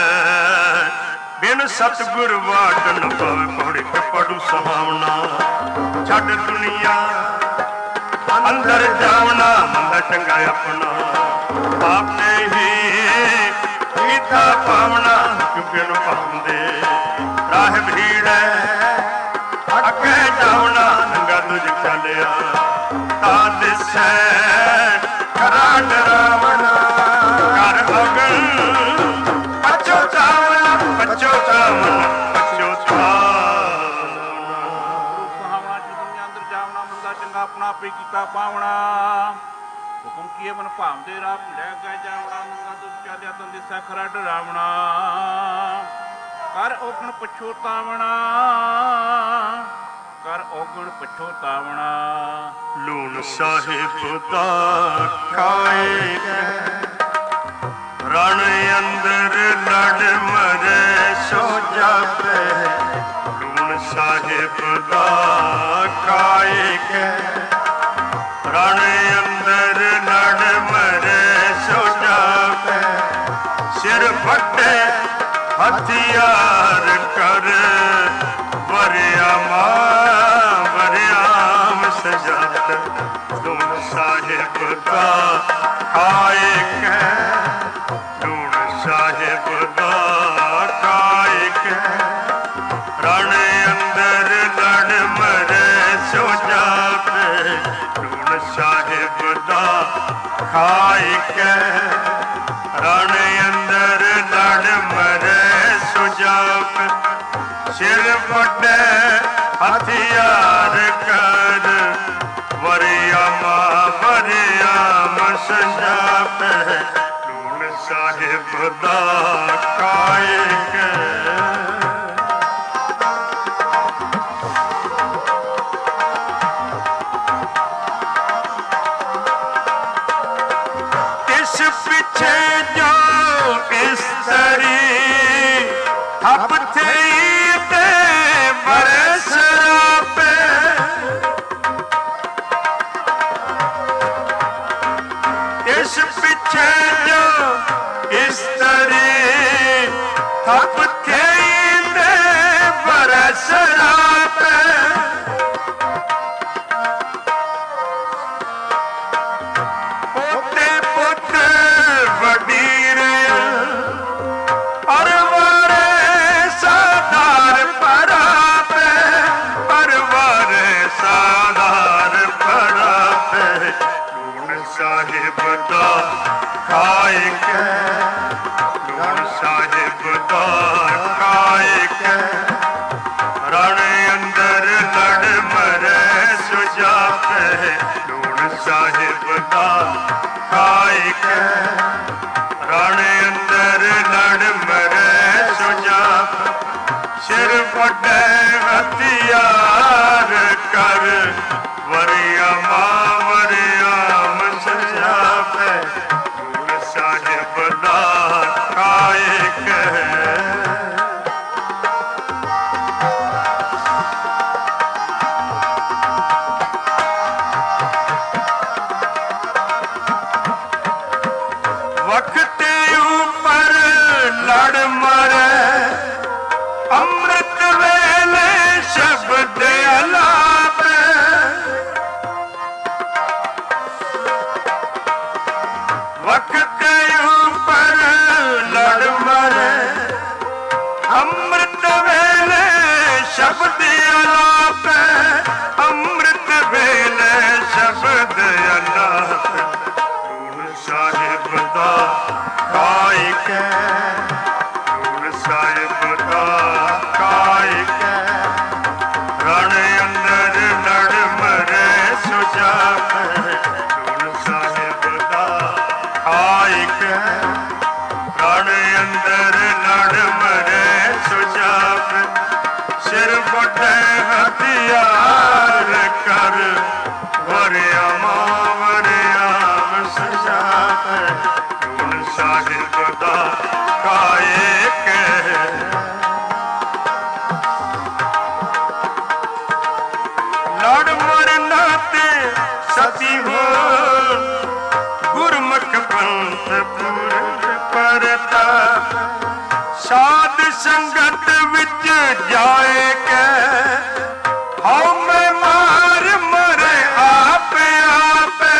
A: ਬਿਨ ਸਤਿਗੁਰ ਵਾਟ ਨ ਪਵੇ ਪੌੜੀ ਪੜੂ ਸੁਹਾਵਣਾ ਛੱਡ ਦੁਨੀਆ ਅੰਦਰ ਜਾਵਣਾ ਮੰਦਾ ਚੰਗਾ ਆਪਣਾ ਆਪੇ ਹੀ ਕੀਤਾ ਪਾਵਣਾ ਕਿਉਂ ਨੂੰ ਪਾਉਂਦੇ ਰਾਹ ਭੀੜ ਅੱਗੇ ਜਾਵਣਾ ਨੰਗਾ ਦੁਜ ਚੱਲਿਆ ਤਾਂ ਦਿਸੈ ਖਰਾ ਡਰਾਵਣਾ ਕਰ ਅਗਨ ਪਛੋ ਚਾਵਣਾ ਪਛੋ ਚਾਵਣਾ ਪਛੋ ਚਾਵਣਾ
C: ਸੁਹਾਵਣਾ ਚ ਦੁਨੀਆ ਅੰਦਰ ਜਾਵਣਾ ਮੰਦਾ ਚੰਗਾ ਆਪਣਾ ਆਪੇ ਕੀਤਾ ਪਾਵਣਾ ਹੁਕਮ ਕੀਏ ਮਨ ਭਾਵਦੇ ਰਾਹ ਭੀੜੈ ਗਏ ਜਾਵਣਾ ਨੰਗਾ ਦੁਜ ਚੱਲਿਆ ਤਾਂ ਦਿਸੈ ਖਰਾ ਡਰਾਵਣਾ ਕਰ ਔਗਣ ਪਛੋਤਾਵਣਾ ਕਰ ਔਗਣ ਪਛੋਤਾਵਣਾ
A: ਲੂਣ ਸਾਹਿਬ ਦਾ ਖਾਏ ਰਣ ਅੰਦਰ ਲੜ ਮਰੇ ਸੋ ਜਾਪੇ ਲੂਣ ਸਾਹਿਬ ਦਾ ਖਾਏ ਕੇ ਰਣ ਅੰਦਰ ਲੜ ਮਰੇ ਸੋ ਜਾਪੇ ਸਿਰ ਫੱਟੇ ਹਥਿਆਰ ਕਰ ਵਰਿਆ ਮਾਂ ਵਰਿਆਮ ਸਜਾਤ ਲੂਣ ਸਾਹਿਬ ਦਾ ਖਾਏ ਕੇ ਲੂਣ ਸਾਹਿਬ ਦਾ ਖਾਏ ਕੇ ਰਣ ਅੰਦਰ ਲੜ ਮਰੇ ਸੋ ਜਾਪੇ ਲੂਣ ਸਾਹਿਬ ਦਾ ਖਾਏ ਕੇ ਰਣ ਅੰਦਰ ਲੜ ਮਰੇ ਸੋ ਜਾਪੇ ਸਿਰ ਵੱਡੇ ਹਥਿਆਰ ਕਰ ਵਰਿਆਮਾ ਵਰਿਆਮ ਸਜਾਪੇ ਲੂਣ ਸਾਹਿਬ ਦਾ ਖਾਏ ਕੇ ਇਸ ਪਿੱਛੇ ਜੋ ਇਸਤਰੀ ਹੱਥ ਇਸ ਪਿੱਛੇ ਜੋ ਇਸਤਰੀ ਹੱਥੇ ਦੇ ਬਰਸ ਰਾਪੇ ਪੋਤੇ ਪੁੱਤ ਵਡੀਰ ਪਰਵਾਰੇ ਸਾਧਾਰ ਪਰਾਪੇ ਪਰਵਾਰੇ ਸਾਧਾਰ ਪਰਾਪੇ ਸਾਹਿਬ ਦਾ ਖਾਏ ਕੇ ਲੂਣ ਸਾਹਿਬ ਦਾ ਖਾਏ ਕੇ ਰਣ ਅੰਦਰ ਲੜ ਮਰੇ ਸੋ ਜਾਪੇ ਲੂਣ ਸਾਹਿਬ ਦਾ ਖਾਏ ਕੇ ਰਣ ਅੰਦਰ ਲੜ ਮਰੇ ਸੋ ਜਾਪੇ ਸਿਰ ਵੱਡੇ ਹਥਿਆਰ ਕਰ ਵਰਿਆਮਾ ਸਾਹਿਬ ਦਾ ਖਾਏ ਕੇ ਵਕਤ ਉਪਰ ਲੜ ਮਰੇ ਅੰਮ੍ਰਿਤ ਵੇਲੇ ਸ਼ਬਦ ਅਲਾਪੇ ਵਕਤ ਉਪਰ ਲੜ ਮਰੇ ਅੰਮ੍ਰਿਤ ਵੇਲੇ ਸ਼ਬਦ ਅਲਾਪੇ ਅੰਮ੍ਰਿਤ ਵੇਲੇ ਸ਼ਬਦ ਅਲਾਪੇ ਲੂਣ ਸਾਹਿਬ ਦਾ ਖਾਏ ਕੇ ਲੂਣ ਸਾਹਿਬ ਦਾ ਖਾਏ ਕੇ ਰਣ ਅੰਦਰ ਲੜ ਮਰੇ ਸੋ ਜਾਪੇ ਲੂਣ ਸਾਹਿਬ ਦਾ ਖਾਏ ਕੇ ਰਣ ਅੰਦਰ ਲੜ ਮਰੇ ਸੋ ਜਾਪੇ ਸਿਰ ਵੱਡੇ ਹਥਿਆਰ ਕਰ ਵਰਿਆਮਾ ਵਰਿਆਮ ਸਜਾਪੇ ਲੂਣ ਸਾਹਿਬ ਦਾ ਖਾਏ ਕੇ ਪੂਰਨ ਪਰਤਾਪ ਸਾਧ ਸੰਗਤ ਵਿੱਚ ਜਾਏ ਕੇ ਹਉ ਮੈਂ ਮਾਰ ਮਰੇ ਆਪ ਆਪੇ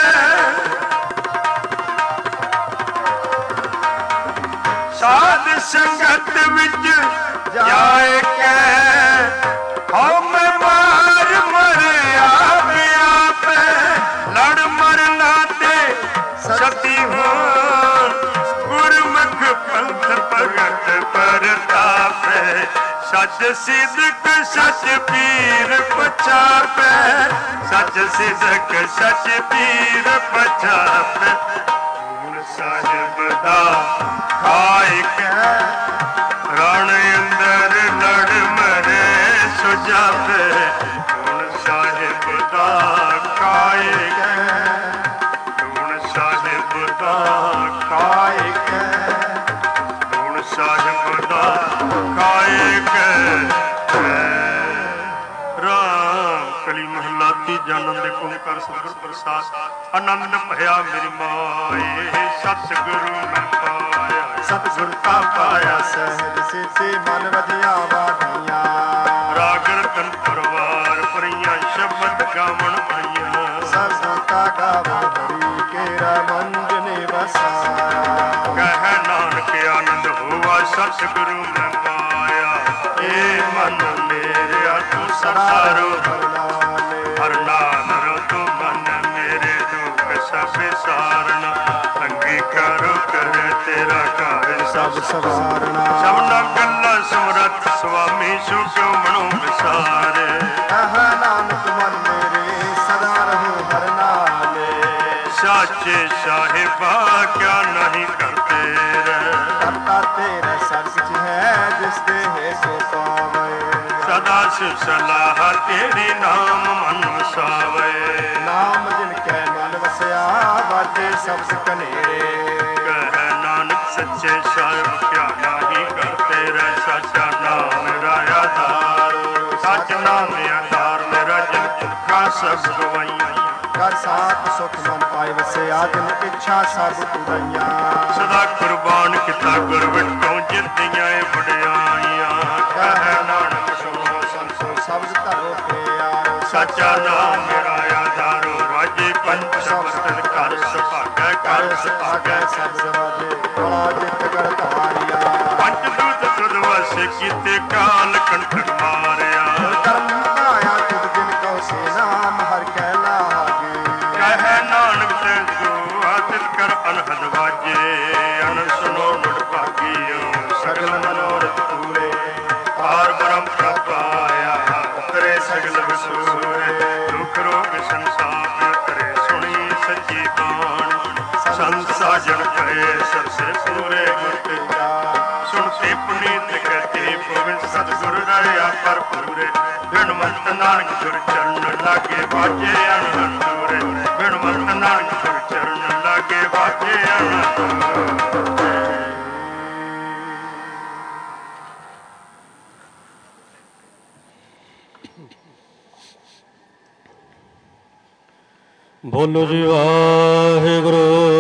A: ਸਾਧ ਸੰਗਤ ਵਿੱਚ ਜਾਏ ਕੇ ਹਉ ਮੈਂ ਮਾਰ ਮਰੇ ਆਪ ਆਪੇ ਲੜ ਮਰਨਾ ਤੇ ਸਤੀ ਹੋ ਗੁਰਮੁਖ ਪੰਥ ਭਗਤ ਪਰਤਾਪੈ ਸੱਚ ਸਿਦਕ ਸੱਚ ਪੀਰ ਪਛਾਪੈ ਸੱਚ ਸਿਦਕ ਸੱਚ ਪੀਰ ਪਛਾਪੈ ਹੁਣ ਸਾਹਿਬ ਦਾ ਖਾਇ ਕੇ ਰਣ ਅੰਦਰ ਲੜ ਮਰੇ ਸੁਜਾਪੈ ਹੁਣ ਸਾਹਿਬ ਦਾ ਖਾਇ ਕੇ ਹੁਣ ਸਾਹਿਬ ਦਾ ਖਾਇ ਕੇ ਹੁਣ ਸਾਹਿਬ ਦਾ ਖਾਇ ਕੇ ਰਾਮ ਕਲੀ ਮਹਲਾ ਤੀਜਾ ਆਨੰਦ ਓੰਕਾਰ ਸਤਿਗੁਰ ਪ੍ਰਸਾਦ ਆਨੰਦ ਭਇਆ ਮੇਰੀ ਮਾਏ ਸਤਿਗੁਰੂ ਮੈਂ ਪਾਇਆ
B: ਸਤਿਗੁਰ ਤਾ ਪਾਇਆ ਸਹਿਜ ਸਿੱਧੀ ਮਨ ਵਧੀਆ ਵਾਢੀਆਂ
A: ਰਾਗ ਰਤਨ ਪਰਵਾਰ ਭਰੀਆਂ ਸ਼ਬਦ ਗਾਵਣ ਆਈਆਂ
B: ਸਸਤਾ ਗਾਵੋ ਹਰੀ ਕੇਰਾ ਮੰਜਨੇ ਵਸਾਇਆ
A: ਕਹਿ ਨਾਨਕ ਆਨੰਦ ਹੋਵਾ ਸਤਿਗੁਰੂ ਮੈਂ ਪਾਇਆ ਏ ਮਨ ਮੇਰਿਆ ਤੂੰ ਸੰਸਾਰੋ ਹਰ ਨਾਮ ਰੋ ਤੂੰ ਮਨ ਮੇਰੇ ਦੁਖ ਸਭ ਸਾਰਨ ਅੰਗੀਕਾਰ ਕਰੇ ਤੇਰਾ ਘਰ
B: ਸਭ ਸਵਾਰਨਾ
A: ਸਭਨਾ ਗੱਲਾਂ ਸਮਰੱਥ ਸੁਆਮੀ ਸੋ ਕਿਉ ਮਨੋ ਵਿਸਾਰੇ
B: ਕਹਿ ਨਾਨਕ ਮਨ ਮੇਰੇ ਸਦਾ ਰਹੋ ਹਰ ਨਾਲੇ
A: ਸਾਚੇ ਸਾਹਿਬਾ ਕਿਆ ਨਹੀਂ ਕਰਤੇ ਰਹਿ
B: ਕਰਤਾ ਤੇਰਾ ਸਭ ਕੁਝ ਹੈ ਜਿਸ ਦੇ ਹੈ ਸੋ ਪਾਵੇ
A: ਸਦਾ ਸਿਵ ਸਲਾਹ ਤੇਰੀ ਨਾਮ ਮਨ ਵਸਾਵੇ
B: ਨਾਮ ਜਿਨ ਕੈ ਮਨ ਵਸਿਆ ਵਾਜੇ ਸ਼ਬਦ ਕਨੇਰੇ
A: ਕਹਿ ਨਾਨਕ ਸੱਚੇ ਸਾਹਿਬ ਕਿਆ ਨਹੀਂ ਕਰਤੇ ਰਹਿ ਸਾਚਾ ਨਾਮ ਮੇਰਾ ਆਧਾਰ ਸੱਚ ਨਾਮ ਆਧਾਰ ਮੇਰਾ ਜਨ ਭੁੱਖਾ ਸਭ ਗਵਾਈਆਂ
B: ਕਰ ਸਾਥ ਸੁਖ ਮਨ ਪਾਈ ਵਸਿਆ ਜਿਨ ਇੱਛਾ ਸਭ ਪੂਰੀਆਂ
A: ਸਦਾ ਕੁਰਬਾਨ ਕੀਤਾ ਗੁਰ ਵਿਟੋਂ ਜਿੰਦੀਆਂ ਵਡਿਆਈਆਂ ਕਹਿ ਨਾਨਕ ਸੁਣੋ ਸੰਤੋ
B: ਸ਼ਬਦ ਧਰੋ ਪਿਆਰੋ
A: ਸਾਚਾ ਨਾਮ ਮੇਰਾ ਆਧਾਰੋ ਰਾਜੇ ਪੰਚ ਸਬਦਨ ਕਰ ਸੁਭਾਗੈ ਕਰ ਸੁਭਾਗੈ
B: ਸ਼ਬਦ ਵਾਜੇ ਬੜਾ ਜਿਤ ਗੜ ਧਾਰਿਆ
A: ਪੰਜ ਦੂਤ ਤੁਧ ਵਾਸੇ ਕੀਤੇ ਕਾਲ ਕੰਠਕ ਮਾਰਿਆ
B: ਕਰਮ ਪਾਇਆ ਤੁਧ ਜਿਨ ਕੋ ਸੇ ਨਾਮ ਹਰ ਕੈ ਲਾਗੇ
A: ਕਹਿ ਨਾਨਕ ਤੇ ਗੁਰੂ ਆਦਿਤ ਕਰ ਅਨਹਦ ਵਾਜੇ ਅਨ ਸੁਨੋ ਨੁੜ ਭਾਗੀਓ ਸਗਲ ਮਨੋਰਥ ਪੂਰੇ ਪਾਰ ਬ੍ਰਹਮ ਪ੍ਰਭ ਆਇਆ ਉਤਰੇ ਸਗਲ ਵਿਸੂਰੇ ਦੁਖ ਰੋਗ ਸੰਸਾਰ ਉਤਰੇ ਸੁਣੀ ਸੱਚੀ ਬਾਣੀ ਸੰਤ ਸਾਜਣ ਕਹੇ ਸਰਸੇ ਪੂਰੇ ਗੁਰ ਪਿਤਾ ਸੁਣਤੇ ਪੁਨੀਤ ਕਹਤੇ ਪਵਨ ਸਤਿਗੁਰ ਰਲਿਆ ਪਰ ਪੂਰੇ ਬਿਨਵੰਤ ਨਾਨਕ ਗੁਰ ਚਰਨ ਲਾਗੇ ਬਾਜੇ ਅਨੰਦ ਦੂਰੇ ਬਿਨਵੰਤ ਨਾਨਕ ਗੁਰ ਚਰਨ ਲਾਗੇ ਬਾਜੇ ਅਨੰਦ
F: ਬੋਲੋ ਜੀ ਵਾਹਿਗੁਰੂ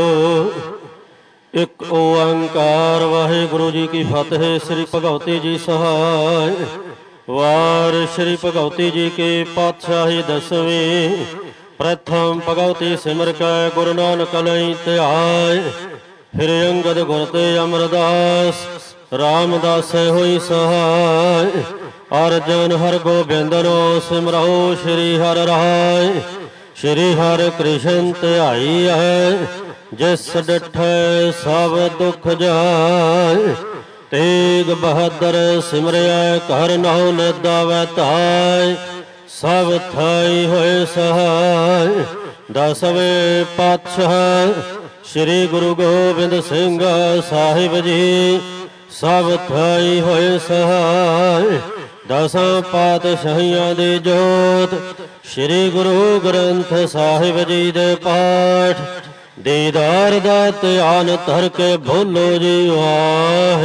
F: ਇੱਕ ਓੰਕਾਰ ਵਾਹਿਗੁਰੂ ਜੀ ਕੀ ਫਤਿਹ। ਸ੍ਰੀ ਭਗਵਤੀ ਜੀ ਸਹਾਇ ਵਾਰ ਸ੍ਰੀ ਭਗਵਤੀ ਜੀ ਕੇ ਪਾਤਸ਼ਾਹੀ ਦਸਵੇਂ ਪ੍ਰਥਮ ਭਗਵਤੀ ਸਿਮਰ ਕੈ ਗੁਰੂ ਨਾਨਕ ਲਈ ਧਿਆਇ ਫਿਰ ਅੰਗਦ ਗੁਰ ਤੇ ਅਮਰਦਾਸ ਰਾਮਦਾਸ ਹੋਈ ਸਹਾਇ ਅਰਜਨ ਹਰ ਗੋਬਿੰਦਨੋ ਸਿਮਰੋ ਸ੍ਰੀ ਹਰਿ ਰਾਇ ਸ਼੍ਰੀ ਹਰਿ ਕ੍ਰਿਸ਼ਨ ਧਿਆਈ ਹੈ ਜਿਸ ਡਿਠੈ ਸਭ ਦੁਖ ਜਾਇ ਤੇਗ ਬਹਾਦਰ ਸਿਮਰਿਆ ਘਰ ਨਹੁ ਨਿਦਾਵੈ ਧਾਇ ਸਭ ਥਾਈ ਹੋਏ ਸਹਾਇ ਦਸਵੇਂ ਪਾਤਸ਼ਾਹ ਸ੍ਰੀ ਗੁਰੂ ਗੋਬਿੰਦ ਸਿੰਘ ਸਾਹਿਬ ਜੀ ਸਭ ਥਾਈ ਹੋਏ ਸਹਾਇ ਦਸਾਂ ਪਾਤਸ਼ਾਹੀਆਂ ਦੀ ਜੋਤ ਸ੍ਰੀ ਗੁਰੂ ਗ੍ਰੰਥ ਸਾਹਿਬ ਜੀ ਦੇ ਪਾਠ ਦੀਦਾਰ ਦਾ ਧਿਆਨ ਧਰ ਕੇ ਬੋਲੋ ਜੀ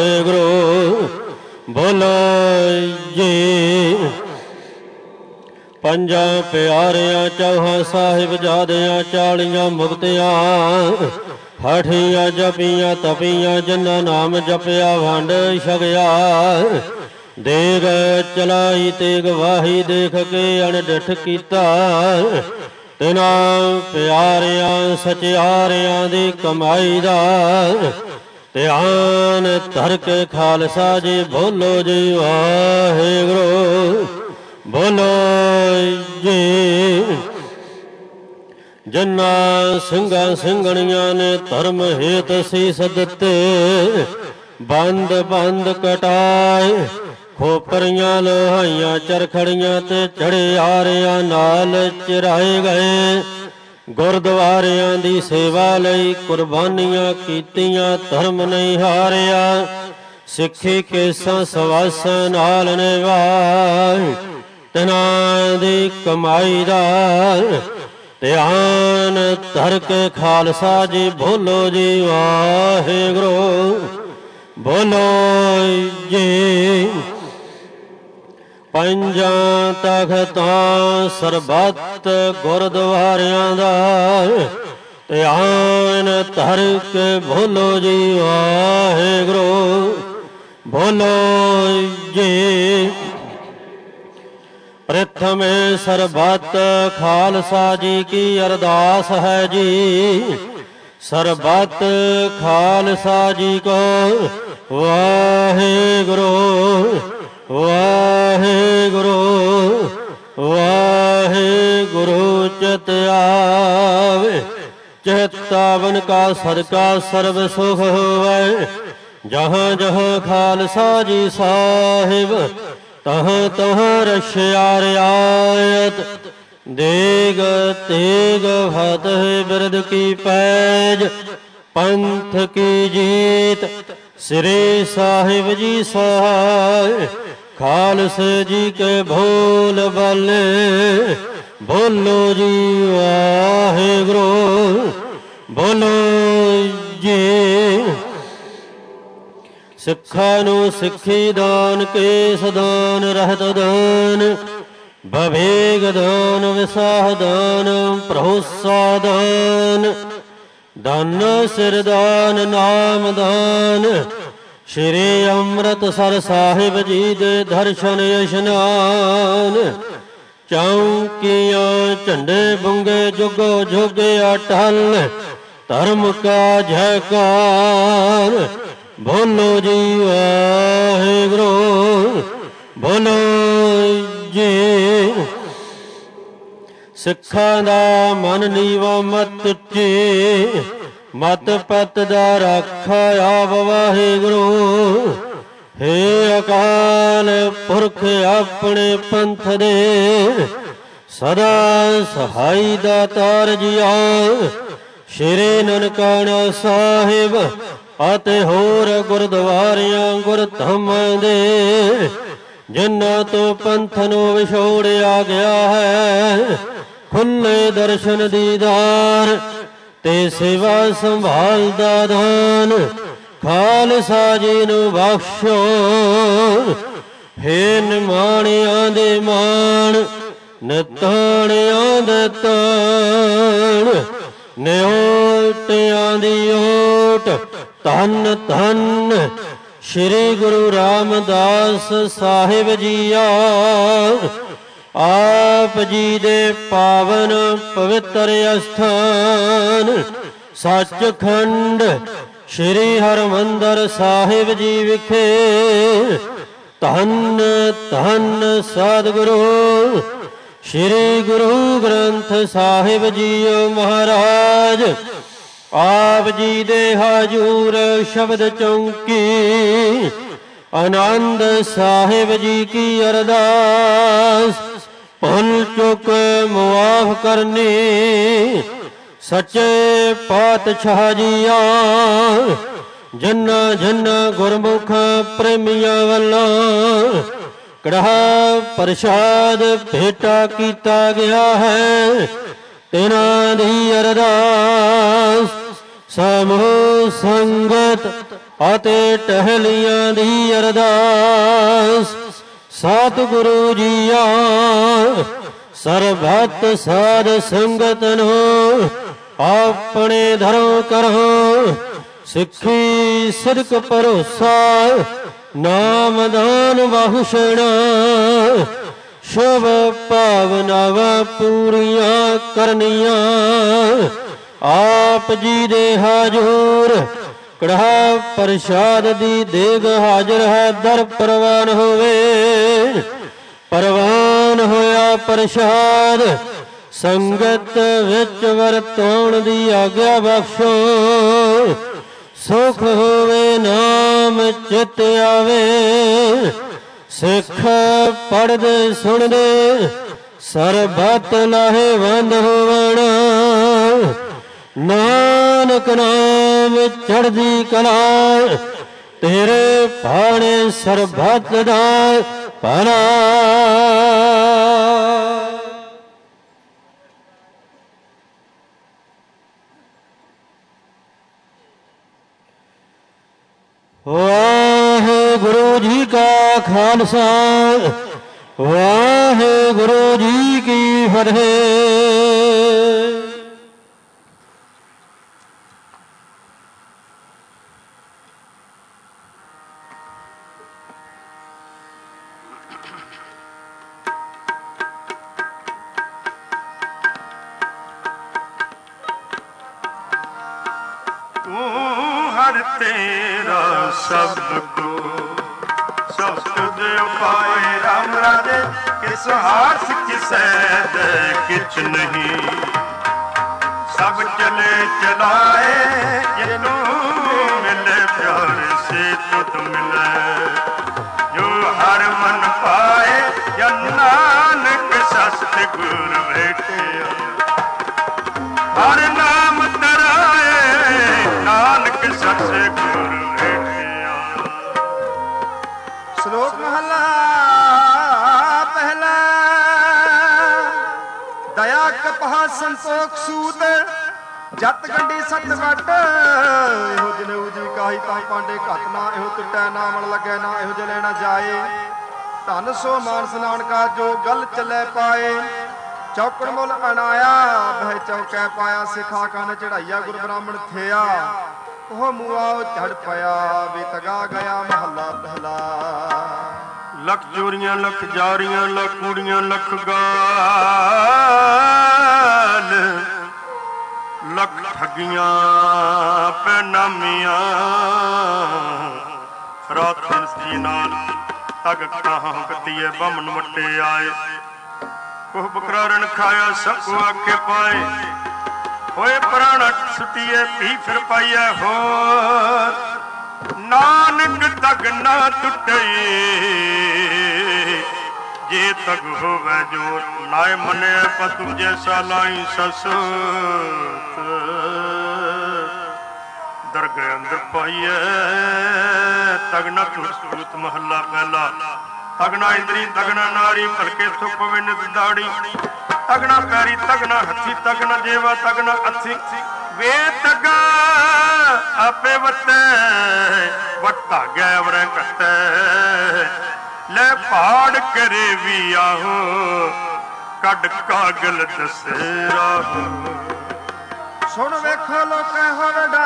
F: ਵਾਹਿਗੁਰੂ ਬੋਲੋ ਜੀ
L: ਪੰਜਾਂ ਪਿਆਰਿਆਂ ਚੌਹਾਂ ਸਾਹਿਬ ਜਾਦਿਆਂ ਚਾਲੀਆਂ ਮੁਕਤਿਆਂ ਹਠੀਆਂ ਜਪੀਆਂ ਤਪੀਆਂ ਜਿਨ੍ਹਾਂ ਨਾਮ ਜਪਿਆ ਵੰਡ ਛਕਿਆ ਦੇਗ ਚਲਾਈ ਤੇ ਗਵਾਹੀ ਦੇਖ ਕੇ ਅਣਡਿੱਠ ਕੀਤਾ ਤਿਨਾਂ ਪਿਆਰਿਆਂ ਸਚਿਆਰਿਆਂ ਦੀ ਕਮਾਈ ਦਾ ਧਿਆਨ ਧਰ ਕੇ ਖਾਲਸਾ ਜੀ ਬੋਲੋ ਜੀ ਵਾਹਿਗੁਰੂ ਬੋਲੋ ਜੀ। ਜਿਨ੍ਹਾਂ ਸਿੰਘਾਂ ਸਿੰਘਣੀਆਂ ਨੇ ਧਰਮ ਹੇਤ ਸੀਸ ਦਿੱਤੇ ਬੰਦ ਬੰਦ ਕਟਾਏ ਖੋਪਰੀਆਂ ਲੋਹਾਈਆਂ ਚਰਖੜੀਆਂ ਤੇ ਚੜੇ ਆਰਿਆਂ ਨਾਲ ਚਿਰਾਏ ਗਏ ਗੁਰਦੁਆਰਿਆਂ ਦੀ ਸੇਵਾ ਲਈ ਕੁਰਬਾਨੀਆਂ ਕੀਤੀਆਂ ਧਰਮ ਨਹੀਂ ਹਾਰਿਆ ਸਿੱਖੀ ਕੇਸਾਂ ਸਵਾਸਾਂ ਨਾਲ ਨਿਭਾਏ ਤਿਨਾਂ ਦੀ ਕਮਾਈ ਦਾ ਧਿਆਨ ਧਰ ਕੇ ਖਾਲਸਾ ਜੀ ਬੋਲੋ ਜੀ ਵਾਹਿਗੁਰੂ ਬੋਲੋ ਜੀ। ਪੰਜਾਂ ਤਖਤਾਂ ਸਰਬੱਤ ਗੁਰਦੁਆਰਿਆਂ ਦਾ ਧਿਆਨ ਧਰ ਕੇ ਬੋਲੋ ਜੀ ਵਾਹਿਗੁਰੂ ਬੋਲੋ ਜੀ। ਪ੍ਰਥਮੇ ਸਰਬੱਤ ਖਾਲਸਾ ਜੀ ਕੀ ਅਰਦਾਸ ਹੈ ਜੀ ਸਰਬੱਤ ਖਾਲਸਾ ਜੀ ਕੋ ਵਾਹਿਗੁਰੂ ਵਾਹਿਗੁਰੂ ਵਾਹਿਗੁਰੂ ਚਿਤ ਆਵੇ ਚਿਤਾਵਨ ਕਾ ਸਦਕਾ ਸਰਬ ਸੁਖ ਹੋਵੇ ਜਹਾਂ ਜਹਾਂ ਖਾਲਸਾ ਜੀ ਸਾਹਿਬ ਤਹਾਂ ਤਹਾਂ ਰਛਿਆ ਰਿਆਇਤ ਦੇਗ ਤੇਗ ਫਤਿਹ ਬਿਰਦ ਕੀ ਪੈਜ ਪੰਥ ਕੀ ਜੀਤ ਸ੍ਰੀ ਸਾਹਿਬ ਜੀ ਸਹਾਇ ਖਾਲਸੇ ਜੀ ਕੇ ਭੋਲ ਬਲੇ ਬੋਲੋ ਜੀ ਵਾਹਿਗੁਰੂ ਬੋਲੋ ਜੀ। ਸਿੱਖਾਂ ਨੂੰ ਸਿੱਖੀ ਦਾਨ ਕੇਸ ਦਾਨ ਰਹਿਤ ਦਾਨ ਬਵੇਗ ਦਾਨ ਵਿਸਾਹ ਦਾਨ ਭਰੋਸਾ ਦਾਨ ਦਾਨ ਸਿਰ ਦਾਨ ਨਾਮ ਦਾਨ ਸ਼੍ਰੀ ਅੰਮ੍ਰਿਤਸਰ ਸਾਹਿਬ ਜੀ ਦੇ ਦਰਸ਼ਨ ਇਸ਼ਨਾਨ ਚੌਂਕੀਆਂ ਝੰਡੇ ਬੁੰਗੇ ਜੁਗੋ ਜੁਗ ਅਟਲ ਧਰਮ ਕਾ ਜੈਕਾਰ ਬੋਲੋ ਜੀ ਵਾਹਿਗੁਰੂ ਬੋਲੋ ਜੀ। ਸਿੱਖਾਂ ਦਾ ਮਨ ਨੀਵਾ ਮਤ ਉੱਚੀ ਮਤ ਪਤ ਦਾ ਰਾਖਾ ਆਪ ਵਾਹਿਗੁਰੂ ਹੇ ਅਕਾਲ ਪੁਰਖ ਆਪਣੇ ਪੰਥ ਦੇ ਸਦਾ ਸਹਾਈ ਦਾਤਾਰ ਜੀਆ ਸ਼੍ਰੀ ਨਨਕਾਣਾ ਸਾਹਿਬ ਅਤੇ ਹੋਰ ਗੁਰਦੁਆਰਿਆਂ ਗੁਰਧਾਮਾਂ ਦੇ ਜਿਨ੍ਹਾਂ ਤੋਂ ਪੰਥ ਨੂੰ ਵਿਛੋੜਿਆ ਗਿਆ ਹੈ ਖੁੱਲੇ ਦਰਸ਼ਨ ਦੀਦਾਰ ਤੇ ਸੇਵਾ ਸੰਭਾਲ ਦਾ ਦਾਨ ਖਾਲਸਾ ਜੀ ਨੂੰ ਬਖਸ਼ੋ ਹੇ ਨਿਮਾਣਿਆਂ ਦੇ ਮਾਣ ਨਿਤਾਣਿਆਂ ਦੇ ਤਾਣ ਨਿਓਟਿਆਂ ਦੀ ਓਟ ਧੰਨ ਧੰਨ ਸ਼੍ਰੀ ਗੁਰੂ ਰਾਮਦਾਸ ਸਾਹਿਬ ਜੀਆ ਆਪ ਜੀ ਦੇ ਪਾਵਨ ਪਵਿੱਤਰ ਅਸਥਾਨ ਸੱਚਖੰਡ ਸ਼੍ਰੀ ਹਰਿਮੰਦਰ ਸਾਹਿਬ ਜੀ ਵਿਖੇ ਧੰਨ ਧੰਨ ਸਤਿਗੁਰੂ ਸ਼੍ਰੀ ਗੁਰੂ ਗ੍ਰੰਥ ਸਾਹਿਬ ਜੀਓ ਮਹਾਰਾਜ ਆਪ ਜੀ ਦੇ ਹਜੂਰ ਸ਼ਬਦ ਚੌਂਕੀ ਆਨੰਦ ਸਾਹਿਬ ਜੀ ਕੀ ਅਰਦਾਸ ਭੁੱਲ ਚੁੱਕ ਮੁਆਫ ਕਰਨੀ ਸੱਚੇ ਪਾਤਸ਼ਾਹ ਜੀਆ ਜਿਨ੍ਹਾਂ ਜਿਨ੍ਹਾਂ ਗੁਰਮੁਖ ਪ੍ਰੇਮੀਆਂ ਵੱਲੋਂ ਕੜਾਹ ਪ੍ਰਸ਼ਾਦ ਭੇਟਾ ਕੀਤਾ ਗਿਆ ਹੈ ਤਿਨਾਂ ਦੀ ਅਰਦਾਸ ਸਮੂਹ ਸੰਗਤ ਅਤੇ ਟਹਿਲੀਆਂ ਦੀ ਅਰਦਾਸ ਸਤਿਗੁਰੂ ਜੀਆ ਸਰਬਤ ਸਾਧ ਸੰਗਤ ਨੂੰ ਆਪਣੇ ਧਰਮ ਕਰੋ। ਸਿੱਖੀ ਸਿਦਕ ਭਰੋਸਾ ਨਾਮ ਦਾਨ ਬਹੁਸ਼ਣਾ। ਸ਼ੁਭ ਭਾਵਨਾਵਾਂ ਪੂਰੀਆਂ ਕਰਨੀਆਂ। ਆਪ ਜੀ ਦੇ ਹਾਜ਼ੂਰ ਕੜਾਹ ਪ੍ਰਸ਼ਾਦ ਦੀ ਦੇਗ ਹਾਜ਼ਰ ਹੈ। ਦਰ ਪ੍ਰਵਾਨ ਹੋਵੇ। ਪ੍ਰਵਾਨ ਹੋਇਆ ਪ੍ਰਸ਼ਾਦ ਸੰਗਤ ਵਿੱਚ ਵਰਤਾਉਣ ਦੀ ਆਗਿਆ ਬਖਸ਼ੋ। ਸੁਖ ਹੋਵੇ ਨਾਮ ਚਿਤ ਆਵੇ। ਸਿੱਖ ਪੜ੍ਹਦੇ ਸੁਣਦੇ ਸਰਬਤ ਲਾਹੇਵੰਦ ਹੋਵਣ। ਨਾਨਕ ਨਾਮ ਚੜ੍ਹਦੀ ਕਲਾ ਤੇਰੇ ਭਾਣੇ ਸਰਬਤ ਦਾ ਭਲਾ। ਵਾਹਿਗੁਰੂ ਜੀ ਕਾ ਖਾਲਸਾ ਵਾਹਿਗੁਰੂ ਜੀ ਕੀ ਫਤਿਹ।
A: तेरा सब को सब तुझ पाए राम राजे। किस हास किसै दे किछ नहीं। सब चले चलाए जिनू मिले प्यार से तुझ मिले। जो हर मन पाए या नानक सत गुर बैठे। हर नाम तराए नानक सत गुर बैठिया।
B: ਸ਼ਲੋਕ ਮਹਲਾ ਪਹਿਲਾ। ਦਇਆ ਕਪਹਾ ਸੰਤੋਖ ਸੂਤ ਜਤ ਗੰਢੀ ਸਤ ਵਟ। ਇਹੋ ਜਨੇਊ ਜੀ ਕਾਹੀ ਤਾਂ ਪਾਂਡੇ ਘੱਟ ਨਾ। ਇਹੋ ਟੁੱਟੈ ਨਾ ਮਨ ਲੱਗੈ ਨਾ। ਇਹੋ ਜਿ ਲੈਣਾ ਜਾਏ। ਧਨ ਸੋ ਮਾਨਸ ਨਾਨਕਾ ਜੋ ਗਲ ਚੱਲੇ ਪਾਏ। ਚੌਕੜ ਮੁੱਲ ਅਣਾਇਆ ਬਹਿ ਚੌਕੈ ਪਾਇਆ। ਸਿਖਾ ਕੰਨ ਚੜਾਈਆ ਗੁਰ ਬ੍ਰਾਹਮਣ ਥਿਆ। ਉਹ ਮੂਆ ਝੜ ਪਿਆ ਵੇ ਤਗਾ ਗਿਆ ਮਹੱਲਾ ਪਹਿਲਾ।
A: ਲੱਖ ਚੋਰੀਆਂ ਲੱਖ ਜਾਰੀਆਂ ਲੱਖ ਕੂੜੀਆਂ ਲੱਖ ਗਾਲ। ਲੱਖ ਠੱਗੀਆਂ ਪੈਨਾਮੀਆਂ। ਰਾਤ ਦਿਨ ਜੀ ਨਾਲ ਤਗ ਕਾਹਾਂ ਕੱਤੀਏ ਬੰਮਨ ਵੱਟੇ ਆਏ। ਕੋਹ ਬਕਰਾ ਰਣ ਖਾਇਆ ਸਭ ਕੋ ਆਖੇ ਪਾਏ। ਹੋਏ ਪ੍ਰਾਣ ਸੁਟੀਏ ਪੀ ਫਿਰ ਪਾਈਐ ਹੋਰ। ਨਾਨਕ ਤਗ ਨਾ ਟੁੱਟੇ ਜੇ ਤਗ ਹੋਵੇ ਜੋਰ। ਨਾਏ ਮੰਨਿਆ ਪਤੁ ਜੈਸਾ ਲਾਈ ਸਸੁਤ। ਦਰਗਹਿ ਅੰਦਰ ਪਾਈਐ ਤਗ ਨਾ ਟੁੱਟ। ਮਹੱਲਾ ਪਹਿਲਾ। ਤਗਣਾ ਇੰਦਰੀ ਤਗਣਾ ਨਾਰੀ ਭਲਕੇ ਸੁਖ ਪਵੇ ਨਿਤ ਦਾੜੀ। ਤਗਣਾ ਪੈਰੀ ਤਗਣਾ ਹੱਥੀ ਤਗਣਾ ਜੇਵਾ ਤਗਣਾ ਅੱਥੀ। ਵੇ ਤਗਾ ਆਪੇ ਵਟੈ ਵਟਾ ਗਿਆ ਵਰੈ ਕੱਟੈ। ਲੈ ਪਾੜ ਕਰੇ ਵੀ ਆਹੋ ਕੱਢ ਕਾਗਲ ਦਸੇ ਰਾਹੋ।
B: ਸੁਣ ਵੇਖੋ ਲੋਕੈ ਹੋਵੇ ਢਾਲ।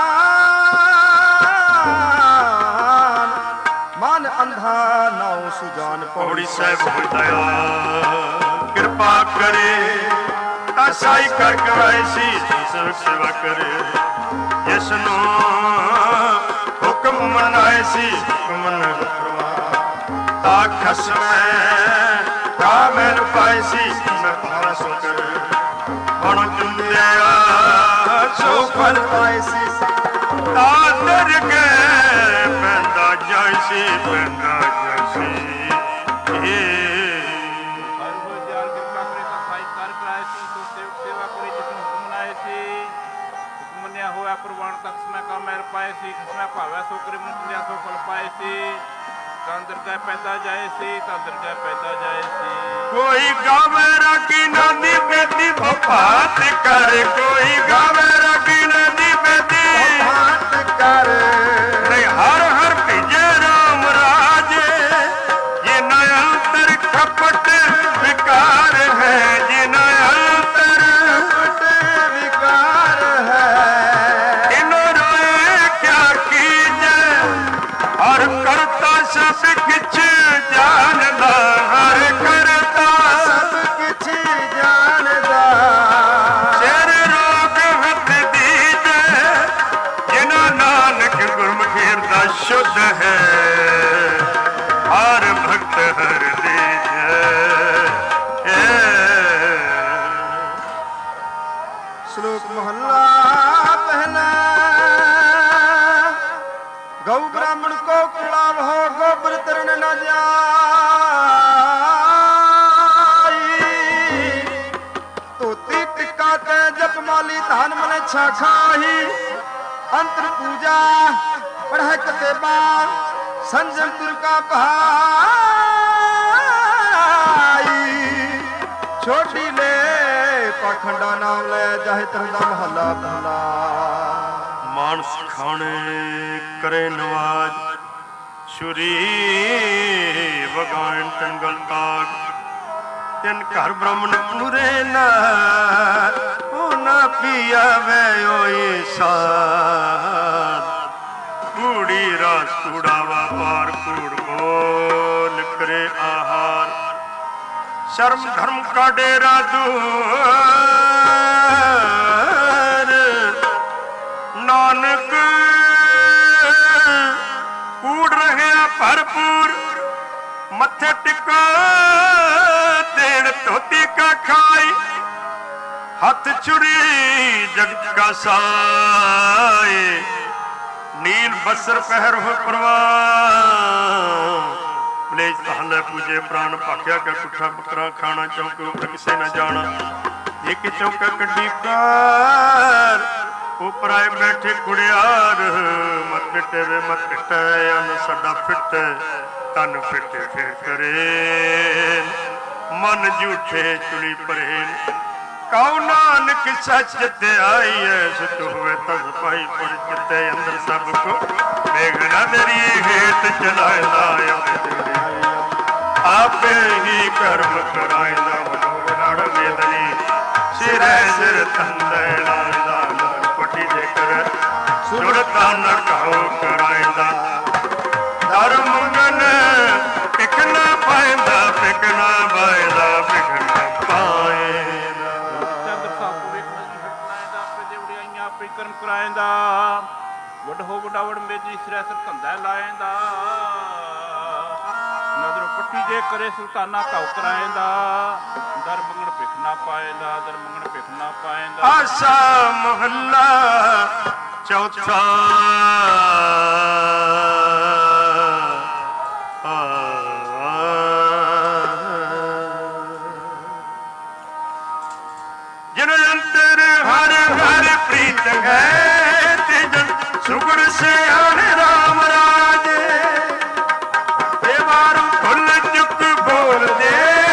B: ਮਨ ਅੰਧਾ ਨਾਉ ਸੁਜਾਨ
A: ਪੌੜੀ ਸਾਹਿਬ ਹੋਇ ਦਇਆ। ਕਿਰਪਾ ਕਰੇ ਅਸਾਈ ਕਰ ਕਰਾਏ ਸੀ ਸੇਵਕ ਸੇਵਾ ਕਰੇ। ਜਿਸ ਨੂੰ ਹੁਕਮ ਮਨਾਏ ਸੀ ਹੁਕਮ ਨ ਕਰਵਾ। ਤਾ ਖਸਮੈ ਤਾ ਮੈਨ ਪਾਏ ਸੀ ਮੈਂ ਭਾਰਾ ਸੋ ਕਰੇ। ਹੁਣ ਚੁੰਦਿਆ ਸੋ ਫਲ ਪਾਏ ਸੀ। ਤਾ ਦਰਗਹਿ ਪੈਂਦਾ ਜਾਇ ਸੀ ਪੈਂਦਾ ਜਾਇ ਸੀ।
C: ਪ੍ਰਵਾਨ ਤੱਕ ਸਮੈ ਕਾ ਮੈਰ ਪਾਏ ਸੀ। ਖਸਮੈ ਭਾਵੈ ਸੋ ਕਰੇ ਮੁੰਦਿਆ ਸੋ ਫਲ ਪਾਏ ਸੀ। ਤਾਂ ਦਰਗਹਿ ਪੈਦਾ ਜਾਏ ਸੀ ਤਾਂ ਦਰਗਹਿ ਪੈਦਾ ਜਾਏ ਸੀ।
A: ਕੋਈ ਗਾਵੇ ਰਾਗੀ ਨਾ ਦੀ ਬੇਦੀ ਭਾਤ ਕਰ। ਕੋਈ ਗਾਵੇ ਰਾਗੀ ਨਾ ਦੀ ਬੇਦੀ
B: ਭਾਤ ਕਰ।
A: ਨਹੀਂ ਹਰ ਹਰ ਭੇਜੇ ਰਾਮ ਰਾਜੇ। ਇਹ ਨਾ ਅੰਤਰ ਖਪਟ ਵਿਕਾਰ ਹੈ।
B: ਜਾਈ ਧੋਤੀ ਟਿੱਕਾ ਤੇ ਜਪਮਾਲੀ ਧਾਨ ਮਲੇਛਾ ਖਾਹੀ ਅੰਤਰ ਪੂਜਾ ਪੜ੍ਹੈ ਕਤੇਬਾਂ ਸੰਜਮ ਤੁਰਕਾ ਭਾਈ ਛੋਟੀ ਲੈ ਪਖੰਡਾ ਨਾਮ ਲੈ ਜਾਹਿ ਤਰਦਾ ਮਹੱਲਾ ਪਹਿਲਾ
A: ਮਾਨਸ ਖਾਣੇ ਕਰੇ ਨਵਾਜ ਛੁਰੀ ਵਗਾਣ ਤੰਗਲ ਤਾਗ ਤਿੰਨ ਘਰ ਬ੍ਰਾਹਮਣ ਪੂਰੇ ਨਾ ਉਹ ਨਾ ਪੀਆ ਵੇ ਓਏ ਸਾਧ ਕੂੜੀ ਰਾਸ ਕੂੜਾਵਾ ਪਾਰ ਕੂੜ ਬੋਲ ਕਰੇ ਆਹਾਰ ਸ਼ਰਮ ਧਰਮ ਕਾ ਡੇਰਾ ਦੂਰ ਨਾਨਕ ਕੂੜ ਰਹਿਆ ਭਰਪੂਰ ਮੱਥੇ ਟਿਕਾ ਦੇਣ ਧੋਤੀ ਕਾ ਖਾਈ ਹੱਥ ਛੁਰੀ ਜਗਤ ਕਾ ਸਾਏ ਨੀਲ ਬਸਰ ਪਹਿਰ ਹੋ ਪ੍ਰਵਾਹ ਮਲੇਜ ਤਹਲੇ ਪੂਜੇ ਪ੍ਰਾਨ ਭਾਖਿਆ ਕਾ ਕੁੱਠਾ ਬੱਕਰਾ ਖਾਣਾ ਚੌਂਕ ਉੱਪਰ ਕਿਸੇ ਨਾ ਜਾਣਾ ਇੱਕ ਚੌਂਕਾ ਕੱਢੀ ਕਾਰ ਉਪਰਾਏ ਬੈਠੇ ਕੁੜਿਆਰ ਮਤ ਪਿੱਟੇ ਵੇ ਮਤ ਪਿੱਟੇ ਅੰਨ ਸਾਡਾ ਫਿੱਟੇ ਤਨ ਫਿੱਟੇ ਫਿਰ ਕਰੇ ਮਨ ਝੂਠੇ ਚੁਲੀ ਭਰੇ ਕਉ ਨਾਨਕ ਸੱਚ ਤੇ ਆਈ ਐ ਸਤ ਹੋਵੇ ਤਸ ਪਾਈ ਪਰ ਜਿੱਤੇ ਅੰਦਰ ਸਭ ਕੋ ਮੇਘਨਾ ਤੇਰੀ ਹੇਤ ਚਲਾਇਦਾ ਆਪੇ ਹੀ ਕਰਮ ਕਰਾਇਦਾ ਵਡੋੜ ਮੇਦਨੀ ਸਿਰੇ ਸਿਰ ਤੰਦੇ ਲਾਇਦਾ ਕੋਟੀ ਦੇ ਕਰ ਸੁਰਤਾ ਨ ਕਹੋ ਕਰਾਇਦਾ ਦਰ ਮੰਗਨ ਪਿਕਨਾ ਪਾਇਦਾ ਪਿਕਨਾ ਬਾਇਦਾ ਪਿਕਨਾ ਪਾਇਦਾ
C: ਚੰਦ ਸਾਪੂ ਵੇਖਣਾ ਜੀ ਹਟਨਾਇਦਾ ਆਪੇ ਦੇਵੜੀਆਂ ਆਪੇ ਕਰਮ ਕਰਾਇਦਾ ਵੱਡ ਹੋ ਵੱਡਾ ਵਡ ਮੇਦੀ ਸਿਰੇ ਸਿਰ ਧੰਦਾ ਲਾਇਦਾ ਨਦਰ ਪੱਟੀ ਜੇ ਕਰੇ ਸੁਲਤਾਨਾ ਘਾਉ ਕਰਾਇਦਾ ਦਰ ਮੰਗਣ ਭਿਖ ਨਾ ਪਾਇਦਾ ਦਰ ਮੰਗਣ ਭਿਖ ਨਾ ਪਾਇਦਾ
A: ਆਸਾ ਮਹੱਲਾ ਚੌਥਾ ਜਿਨ ਅੰਤਰ ਹਰ ਹਰ ਪ੍ਰੀਤ ਹੈ ਤੇ ਜਨ ਸੁਗੜ ਸਿਆਣ ਰਾਮ ਰਾਜੇ ਤੇ ਮਾਰੂ ਫੁੱਲ ਚੁੱਕ ਬੋਲਦੇ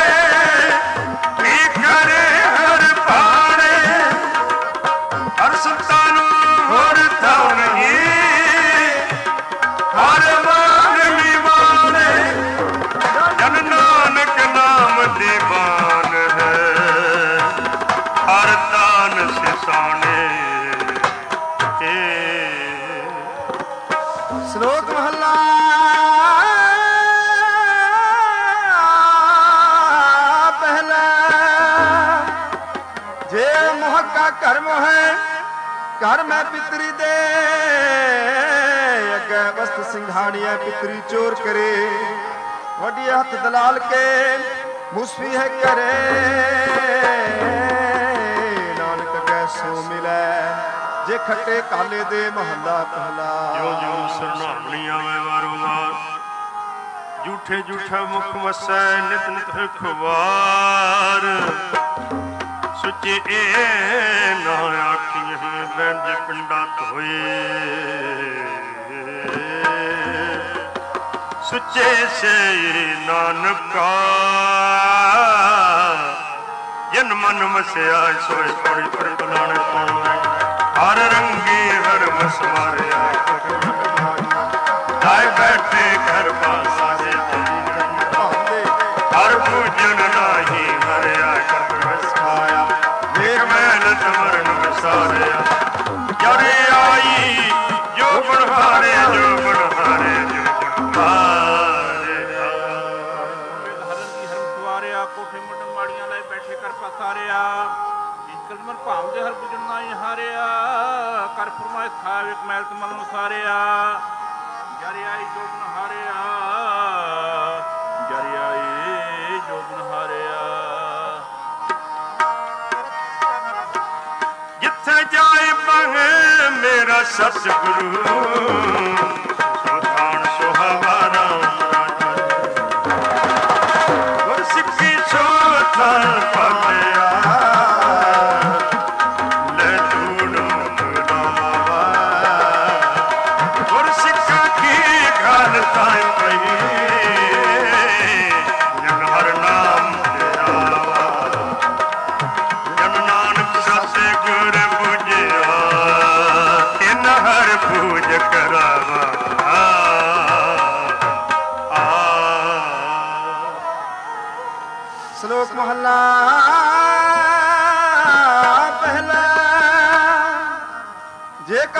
A: ਕੀ ਕਰੇ ਹਰ ਪਾਣੇ ਹਰ ਸੰਤਾਂ ਨੂੰ ਹੋਰ ਥਾਂ ਨਹੀਂ ਹਰ ਮਾਨ ਨਿਵਾਣੇ ਜਨ ਨਾਨਕ ਨਾਮ ਦੀਵਾਨ ਹੈ ਹਰ ਤਾਨ ਸਿਸਾਣੇ
B: ਸ਼ਲੋਕ ਮਹੱਲਾ ਪਹਿਲਾ ਜੇ ਮੋਹ ਕਾ ਕਰਮ ਹੈ ਘਰ ਮੈਂ ਪਿਤਰੀ ਦੇ ਅੱਗੇ ਵਸਤ ਸਿੰਘਾਣੀਆਂ ਪਿਤਰੀ ਚੋਰ ਕਰੇ ਵੱਡੀ ਹੱਥ ਦਲਾਲ ਕੇ ਮੁਸਫੀ ਹੈ ਕਰੇ ਨਾਨਕ ਕੈ ਸੋ ਮਿਲੈ ਜੇ ਖੱਟੇ ਕਾਲੇ ਦੇ ਮਹੱਲਾ ਪਹਿਲਾ
A: ਜੋ ਜੋ ਸਰਨਾਵਣੀ ਆਵੇ ਵਾਰੋ ਵਾਰ ਝੂਠੇ ਝੂਠਾ ਮੁਖ ਵਸੈ ਨਿਤ ਨਿਤ ਖਵਾਰ ਸੁੱਚੇ ਇਹ ਨਾ ਆਖੀਏ ਬੈਂਜ ਪਿੰਡਾ ਧੋਏ ਸੁੱਚੇ ਸੇ ਨਾਨਕਾ ਜਨ ਮਨ ਮਸਿਆ ਸੋਏ ਪੜੀ ਪੜੀ ਬਲਾਣੇ ਪਾਉਣਾ ਹਰ ਰੰਗੀ ਹਰ ਮਸਵਾਰਿਆ ਲਾਇ ਬੈਠੇ ਘਰ ਪਾਸਾ ਦੇ ਹਰ ਪੂਜਨ ਨਾਹੀ ਹਰਿਆ ਕਰ ਵਸਾਇਆ ਵੇਖ ਮਿਹਨਤ ਮਰਨ ਵਿਸਾਰਿਆ ਜਰੇ ਆਈ ਜੋ ਬਣਹਾਰੇ ਜੋ ਬਣਹਾਰੇ ਜੋ ਬਣਹਾਰੇ
C: ਹਰਨ ਦੀ ਹਰਮ ਸਵਾਰਿਆ ਕੋਠੇ ਮੁੰਡ ਮਾੜੀਆਂ ਲੈ ਬੈਠੇ ਕਰ ਪਸਾਰਿਆ ਕਲਮਰ ਭਾਵ ਦੇ ਹਰ ਪੁਜਨ ਨਾ ਹਾਰਿਆ ਕਰ ਫਰਮਾਇ ਖਾਵੇ ਕਮੈਲ ਤਮਲ ਨੂੰ ਸਾਰਿਆ ਜਰਿ ਆਈ ਜੋਬਨ ਹਾਰਿਆ ਜਰਿ ਆਈ ਜੋਬਨ ਹਾਰਿਆ
A: ਜਿੱਥੇ ਜਾਏ ਬਹੇ ਮੇਰਾ ਸਤਿਗੁਰੂ ਸੋ ਥਾਨ ਸੁਹਾਵਾ ਰਾਮ ਰਾਜਾ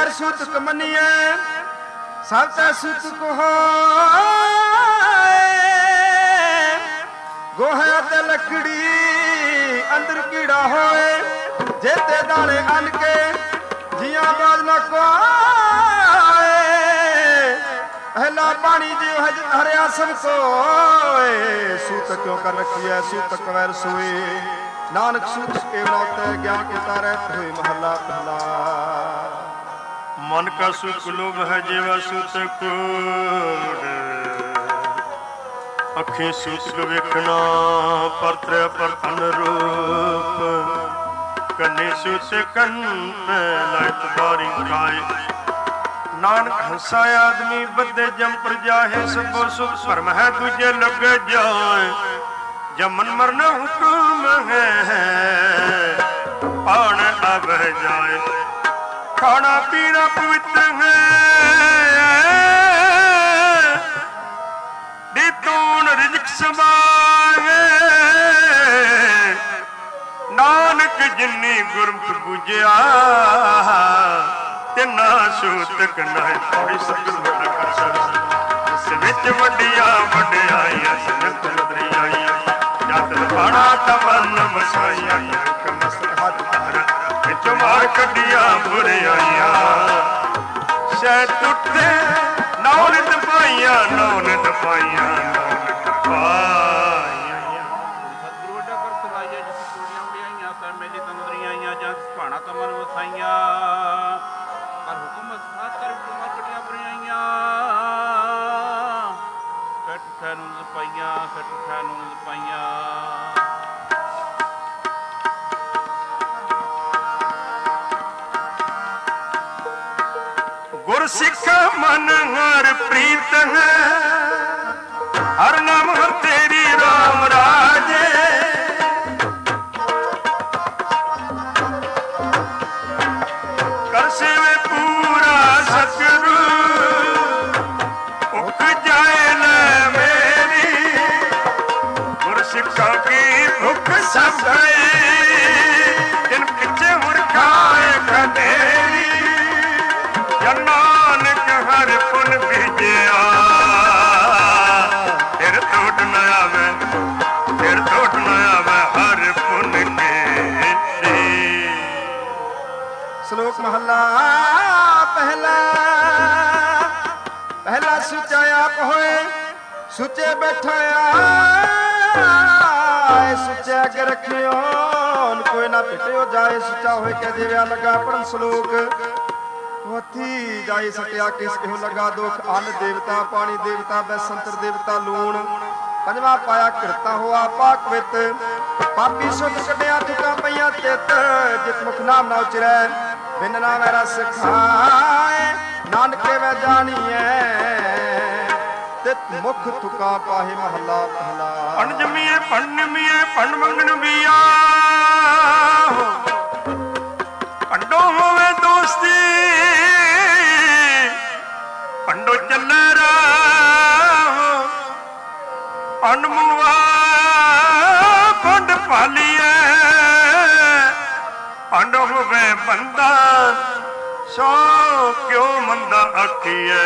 B: ਕਰ ਸੂਤਕ ਮੰਨੀਏ ਸਭ ਤੈ ਸੂਤਕ ਹੋਏ ਗੋਹੇ ਤੇ ਲੱਕੜੀ ਅੰਦਰ ਕੀੜਾ ਹੋਏ ਜੇ ਤੇ ਦਾਣੇ ਅੰਨ ਕੇ ਜੀਆਂ ਬਾਜ ਨਾ ਕੋਏ ਪਹਿਲਾ ਪਾਣੀ ਜਿਉ ਹਰਿਆ ਸਭ ਕੋਏ ਸੂਤਕ ਕਿਉਂ ਕਰ ਰੱਖੀ ਹੈ ਸੂਤਕ ਵੈਰ ਸੋਏ ਨਾਨਕ ਸੂਤਕ ਏ ਨੌਤੇ ਗਿਆਨ ਕੇ ਤਾਰੇ ਹੋਏ ਮਹੱਲਾ ਪਹਿਲਾ
A: मन का सुख लोभ है जेवा सूतक अखी सूतक वेखना परत्र पर अनुरूप कन्ने सूतक कंत लायत बारी खाए नानक हंसा आदमी बदे जम पर जाहे सबो सुख भरम है दूजे लग जाए जब मन मरना हुक्म है पान अब जाए खाना पीना पवित्र है देतून रिज़्क़ समाए नानक जिन्नी गुरमुख बुझिया तिना सूतक नाय थोड़ी सतगुर कर इस विच वड्डियां वड्डियाईयां सिनत लदरियाईयां जत पाना तमन मसाईयां मस्त हाथ मार कटिया बुराइया शह टुटे नौन दपाइया नौन दपाइया
C: सतगुरु ਵੱਡਾ ਕਰ ਸਲਾਈਆ ਜਿਸ ਚੋੜੀਆਂ ਉੜੀਆਂ ਸਰ ਮੇਲੀ ਤੰਦਰੀਆਂ ਜਾਂ ਭਾਣਾ ਤਮਨ ਵਸਾਈਆਂ ਕਰ ਹੁਕਮ ਸਾਥ ਕਰ ਹੁਕਮ ਕਟੀਆਂ ਬੁਰਾਈਆਂ ਸੱਟ ਠਾ ਨੂੰ ਦਪਾਈਆਂ ਸੱਟ ਠਾ ਨੂੰ ਦਪਾਈਆਂ
A: गुर सिख मन हर प्रीत है हर नाम हर तेरी राम राजे कर सेवे पूरा सतगुरु उक जाए न मेरी गुर सिखा की भुख सब गई जिन पिछे मुड़ खाए खदेरी नानक हर पुन बीजिया फिर टूट न आवे फिर टूट न आवे हर पुन के
B: श्लोक महला पहला पहला सुचा आप होए सुचे बैठाया सुचे अगे रखियो कोई ना पिटियो जाए सुचा होए कह देव्या लगा पढ़न श्लोक होती जाए सत्या किस एहो लगा दुख अन्न देवता पानी देवता बैसंतर देवता लूण पंजवा पाया करता हुआ पाक वित पापी सुख कटिया तुका पईया चित जित मुख नाम ना उचरै बिन नाम रस खाए नानक वे जानिए तित मुख तुका पाहे महला पहला
A: अण जमीए पन निमिए पन मंगन बिया अंडो होवे दोस्ती पंडो चल रहा अनमुआ पंड पालिए पंड होवे बंदा सो क्यों मंदा आखिए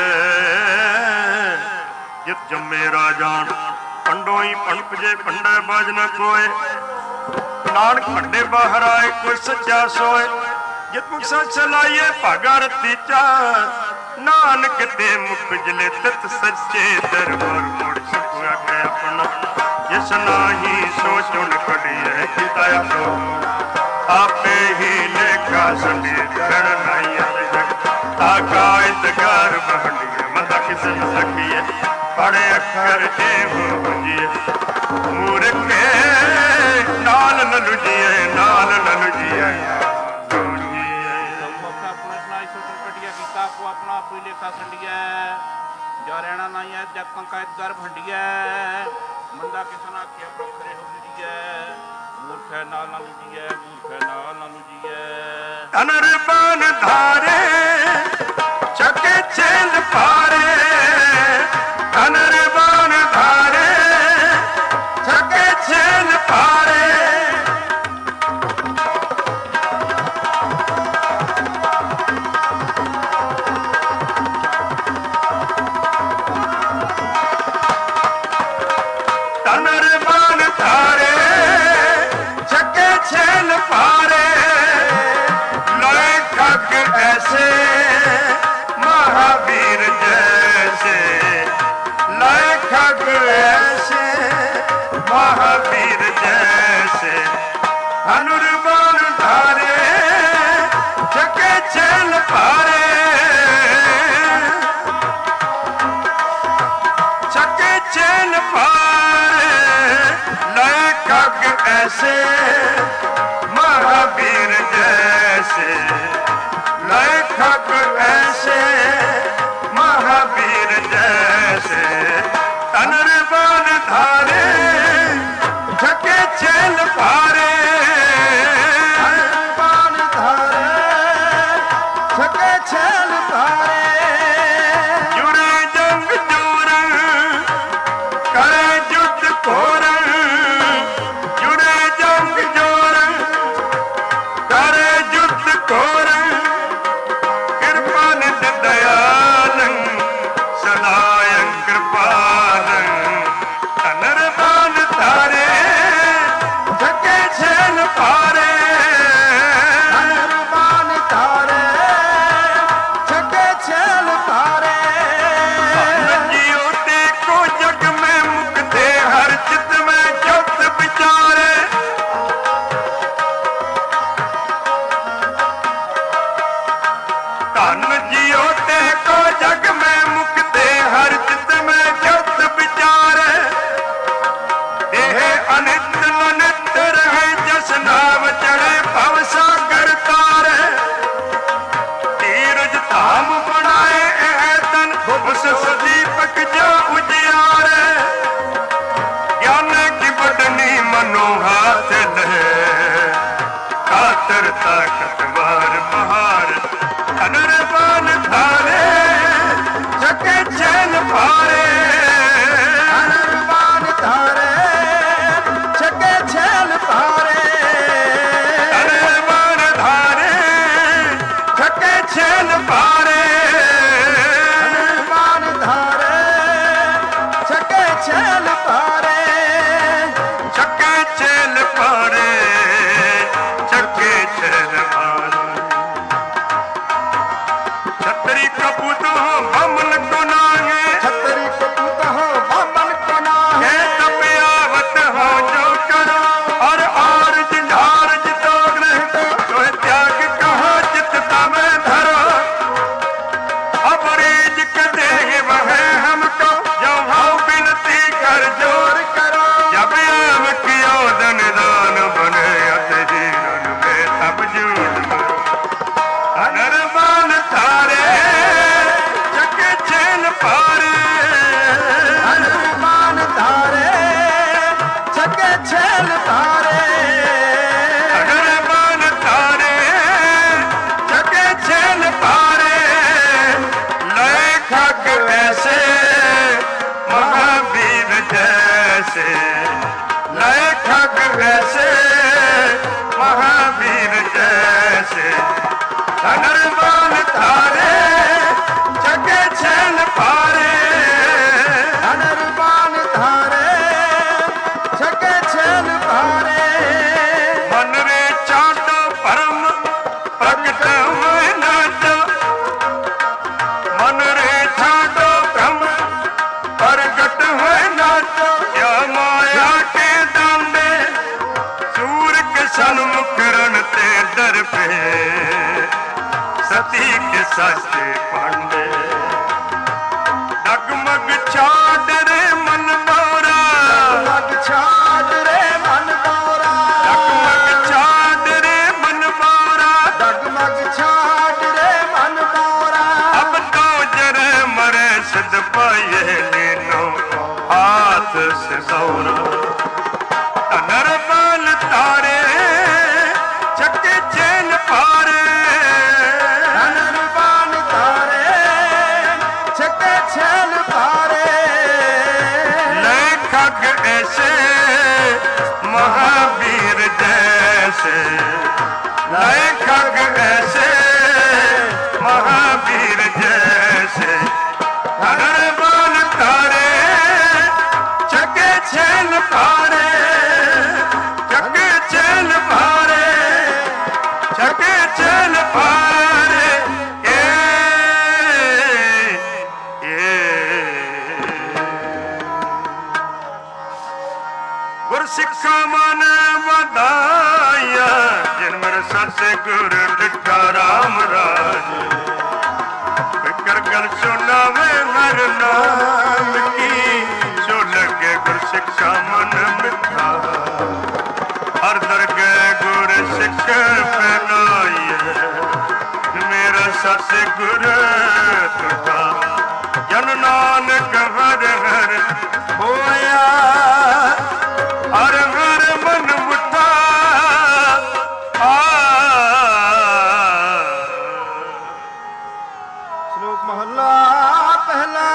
A: जित जम्मे राजान पंडो ही पणपजे पंडे बाज न कोय नानक पंडे बाहर आए कोई सच्चा सोए जित मुख सच चलाइए भागा रती चार नानक दे मुख जले तत सच्चे दरबार मोड़ सकुआ के अपना जिस नाही सोचुन कड़िए हिदाया तो आपे ही लेखा संडी धड़ नहीं जग ताकायत गार बहंडिए मदा किसन सखिए पड़े अखर ए हो बुझिए मूर्ख के नाल न लुझिए नाल न लुझिए अपना कोई लेखा संडिया जा रहना नहीं है जग पंकायत कर भंडिया मंदा किसना के खरे हो गई है मूर्ख है नाल ना लुझी है मूर्ख है नाल ना लुझी है अनर बन धारे चके चेल पारे अनर बन धारे चके चेल पारे कपूत हो बामन को नागे,
B: छतरी कपूत हो बामन को नागे,
A: तपियावत हो जो करो और और जिझार जितो ग्रह तो त्याग कहा चितता में धरो। अब रीज के देह वह हमको जो हाँ विनती कर जोर करो। जब आम कियो धन दान बने अत जीवन में तब जूझ अनरमान तारे जग चैन पारे,
B: अनरमान तारे जग चैन पारे,
A: अनरमान तारे जग चैन पारे। लय खग ऐसे महावीर जैसे, लय खग ऐसे महावीर जैसे। अनरमान तारे जग चैन पारे,
B: अनरमान तारे जग चैन पारे।
A: मन रे चाटो परम प्रगट हुए नाचो, मन रे चाटो ब्रह्म प्रगट हुए नाचो। या माया के दांडे सूर के सन्मुख रणते डर पे, सती के सस्ते पांडे। डगमग छाड़ रे मन मोरा,
B: डगमग छाड़ रे मन मोरा,
A: डगमग छाड़ रे मन मोरा,
B: डगमग छाड़ रे मन मोरा।
A: अब तो जरे मरे सिद्ध पाए लेनो हाथ से सौरा। अनरमान तारे चक्के चैन पारे,
B: अनरमान तारे जग चैन पारे।
A: लय खग ऐसे महावीर जैसे, लय खग ऐसे महावीर जैसे। अनरमान तारे जग चैन पारे, जग चैन पारे, जग चैन पारे। ए, ए, गुर सिक्खा मन बधाया, जिन मेरे सत गुर डिठा राम राज। फिकर गल सुनावे हर नाम की, जो लगे गुर सिक्खा मन मिठा। हर दरगे गुर सिख पहनाइए, मेरा सत गुर तुठा। जन नानक हर हर होया, हर हर मन मुठा।
B: श्लोक महला पहला।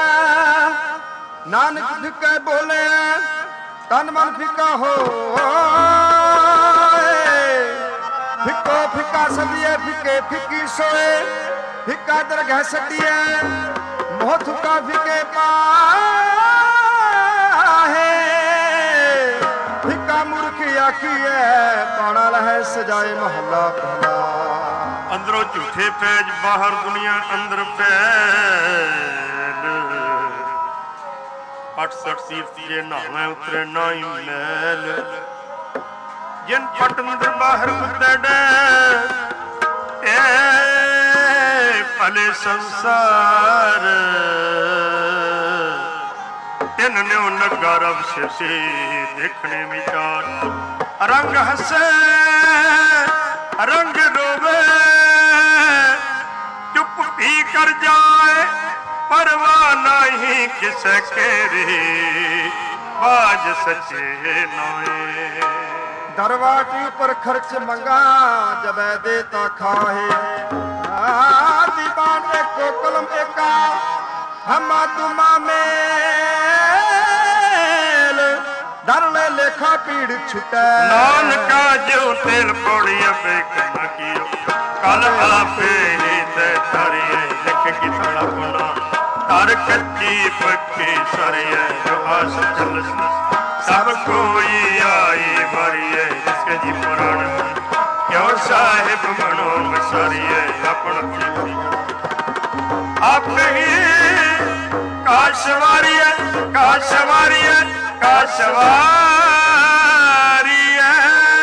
B: नानक फिके बोले तन मन फिका हो, फिको फिका सदिए फिके फिकी सोए। फिका दरगह सटिए मोह थुका फिके पाहे। फिका मूर्ख आखिए पाना लहे सजाए महला पहला।
A: अंदरों झूठे पैज बाहर दुनिया अंदर पैल। अठ सठ तीर्थ जे नावे उतरे नाई मैल। जिन पट अंदर बाहर उतरे ए भले संसार। तिन ने नगा रब से देखने विचार। रंग हसे रंग रोवे चुप भी कर जाए परवाह नहीं किसे केरी बाज सचे नोए।
B: दरवाटी पर खर्च मंगा जब देता खाहे। दीवान को कलम एका हम तुमा मेल। डर ले लेखा पीड़ छुटे
A: नानका जो तेल पौड़िया पे करना कियो। कल आपे ही ते तारिये लिख की थोड़ा गुना। तार कच्ची पक्की सरिये जो आस चल सब कोई आई मारिये। जिसके जी पुराण क्यों साहिब मनो मसारिये अपन आप ही काशवारी है, काशवारी है, काशवारी है।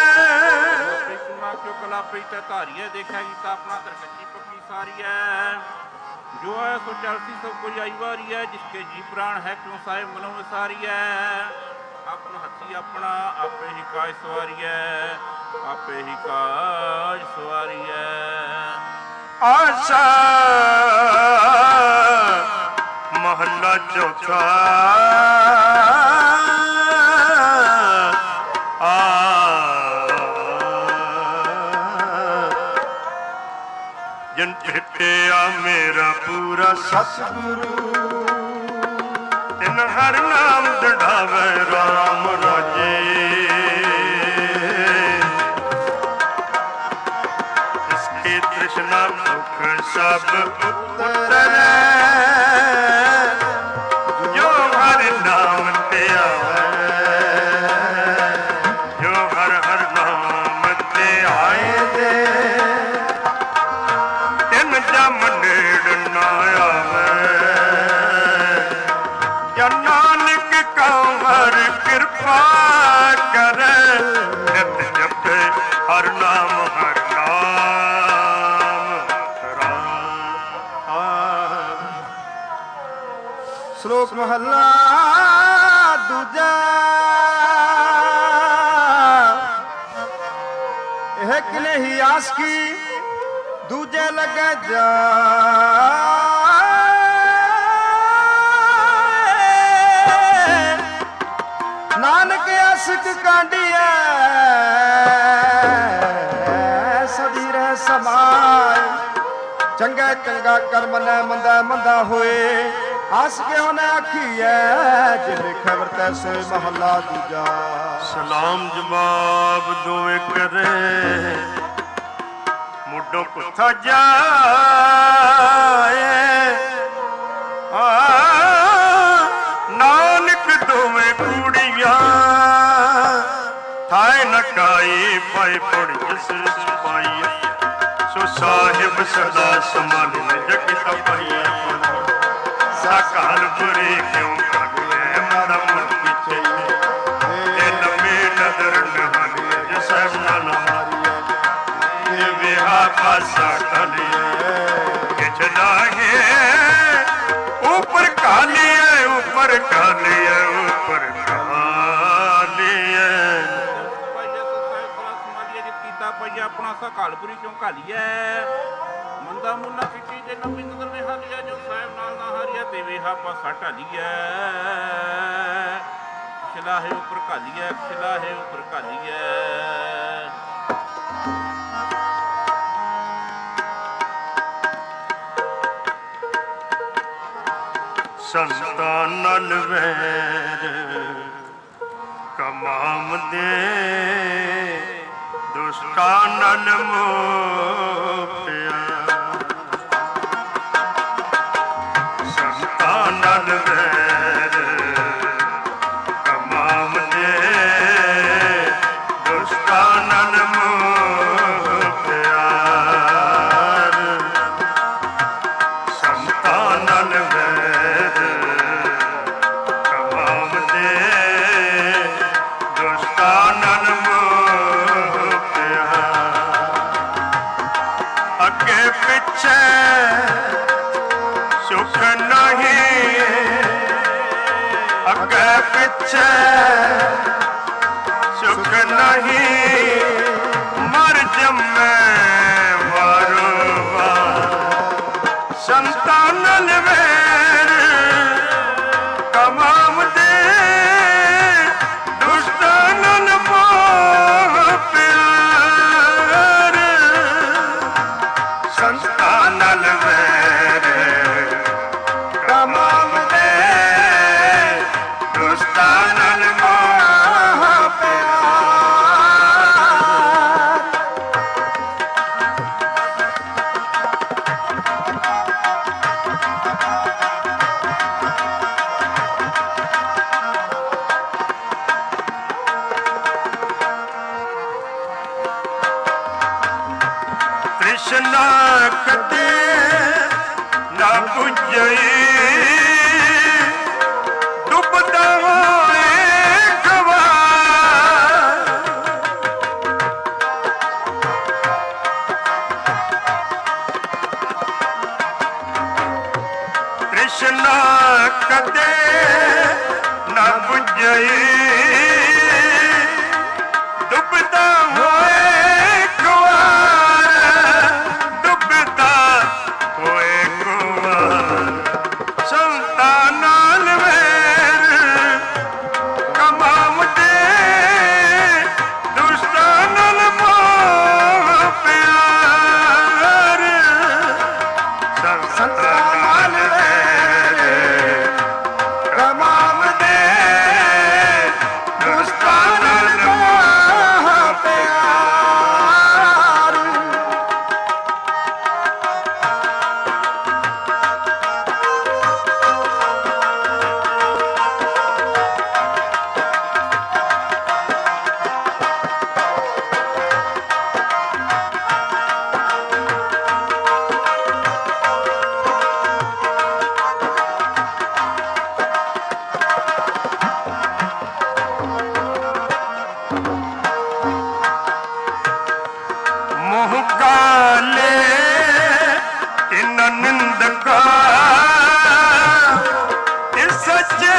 C: कला पई ते धारिए देखा गीता अपना तरकची पकी सारी है। जो है सो चलती सब कोई आई वारी है, जिसके जी प्राण है क्यों साहे मनो सारी है। अपना हथी अपना आपे ही काज सवारी है, आपे ही काज सवारी है।
A: आशा महला चौथा आ जन भेटिया मेरा पूरा सतगुरु तिन हर नाम दढ़ावे राम राजे। इसकी तृष्णा भूख सब उतरे जो हर नाम ते आवे, जो हर हर नाम ते आए दे तिन जम नेड़ ना आवे। या नानक कौ हर कृपा करे नित जपे हर नाम हर नाम राम।
B: श्लोक महला दूजा। एक ने ही आस की दूजे लगे जा। नानक आशिक कांडिया सदी रह समाए। चंगा चंगा कर्म न मंदा मंदा होए। आस के होने आखी है जिन्हें खबर तैसोए महला दूजा।
A: सलाम जवाब दोवे करे मुडो कुथा जाए। आ नानक दोवे कुड़ियां थाए नकाई पाई पड़ जिस पाई। सो साहिब सदा संभाले जग तपई। साकाल बुरे क्यों करने मरम पीछे। लंबी नजर नहानी जैसे नल मारिए। ये विहा पासा टलिए खिचलाए। ऊपर कालिए ऊपर कालिए ऊपर कालिए।
C: अपना सा कालपुरी क्यों कालिए। मंदा मुन्ना किटी जे नबी नजर ने हालिया। जो साहिब नाल ना हारिया ते विहा पासा टलिए। खिला है ऊपर कालिए, खिला है ऊपर कालिए।
A: संतान नल वैर कमाम दे। दुष्टा नल मोपिया। संतान नल वैर कमाम दे। दुष्टा नल मोपिया। संतान नल वैर कमाम दे। दुष्टा नल मोपिया। अगे पिछे सुख नहीं। अगे पिछे सुख नहीं। मर जमे वारो वार। संतान वैर कमाम दे। दुष्टा नल मोह प्यार। संतान वैर कमाम दे। दुष्टा नल मोह प्यार। ਬੁਝਈ ਡੁੱਬਦਾ ਹੋਏ ਖਵਾ ਕ੍ਰਿਸ਼ਨਾ ਕਦੇ ਨਾ ਬੁਝਈ ਡੁੱਬਦਾ ਹੋਏ ਕੁਆਰ ਡੁੱਬਦਾ ਹੋਏ ਕੁਆਰ ਸੰਤਾਂ ਨਾਲ ਵੈਰ ਕਮਾਉਂਦੇ ਦੁਸ਼ਟਾਂ ਨਾਲ ਮੋਹ ਪਿਆਰ ਸੰਤਾਂ ਨਾਲ ਵੈਰ ਕਮਾਉਂਦੇ ਦੁਸ਼ਟਾਂ ਨਾਲ ਮੋਹ ਪਿਆਰ मोह काले इन निंदका इस सच्चे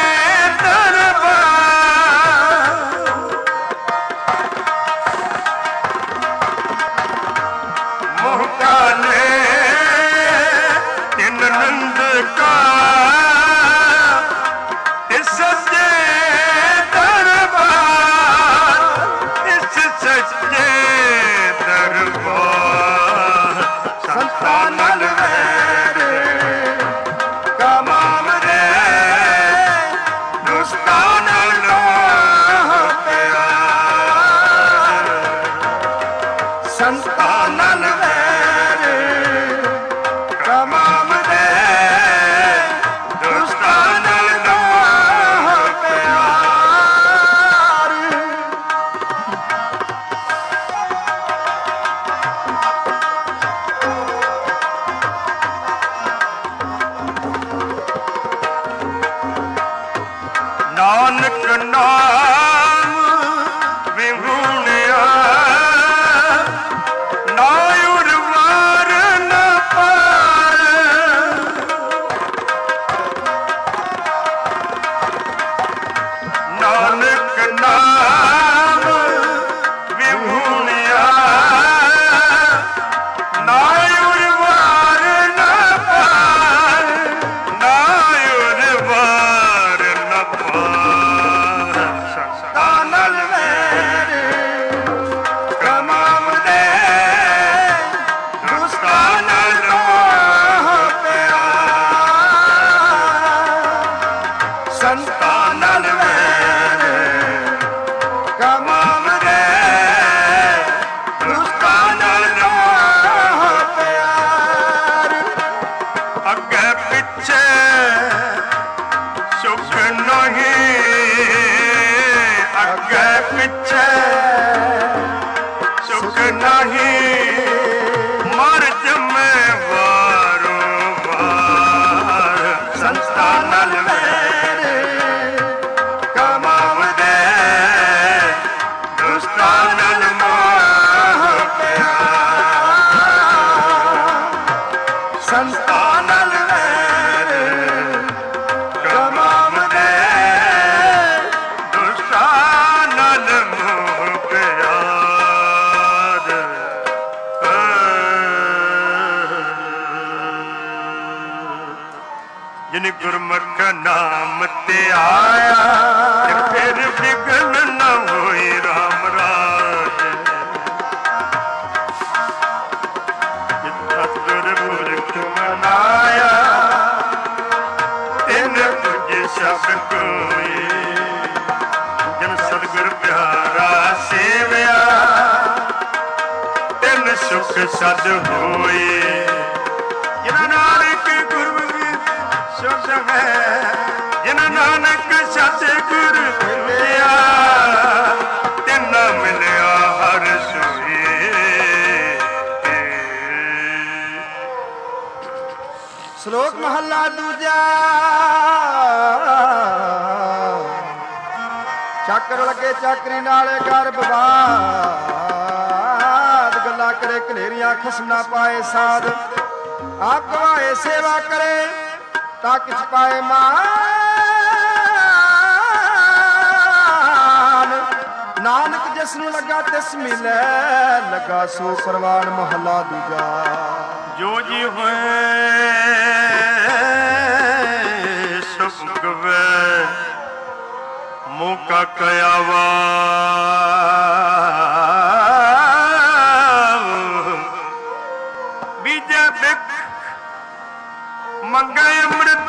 A: दरबार मोह काले इन निंदका इस सच्चे दरबार इस सच्चे दरबार संतां नाल वैर कमावदे दुष्टां नाल मोह प्यार संतां नाल वैर कमावदे दुष्टां नाल मोह प्यार ਨਾਨਕ ਨਾਮ ਵਿਹੂਣਿਆ ਨਾ ਉਰਵਾਰ ਨਾ ਪਾਰ ਨਾਨਕ ਨਾਮ ਵਿਹੂਣਿਆ ਨਾ ਉਰਵਾਰ ਨਾ ਪਾਰ ਨਾ ਉਰਵਾਰ ਨਾ ਪਾਰ ਸੰਤਾਂ ਨਾਲ ਵੈਰ ਕਮਾਵਦੇ ਦੁਸ਼ਟਾਂ ਨਾਲ ਮੋਹ ਪਿਆਰ ਸੰਤਾਂ ਨਾਲ ਵੈਰ ਕਮਾਵਦੇ ਦੁਸ਼ਟਾਂ ਨਾਲ ਮੋਹ ਪਿਆਰ ਅੱਗੇ ਪਿੱਛੇ ਸੁਖ ਨਹੀਂ ਅੱਗੇ ਪਿੱਛੇ ਸੁਖ ਨਹੀਂ ਮਰ ਜਮੇ ਵਾਰੋ ਵਾਰ ਸੰਤਾਂ ਨਾਲ ਵੈਰ ਕਮਾਵਦੇ ਦੁਸ਼ਟਾਂ ਨਾਲ ਮੋਹ ਪਿਆਰ ਸੰਤਾਂ ਨਾਲ ਵੈਰ ਕਮਾਵਦੇ ਦੁਸ਼ਟਾਂ ਨਾਲ ਮੋਹ ਪਿਆਰ ਜਿਨ ਗੁਰਮੁਖ ਨਾਮ ਤੇ ਆਇਆ ਤੇ ਫਿਰ ਵਿਗਨ ਨਾ ਹੋਈ ਰਾਮ ਰਾਜ ਜਿਤ ਗੁਰਮੁਖ ਮਨਾਇਆ ਤਿਨ ਪੁਜ ਸਭ ਕੋਈ ਜਨ ਸਤਿਗੁਰ ਪਿਆਰਾ ਸੇਵਿਆ ਤਿਨ ਸੁਖ ਸਦ ਹੋਏ ਜਿਨ ਨਾਨਕ ਗੁਰਮੁਖੀ ਸੁਖ ਹੈ ਜਿਨ ਨਾਨਕ ਸਤਿਗੁਰ ਮਿਲਿਆ ਤਿਨ ਮਿਲਿਆ ਹਰ ਸੋਈ
B: ਸ਼ਲੋਕ ਸ਼ਲੋਕ ਮਹੱਲਾ ਦੂਜਾ। ਚੱਕਰ ਲੱਗੇ ਚਾਕਰੀ ਨਾਲੇ ਕਰ ਬਵਾਦ, ਗੱਲਾਂ ਕਰੇ ਕਲੇਰੀਆਂ ਖਸਮ ਨਾ ਪਾਏ ਸਾਧ। ਆਪ ਗਵਾਏ ਸੇਵਾ ਕਰੇ ਤਾਂ ਕਿਛ ਪਾਏ ਮਾਨ, ਨਾਨਕ ਜਿਸ ਨੂੰ ਲੱਗਾ ਤਿਸ ਮਿਲੈ, ਲੱਗਾ ਸੋ ਪ੍ਰਵਾਨ ਮਹੱਲਾ ਦੂਜਾ।
A: ਜੋ ਜੀ ਹੋਏ ਸੁਖ ਗਵੇ ਮੌਕਾ ਕयावा, ਬੀਜੇ ਬਿਕ ਮੰਗੇ ਅੰਮ੍ਰਿਤ,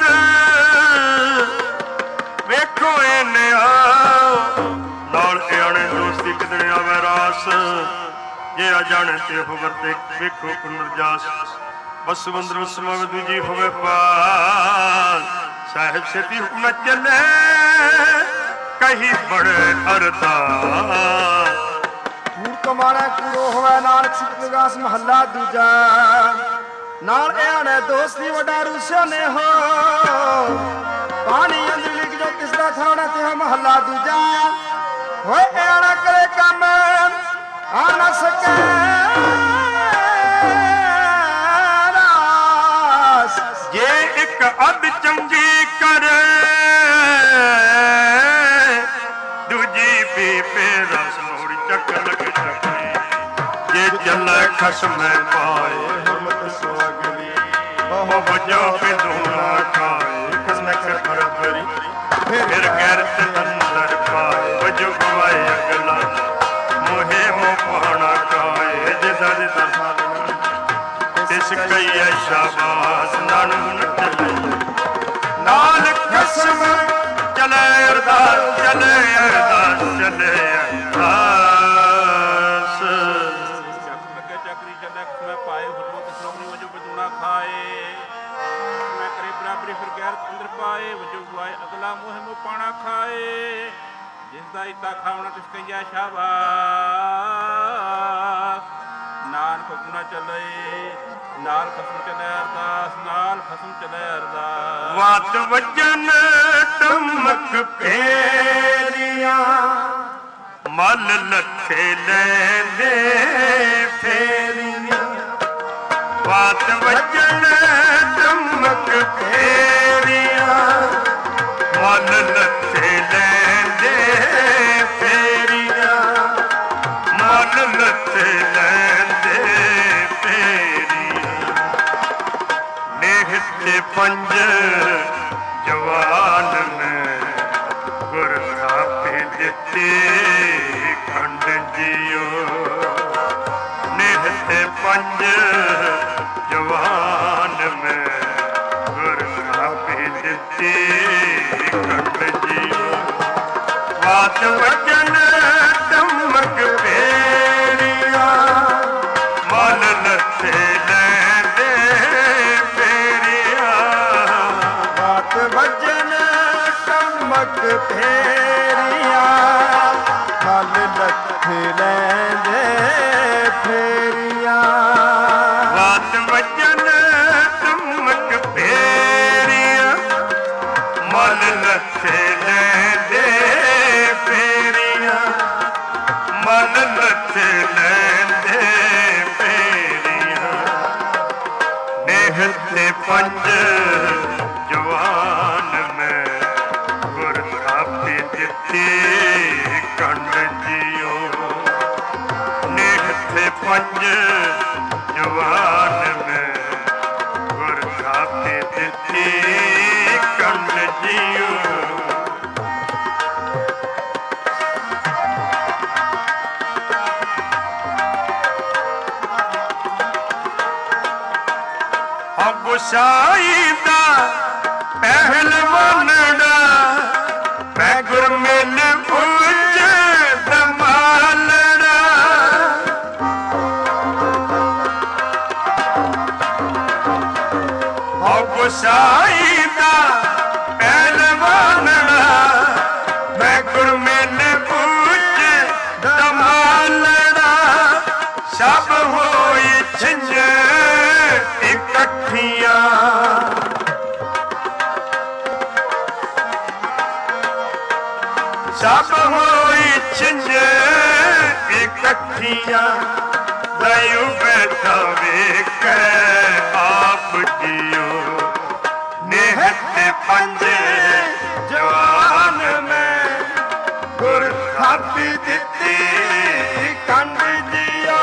A: ਵੇਖੋ ਇਹਨੇ ਨਾਲ ਆਣੇ ਦੋਸਤੀ ਕਿਦਣ ਆਵੇ ਰਾਸ। ਜੇ ਆ ਜਾਣੇ ਤੇ ਹੋਵੇ ਤੇ ਵੇਖੋ ਪੁਨਰਜਾਸ, ਬਸਵੰਦਰ ਵਸਮਾਵੇ ਦੂਜੀ ਹੋਵੇ ਪਾਸ। ਸਾਹਿਬ ਛੇਤੀ ਹੁਕਮ ਚੱਲੇ ਕਹੀ ਬੜੇ ਅਰਦਾਸ।
B: ਕੂੜ ਕਮਾਣਾ ਕੂੜੋ ਹੋਵੇ ਨਾਨਕ ਸਿੱਖ ਵਿਗਾਸ ਮਹੱਲਾ ਦੂਜਾ। ਨਾਲ ਆਣੇ ਦੋਸਤੀ ਵਡਾ ਰੂਸਿਓ ਨੇ ਹੋ, ਪਾਣੀ ਅੰਦਰ ਲਿਖ ਜੋ ਕਿਸ ਦਾ ਥਾਣਾ ਤੇ ਮਹੱਲਾ ਦੂਜਾ। ਹੋਏ ਆਣਾ ਕਰੇ ਕੰਮ ਆ ਨਾ ਸਕੇ,
A: ਜੇ ਇੱਕ ਅੱਧ ਚੰਗੀ ਕਰੇ ਦੂਜੀ ਵੀ ਫੇਰ ਸੋੜੀ ਚੱਕਰ ਲੱਗੇ ਚੱਕਰੀ। ਜੇ ਚੱਲੇ ਖਸਮੇ ਪਾਏ ਹਿੰਮਤ ਸੋ ਅਗਲੀ, ਬਹੁ ਵਜੋ ਬਿਦੂਣਾ ਖਾਏ ਖਸਮੇ ਕਰ ਬਰਬਰੀ। ਫਿਰ ਗੈਰਤ ਅੰਦਰ ਪਾਏ ਵਜੋ ਗਵਾਏ ਅਗਲਾ, ਮੋਹੇ ਮੋ ਪਾਣਾ ਖਾਏ ਜਿਦਾ ਜਿਦਾ ਸਾਧਨ। ਤਿਸ ਕਈਏ ਸ਼ਾਬਾਸ਼ ਨਾਨਕ ਚੱਲੇ, ਨਾਲ ਖਸਮ ਚਲੇ ਅਰਦਾਸ, ਚਲੇ ਅਰਦਾਸ, ਚਲੇ ਅਰਦਾਸ।
C: ਚੱਕ ਲੱਗੇ ਚੱਕਰੀ ਚੱਲੇ ਖਸਮੇ ਪਾਏ ਹੁਰਮਤ ਸ਼੍ਰੋਮਣੀ ਵਜੋਂ ਬਦੂਣਾ ਖਾਏ। ਮੈਂ ਕਰੇ ਬਰਾਬਰੀ ਫਿਰ ਗੈਰਤ ਅੰਦਰ ਪਾਏ ਵਜੋਂ ਗਵਾਏ ਅਗਲਾ, ਮੋਹ ਮੋ ਪਾਣਾ ਖਾਏ। ਜਿਸਦਾ ਇਤਾ ਖਾਵਣਾ ਤਿਸ ਕਈਆ ਸ਼ਾਬਾਸ਼, ਨਾਨਕ ਹੁਕਮ ਨਾ ਚੱਲੇ ਨਾਲ ਖਸਮ ਚਲੇ ਅਰਦਾਸ, ਨਾਲ ਖਸਮ ਚਲੇ ਅਰਦਾਸ।
A: ਵਾਤ ਵਜਨ ਟਮਕ ਫੇਰੀਆਂ, ਮਲ ਲੱਥੇ ਲੈਂਦੇ ਫੇਰੀਆਂ। ਵਾਤ ਵਜਨ ਟਮਕ ਫੇਰੀਆਂ, ਮਲ ਲੱਥੇ ਲੈਂਦੇ ਫੇਰੀਆਂ, ਮਲ ਲੱਥੇ ਲੈਂਦੇ ਫੇਰੀਆਂ। ਨੇਹ ਤੇ ਪੰਜ ਜਵਾਨ ਨੇ ਗੁਰ ਥਾਪੇ ਦਿੱਤੇ ਖੰਡ ਜੀਓ। ਨੇਹ ਤੇ ਪੰਜ ਜਵਾਨ ਮੈਂ ਗੁਰ ਥਾਪੇ ਦਿੱਤੇ ਖੰਡ ਜੀਓ। ਵਾਤ ਵਜਨ ਟਮਕ ਫੇਰੀਆਂ, ਮਲ ਲੱਥੇ ਲੈਂਦੇ ਫੇਰੀਆਂ।
B: ਵਾਤ ਵਜਨ ਟਮਕ ਫੇਰੀਆਂ, ਮਲ ਲੱਥੇ ਲੈਂਦੇ ਫੇਰੀਆਂ।
A: ਵਾਤ ਵਜਨ ਟਮਕ ਫੇਰੀਆਂ, ਮਲ ਲੱਥੇ ਲੈਂਦੇ ਫੇਰੀਆਂ, ਮਲ ਲੱਥੇ ਲੈਂਦੇ ਫੇਰੀਆਂ। ਨੇਹ ਤੇ ਪੰਜ ਜਵਾਨ ਮੈਂ ਗੁਰ ਥਾਪੇ ਦਿੱਤੇ ਕੰਡ ਜੀਓ। ਨੇਹ ਤੇ ਪੰਜ ਜਵਾਨ ਮੈਂ ਗੁਰ ਥਾਪੇ ਦਿੱਤੇ ਕੰਡ ਜੀਓ। ਗੁਸਾਈ ਦਾ ਪਹਿਲਵਾਨੜਾ, ਮੈਂ ਗੁਰਮੇਲ ਪੁੱਜ ਦਮਾਲੜਾ। ਗੁਸਾਈ ਦਾ ਪਹਿਲਵਾਨੜਾ, ਮੈਂ ਗੁਰਮੇਲ ਪੁੱਜ ਦਮਾਲੜਾ। ਸਭ ਹੋਈ ਛਿੰਝ ਇਕੱਠੀਆਂ, ਸਭ ਹੋਈ ਛਿੰਝ ਇਕੱਠੀਆਂ ਦਇਓ ਬੈਠਾ ਵੇਖੈ ਆਪ ਜੀਓ ਨਿਹਤ ਪੰਜੇ ਜਵਾਨ ਮੈਂ ਗੁਰ ਥਾਪੀ ਦਿੱਤੀ ਕੰਡ ਜੀਓ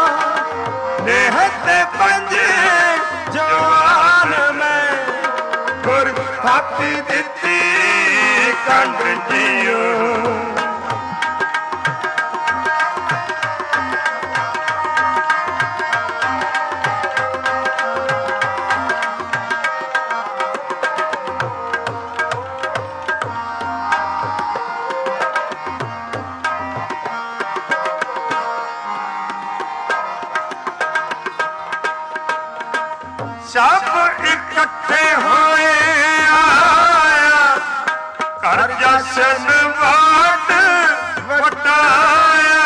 A: ਨਿਹਤ ਪੰਜੇ ਜਵਾਨ ਮੈਂ ਗੁਰ ਥਾਪੀ ਦਿੱਤੀ ਕੰਡ ਜੀਓ ਸਭ ਇਕੱਠੇ ਹੋਏ ਆਇਆ ਕਰ ਜਸ਼ਨ ਵਾਟ ਵਟਾਇਆ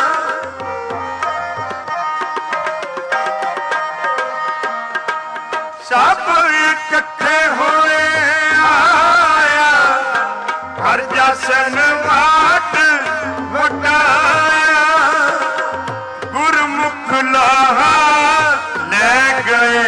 A: ਸਭ ਇਕੱਠੇ ਹੋਏ ਆਇਆ ਕਰ ਜਸ਼ਨ ਵਾਟ ਵਟਾਇਆ ਗੁਰਮੁਖ ਲਾਹਾ ਲੈ ਗਏ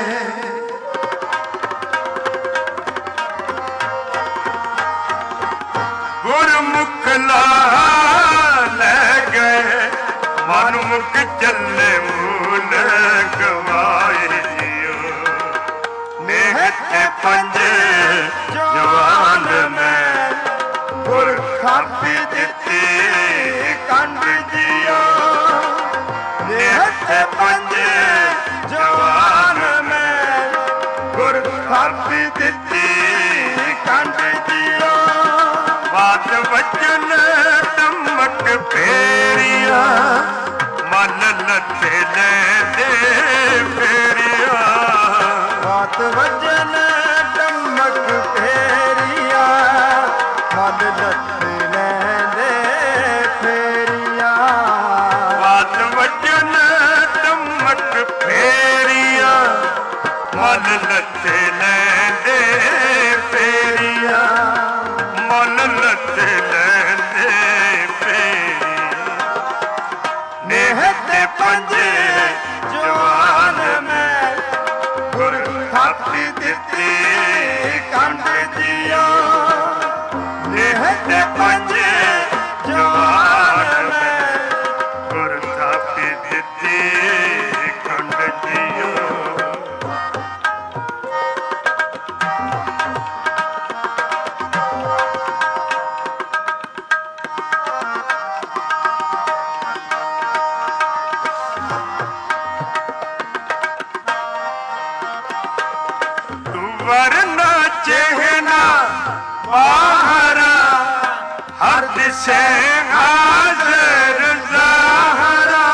A: ਗੁਰਮੁਖ ਲਾਹਾ ਲੈ ਗਏ ਮਨ ਮੁਖ ਚੱਲੇ ਮੂਲ ਗਵਾਏ ਜੀਓ ਨਿਹਤ ਪੰਜੇ ਜਵਾਨ ਮੈਂ ਗੁਰ ਖਾਪੀ ਦਿੱਤੀ ਕੰਡ ਜੀਓ ਨਿਹਤ ਪੰਜੇ ਜਵਾਨ ਮੈਂ ਗੁਰ ਖਾਪੀ ਦਿੱਤੀ ਕੰਡ ਜੀਓ ਬਾਤ ਵਚਨ ਟਮਕ ਫੇਰੀਆਂ ਮਨ ਲੱਥੇ ਲੈਂਦੇ ਫੇਰੀਆਂ ਬਾਤ ਵਚਨ ਟਮਕ ਫੇਰੀਆਂ ਮਨ ਲੱਥੇ ਲੈਂਦੇ ਫੇਰੀਆਂ ਬਾਤ ਵਚਨ ਟਮਕ ਫੇਰੀਆਂ ਮਨ ਲੱਥੇ ਲੈਂਦੇ ਫੇਰੀਆਂ ਮਨ ਲੱਥੇ ਲੈਂਦੇ ਫੇਰੀਆਂ ਨਿਹਤ ਪੰਜੇ ਜਵਾਨ ਮੈਂ ਗੁਰ ਥਾਪੀ ਦਿੱਤੀ ਕੰਡ ਜੀਓ ਨਿਹਤ ਪੰਜੇ ਜਵਾਨ ਮੈਂ ਗੁਰ ਥਾਪੀ ਦਿੱਤੀ ਕੰਡ ਜੀਓ ਵਰਨਾ ਚਿਹਨਾ ਬਾਹਰ ਹਰ ਦਿਸੇ ਹਾਜ਼ਰ ਜ਼ਾਹਰਾ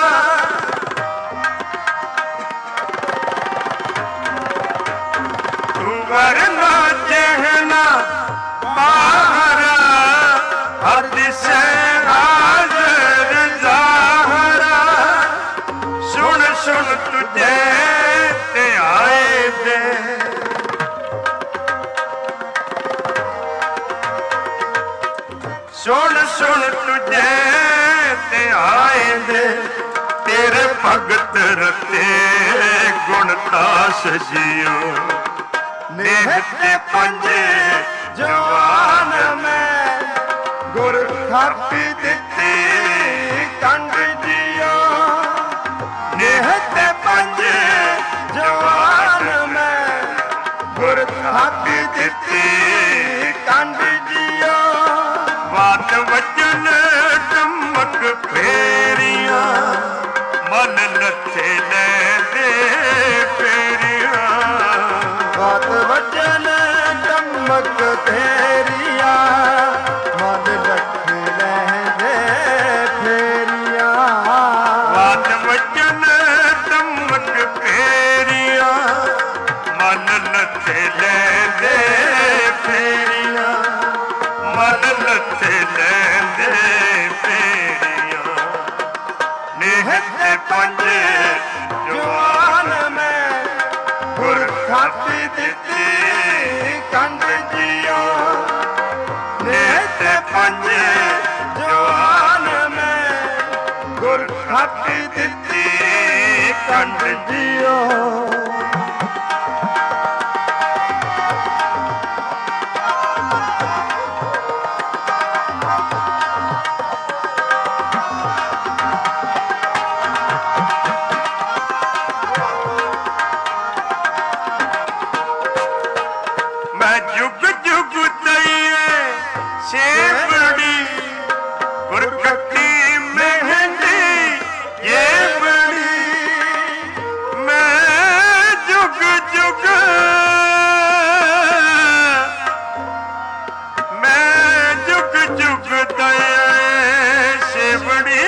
A: ਤੂੰ ਵਰਨਾ ਚਿਹਨਾ ਬਾਹਰ ਹਰ ਦਿਸੇ ਹਾਜ਼ਰ ਜ਼ਾਹਰਾ ਸੁਣ ਸੁਣ ਤੁਝੇ ਤੇ ਆਏ ਦੇ ਸੁਣ ਸੁਣ ਤੁਝੇ ਤੇ ਆਏ ਦੇ ਤੇਰੇ ਭਗਤ ਰਤੇ ਗੁਣ ਤਾਸ ਜੀਓ ਨਿਹਤ ਪੰਜੇ ਜਵਾਨ ਮੈਂ ਗੁਰ ਥਾਪੀ ਦਿੱਤੀ ਕੰਡ ਜੀਓ ਨਿਹਤ ਪੰਜੇ ਜਵਾਨ ਮੈਂ ਗੁਰ ਥਾਪੀ ਦਿੱਤੀ ਕੰਡ ਜੀਓ ਬਾਤ ਵਚਨ ਟਮਕ ਫੇਰੀਆਂ ਮਨ ਲੱਥੇ ਲੈਂਦੇ ਫੇਰੀਆਂ ਬਾਤ ਵਚਨ ਟਮਕ ਫੇਰੀਆਂ ਮਨ ਲੱਥੇ ਲੈਂਦੇ ਫੇਰੀਆਂ ਬਾਤ ਵਚਨ ਟਮਕ ਫੇਰੀਆਂ ਮਨ ਲੱਥੇ ਲੈਂਦੇ ਫੇਰੀਆਂ ਮਨ ਲੱਥੇ ਲੈਂਦੇ ਫੇਰੀਆਂ ਨਿਹਤ ਪੰਜੇ ਜਵਾਨ ਮੈਂ ਗੁਰ ਥਾਪੀ ਦਿੱਤੀ ਕੰਡ ਜੀਓ ਨਿਹਤ ਪੰਜੇ ਦਿੱਤੀ ਕੰਡ ਜੀਓ। ਮੈਂ ਜੁਗ ਜੁਗ ਦਈਏ ਸੇਵੜੀ ਗੁਰਕੱਤੀ ਮਹਿੰਦੀ ਇਹ ਬੜੀ। ਮੈਂ ਜੁਗ ਜੁਗ ਮੈਂ ਜੁਗ ਜੁਗ ਦਈਏ ਸੇਵੜੀ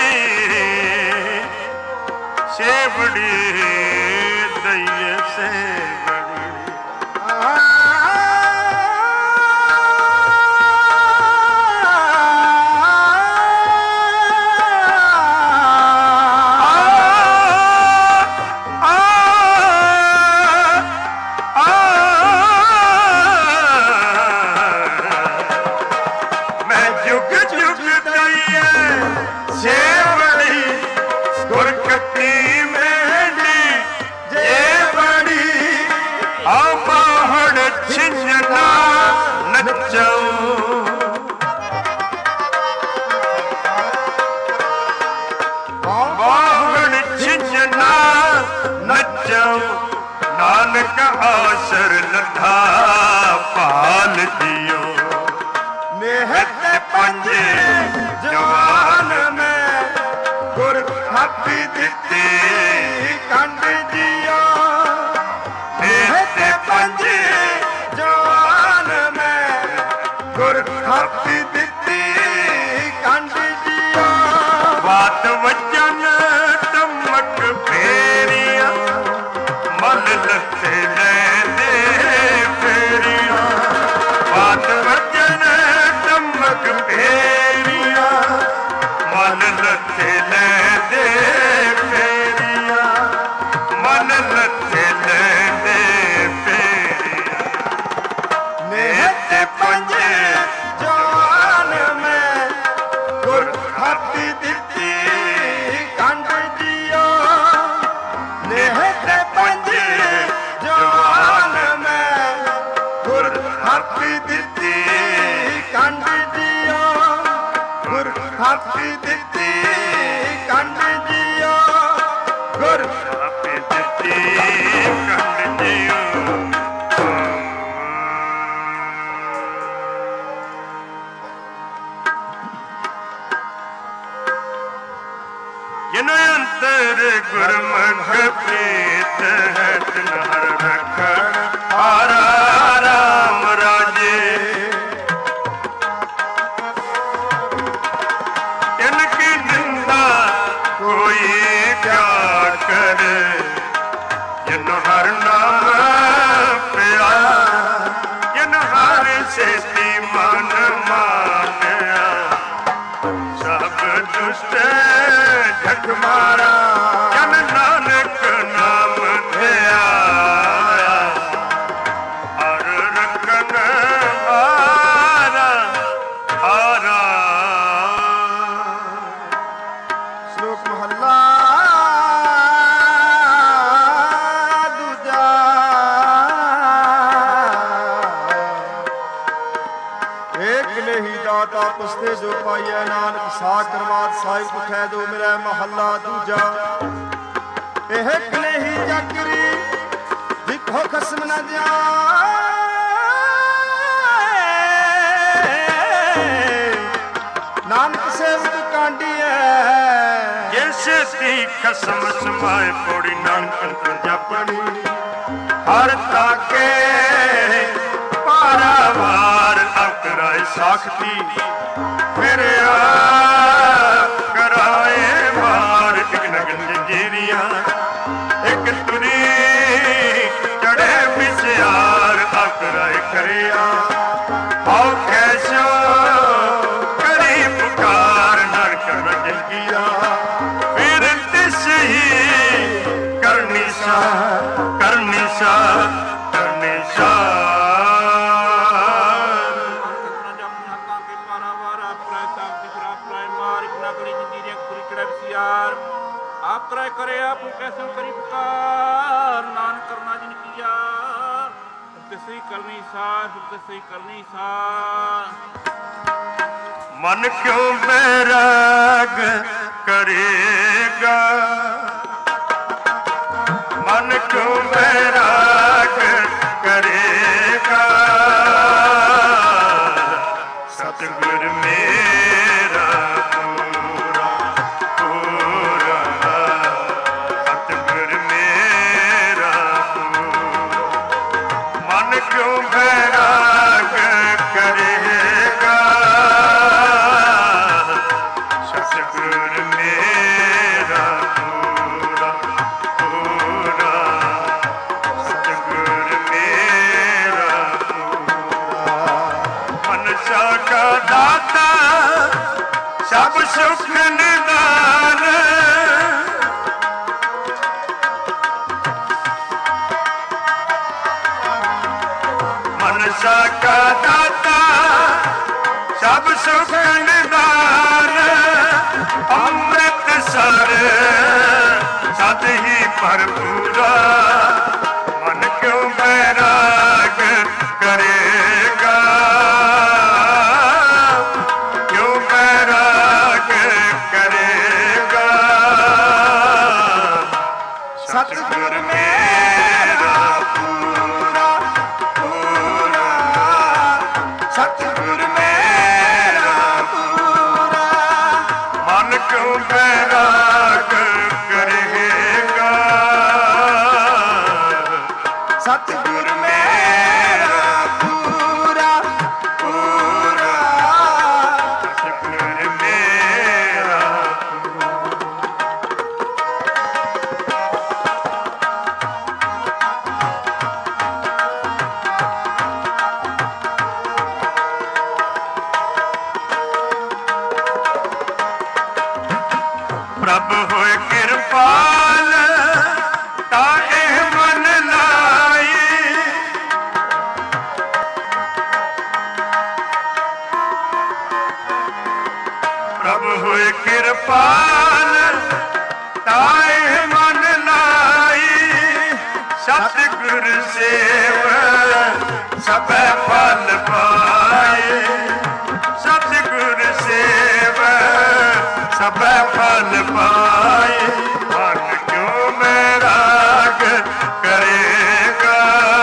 A: ਸੇਵੜੀ ਦਈਏ ਸੇਵੜੀ। ਨਾਨਕ ਆਸਰ ਲੱਥਾ ਭਾਲ ਜੀਓ। ਨਿਹਤ ਪੰਜੇ ਜਵਾਨ ਮੈਂ ਗੁਰ ਥਾਪੀ ਦਿੱਤੀ ਕੰਡ ਜੀਓ। ਨਿਹਤ ਪੰਜੇ ਜਵਾਨ ਮੈਂ ਗੁਰ ਥਾਪੀ ਦਿੱਤੀ ਕੰਡ ਜੀਓ। ਬਾਤ ਵਚਨ ਟਮਕ ਫੇਰੀਆਂ ਮਨ ਲੱਥੇ ਲੈਂਦੇ ਫੇਰੀਆਂ। ਬਾਤ ਵਚਨ ਟਮਕ ਫੇਰੀਆਂ ਮਨ ਲੱਥੇ ਲੈਂਦੇ ਫੇਰੀਆਂ ਮਨ ਲੱਥੇ ਲੈਂਦੇ ਫੇਰੀਆਂ। ਨਿਹਤ ਪੰਜੇ ਜਵਾਨ ਮੈਂ ਗੁਰ ਥਾਪੀ ਦਿੱਤੀ ਕੰਡ ਜੀਓ। ਨਿਹਤ ਪੰਜੇ ਜਵਾਨ ਮੈਂ ਗੁਰ ਥਾਪੀ ਦਿੱਤੀ ਕੰਡ ਜੀਓ। ਗੁਰ ਥਾਪੀ ਦਿੱਤੀ ਕੰਡ ਜੀਓ। ਗੁਰ ਥਾਪੀ ਦਿੱਤੀ ਕੰਡ ਜੀਓ। ਜਿਨ ਅੰਤਰ ਗੁਰਮੁਖ ਪ੍ਰੀਤ ਹੈ ਤਿਨ ਹਰ ਰਖਣ ਹਾਰਾ ਰਾਮ ਰਾਜੇ। ਤਿਨ ਕੀ ਨਿੰਦਾ ਕੋਈ ਕਿਆ ਕਰੇ ਜਿਨ ਹਰ ਨਾਮ ਪਿਆ। ਜਿਨ ਹਰ ਸੇਤੀ ਮਨ ਮਾਨਿਆ ਸਭ ਦੁਸ਼ਟ ਜਗ ਮਾਰਾ। ਜਨ ਨਾਨਕ ਨਾਮ ਧਿਆਇਆ ਹਰ ਰਖਨ ਹਾਰਾ ਹਾਰਾ।
B: ਸ਼ਲੋਕ ਮਹੱਲਾ ਦੂਜਾ। ਏਕ ਨਹੀਂ ਦਾਤਾ ਪੁਸਤੇ ਜੋ ਪਾਈਐ ਨਾਨਕ ਸਾਖ ਕਰਮਾਤ ਸਾਹਿਬ ਕੁਠੈ ਦੋ ਮਿਲੈ ਮਹੱਲਾ ਦੂਜਾ। ਇਹ ਕਲੇਹੀ ਚੱਕਰੀ ਜਿੱਥੋਂ ਖਸਮ ਨਾ ਜਾਏ। ਨਾਨਕ ਸੇਵਕ ਕਾਂਡੀਐ
A: ਜਿਸ ਦੀ ਖਸਮ ਸਮਾਏ ਪੌੜੀ ਨਾਨਕ ਅੰਤਰ ਜਾਪਣੀ। ਹਰ ਤਾਕੇ ਪਾਰਾਵਾਰ ਅਕਰਾਏ ਸਾਖਤੀ ਫਿਰ ਆਪ ਕਰਾਏ ਮਾਰ। ਇੱਕ ਨਗਨ ਜੀਰੀਆਂ ਇੱਕ ਤੁਰੀ ਚੜੇ ਵਿਚਾਰ ਅਕਰਾਏ ਕਰਿਆ। ਆਓ ਕੈਸੋ ਕਰੀ ਪੁਕਾਰ ਨਰਕ ਰਜਨ ਕੀਆ। ਫਿਰ ਤਿਸ ਹੀ ਕਰਨੀ ਸਾ ਕਰਨੀ ਸਾ ਕਰਨੀ ਸਾ।
C: ਕਰੇ ਕਰੇ ਆਪ ਕੈਸੋ ਕਰੀ ਪੁਕਾਰ ਨਾਨਕ ਕਰਨਾ ਜਿਨ ਕੀਆ ਤਿਸਈ ਕਰਨੀ ਸਾਥ ਤਿਸਈ ਕਰਨੀ ਸਾਥ।
A: ਮਨ ਕਿਉਂ ਬੈਰਾਗ ਕਰੇਗਾ, ਮਨ ਕਿਉਂ ਬੈਰਾਗ ਕਰੇਗਾ, ਸਤਿਗੁਰ ਮੇਰਾ ਪੂਰਾ ਪੂਰਾ, ਸਤਿਗੁਰ ਮੇਰਾ ਪੂਰਾ। ਮਨ ਕਿਉਂ ਬੈਰਾਗ ਕਰੇਗਾ, ਸਤਿਗੁਰ ਮੇਰਾ ਪੂਰਾ ਪੂਰਾ, ਸਤਿਗੁਰ ਮੇਰਾ ਪੂਰਾ। ਮਨਸਾ ਕਾ ਦਾਤਾ ਸਭ ਸੁਖ ਨਿਦਾਨ, ਮਨਸਾ ਕਾ ਦਾਤਾ ਸਭ ਸੁਖ ਨਿਦਾਨ, ਅੰਮ੍ਰਿਤ ਸਰ ਸਦ ਹੀ ਭਰਪੂਰਾ। ਮਨ ਕਿਉਂ ਬੈਰਾਗ ਕਰੇਗਾ, ਕਿਉਂ ਬੈਰਾਗ ਕਰੇਗਾ, ਸਤਿਗੁਰ ਮੇਰਾ ਪੂਰਾ ਪੂਰਾ, ਸਤਿਗੁਰ ਮੇਰਾ ਪੂਰਾ। ਮਨ ਕਿਉਂ ਬੈਰਾਗ ਕਰੇਗਾ, ਸਤਿਗੁਰ ਮੇਰਾ ਪੂਰਾ ਪੂਰਾ, ਸਤਿਗੁਰ ਮੇਰਾ ਪ੍ਰਭ ਹੋਏ ਕਿਰਪਾਲ ਤਾਂ ਇਹ ਮਨ ਲਾਈ, ਪ੍ਰਭ ਹੋਏ ਕਿਰਪਾਲ ਤਾਂ ਇਹ ਮਨ ਲਾਈ, ਸਤਿਗੁਰ ਸੇਵ ਸਭੈ ਫਲ ਪਾਏ, ਸਤਿਗੁਰ ਸੇਵ ਸਭੈ ਫਲ ਪਾਏ। ਮਨ ਕਿਉਂ ਬੈਰਾਗ ਕਰੇਗਾ,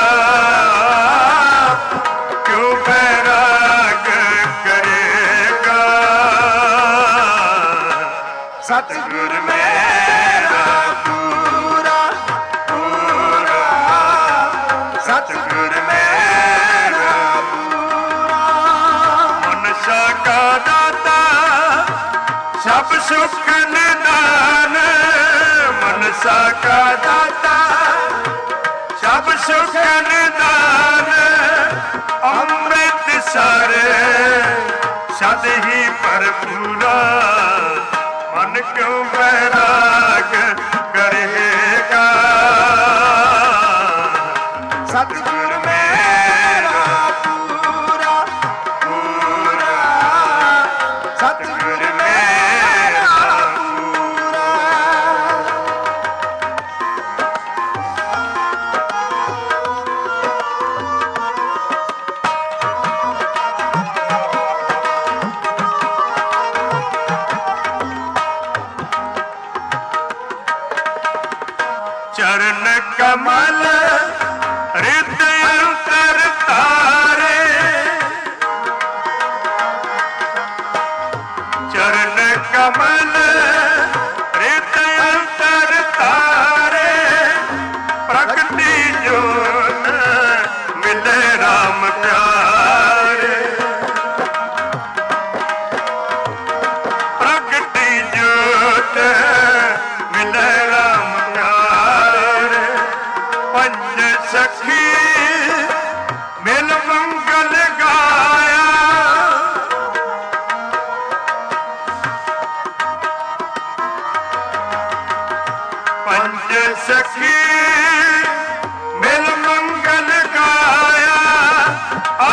A: ਕਿਉਂ ਬੈਰਾਗ ਕਰੇਗਾ, ਸਤਿਗੁਰ ਮੇਰਾ ਪੂਰਾ ਪੂਰਾ, ਸਤਿਗੁਰ ਮੇਰਾ ਪੂਰਾ। ਮਨਸਾ ਕਾ ਦਾਤਾ ਸਭ ਸੁਖ ਨਿਦਾਨ, ਮਨਸਾ ਕਾ ਦਾਤਾ ਸਭ ਸੁਖ ਨਿਦਾਨ, ਅੰਮ੍ਰਿਤ ਸਰ ਸਦ ਹੀ ਭਰਪੂਰਾ। ਮਨ ਕਿਉਂ ਬੈਰਾਗ ਕਰੇਗਾ, ਸਤਿਗੁਰ ਮੇਰਾ ਪੂਰਾ ਪੂਰਾ, ਸਤਿਗੁਰ ਮੇਰਾ ਪੂਰਾ। ਚਰਨ ਕਮਲ ਹਿਰਦੈ ਅੰਤਰ ਤਾਰੇ, ਚਰਨ ਕਮਲ ਹਿਰਦੈ ਅੰਤਰ ਤਾਰੇ, ਪ੍ਰਗਟੀ ਜੋਤ ਮਿਲੇ ਰਾਮ ਪਿਆਰੇ, ਪ੍ਰਗਟੀ ਜੋਤ ਮਿਲੇ ਰਾਮ ਪਿਆਰੇ। ਪੰਜ ਸਖੀ ਮਿਲ ਮੰਗਲ ਗਾਇਆ, ਪੰਜ ਸਖੀ ਮਿਲ ਮੰਗਲ ਗਾਇਆ,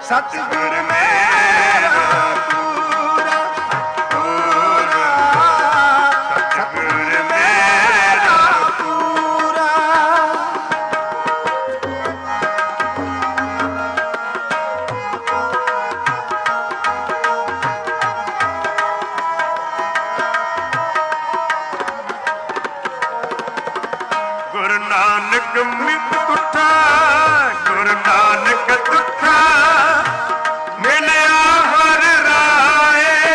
B: ਸਤਿਗੁਰ ਮੇਰਾ ਪੂਰਾ ਪੂਰਾ ਸਤਿਗੁਰ ਮੇਰਾ ਪੂਰਾ
A: ਗੁਰੂ ਨਾਨਕ ਮਿਤ ਤੁਠਾ ਗੁਰੂ ਨਾਨਕ ਤੁਠਾ ਮਿਲਿਆ ਹਰ ਰਾਏ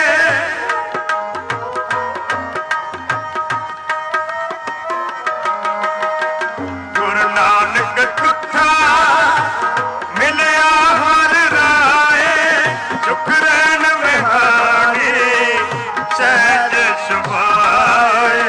A: ਗੁਰੂ ਨਾਨਕ ਤੁਠਾ ਮਿਲਿਆ ਹਰ ਰਾਏ ਚੁੱਪ ਰਹਿਣ ਵਿਹਾਰੀ ਸਹਿਜ ਸੁਭਾਏ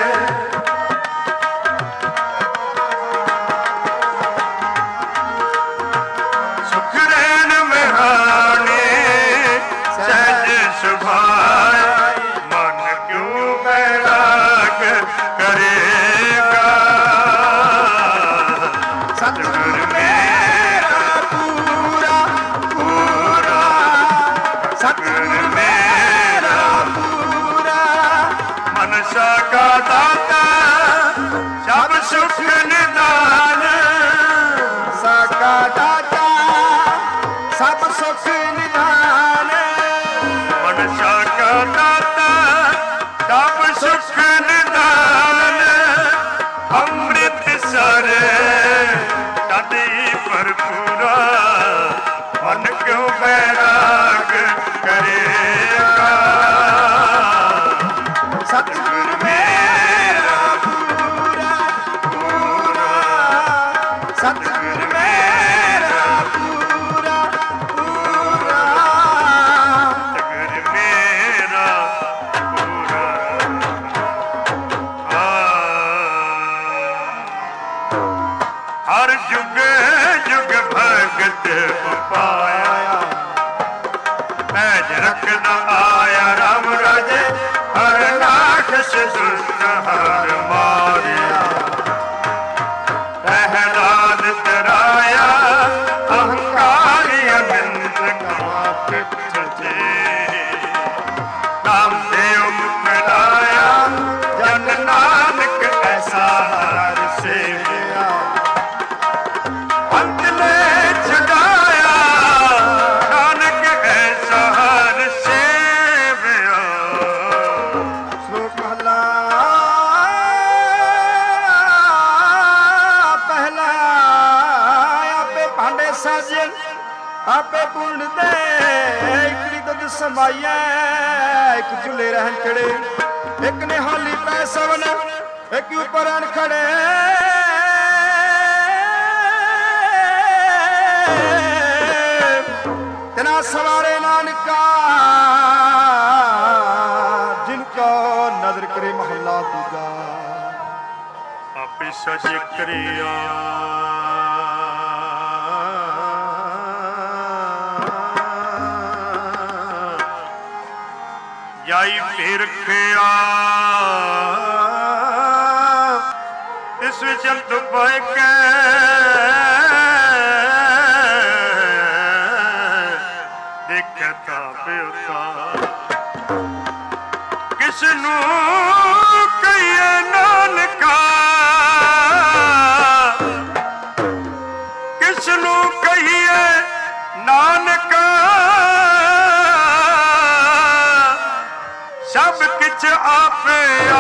A: का दाता सब सुख निदान
B: साका दाता सब सुख निदान
A: मनसा का दाता सब सुख निदान अमृत सर तदी भरपूरा मन क्यों बैराग करेगा
B: सतगुर मेरा पूरा पूरा सतगुर मेरा पूरा पूरा
A: सतगुर मेरा पूरा हर जुग जुग भगत पाया पैज रखना आया राम राजे हर राक्षस दुष्ट हर मारिया प्रहलाद तराया अहंकारी अनंत कापित थे नामदेव मुकलाया जन नानक ऐसा हर सेविया अंत ने जगाया नानक ऐसा हर सेविया
B: साजन आपे पूर्ण दे इकड़ी दुध समाइया एक झूले रहन खड़े एक ने हाली पै सवन एक ऊपर अन खड़े तना सवारे नानका जिनको नजर करे महला दूजा
A: आपे सजे करिया जाई फिर रखिया इस चंद पाए के देखता प्योता किसनू कहिए नानका किसनू कहिए नानका सब किच आपे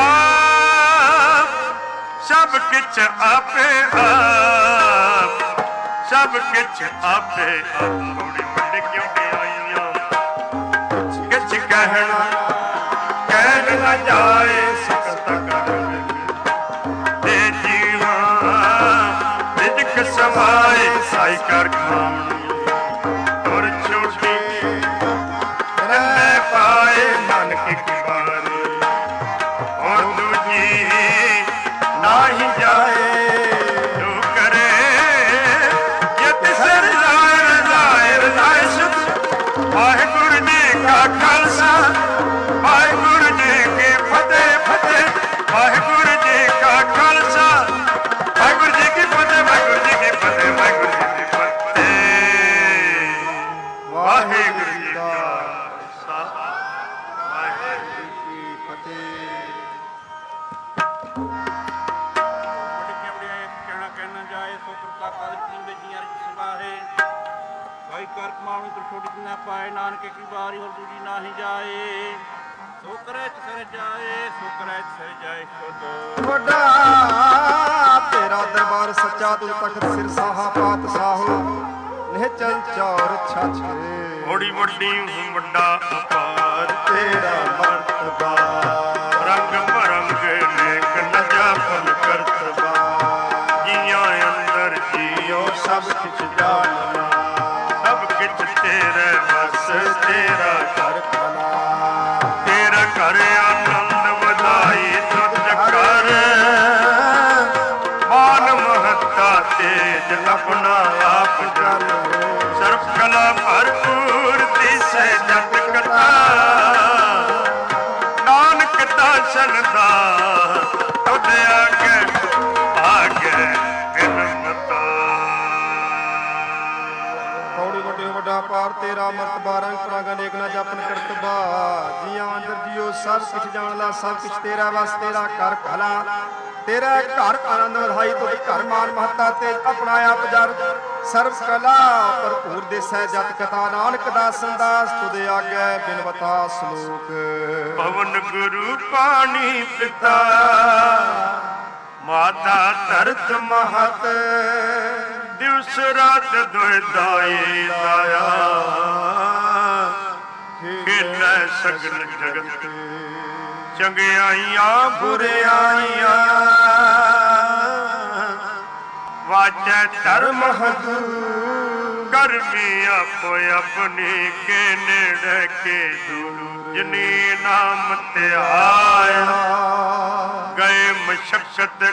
A: आप सब किच आपे आप सब किच आपे आप थोड़ी बड़े क्यों के आइया किच कहना कह न जाए सकत कर दे जीवा रिजक समाए साई कर खाम और छोटी रहने पाए नानक की बारी और दूजी ना ही जाए जो करे ये तिसर जाए रजाए रजाए सुख वाहिगुरु जी का खालसा वाहिगुरु जी की फतेह फतेह वाहिगुरु जी का खालसा वाहिगुरु जी की फतेह वाहिगुरु जी की फतेह वाहिगुरु जी की फतेह ਵਾਹਿਗੁਰੂ ਜੀ ਕਾ ਖਾਲਸਾ ਵਾਹਿਗੁਰੂ ਜੀ ਕੀ ਫਤਿਹ।
C: ਕਹਿਣਾ ਕਹਿਣਾ ਜਾਏ ਸੋ ਕਰਤਾ ਕਾਲ ਕੀ ਬੇਜੀਆਂ ਸਵਾਹੇ ਭਾਈ ਕਰ ਕਮਾਉਣੀ ਤੋਂ ਛੋਟੀ ਨਾ ਪਾਏ ਨਾਨਕੇ ਕੀ ਵਾਰੀ ਹੋਰ ਦੂਜੀ ਨਾ ਹੀ ਜਾਏ ਸੋ ਕਰੇ ਸਰ ਜਾਏ ਸੋ ਕਰੇ ਸਰ ਜਾਏ ਸ਼ੁੱਧ
B: ਵੱਡਾ ਤੇਰਾ ਦਰਬਾਰ ਸੱਚਾ ਤੁਲ ਤਖਤ ਸਿਰ ਸਾਹਾ ਪਾਤਸ਼ਾਹੋ ਨਿਹਚਲ ਚੌਰ ਛਾਛੇ
A: ਬੜੀ ਵੱਡੀ ਵੱਡਾ ਅਪਾਰ
B: ਤੇਰਾ ਮਰਤਬਾ
A: ਰੰਗ ਬਰੰਗ ਨੇਕ ਨਜਾਪਨ ਕਰਤਬਾ ਜੀਆਂ ਅੰਦਰ ਜੀਓ
B: ਸਭ ਕੁਛ ਜਾਣਨਾ
A: ਸਭ ਕੁਛ ਤੇਰੇ ਵਸ ਤੇਰਾ
B: ਘਰ ਖਲਾ
A: ਤੇਰਾ ਘਰ ਆਨੰਦ ਵਧਾਈ ਤੁਧ ਕਰ ਮਾਨ ਮਹੱਤਾ ਤੇਜ ਆਪਣਾ ਆਪ ਜਲ ਸਰਬ ਕਲਾ ਭਰਪੂਰ ਦਿਸੈ ਜਗ ਕਥਾ ਨਾਨਕ ਦਾਸਨ ਦਾ ਤੁਧ ਆਗੇ ਆਗੇ ਬਿਨਮਤਾ
B: ਕੌੜੀ ਵੱਡੇ ਵੱਡਾ ਪਾਰ ਤੇਰਾ ਮਰਤਬਾ ਰੰਗ ਰੰਗ ਅਨੇਕ ਨਾ ਜਪਨ ਕਰਤਬਾ ਜੀਆਂ ਅੰਦਰ ਜੀਓ ਸਭ ਕੁਛ ਜਾਣਦਾ ਸਭ ਕੁਛ ਤੇਰਾ ਵਸ ਤੇਰਾ ਘਰ ਭਲਾ ਤੇਰਾ ਘਰ ਆਨੰਦ ਵਧਾਈ ਤੁਧ ਘਰ ਮਾਨ ਮਹੱਤਾ ਤੇ ਆਪਣਾ ਆਪ ਜਰ ਸਰਬ ਕਲਾ ਭਰਪੂਰ ਦੇਸੈ ਜਤ ਕਥਾ ਨਾਨਕ ਦਾਸਨ ਦਾਸ ਤੁਧ ਆਗੇ ਬਿਨਵਤਾ ਸਲੋਕ
A: ਪਵਨ ਗੁਰੂ ਪਾਣੀ ਪਿਤਾ ਮਾਤਾ ਧਰਤ ਮਹਤ ਦਿਵਸ ਰਾਤ ਦੁਇ ਦਾਈ ਦਾਇਆ ਖੇਲੈ ਸਗਲ ਜਗਤ ਚੰਗਿਆਈਆਂ ਬੁਰਿਆਈਆਂ ਵਾਜੈ ਧਰਮ ਹਦੂ ਕਰਮੀ ਆਪੋ ਆਪਣੀ ਕੇ ਨੇੜੇ ਕੇ ਦੂਰ ਜਿਨੀ ਨਾਮ ਧਿਆਇਆ ਗਏ ਮਸ਼ਕਤ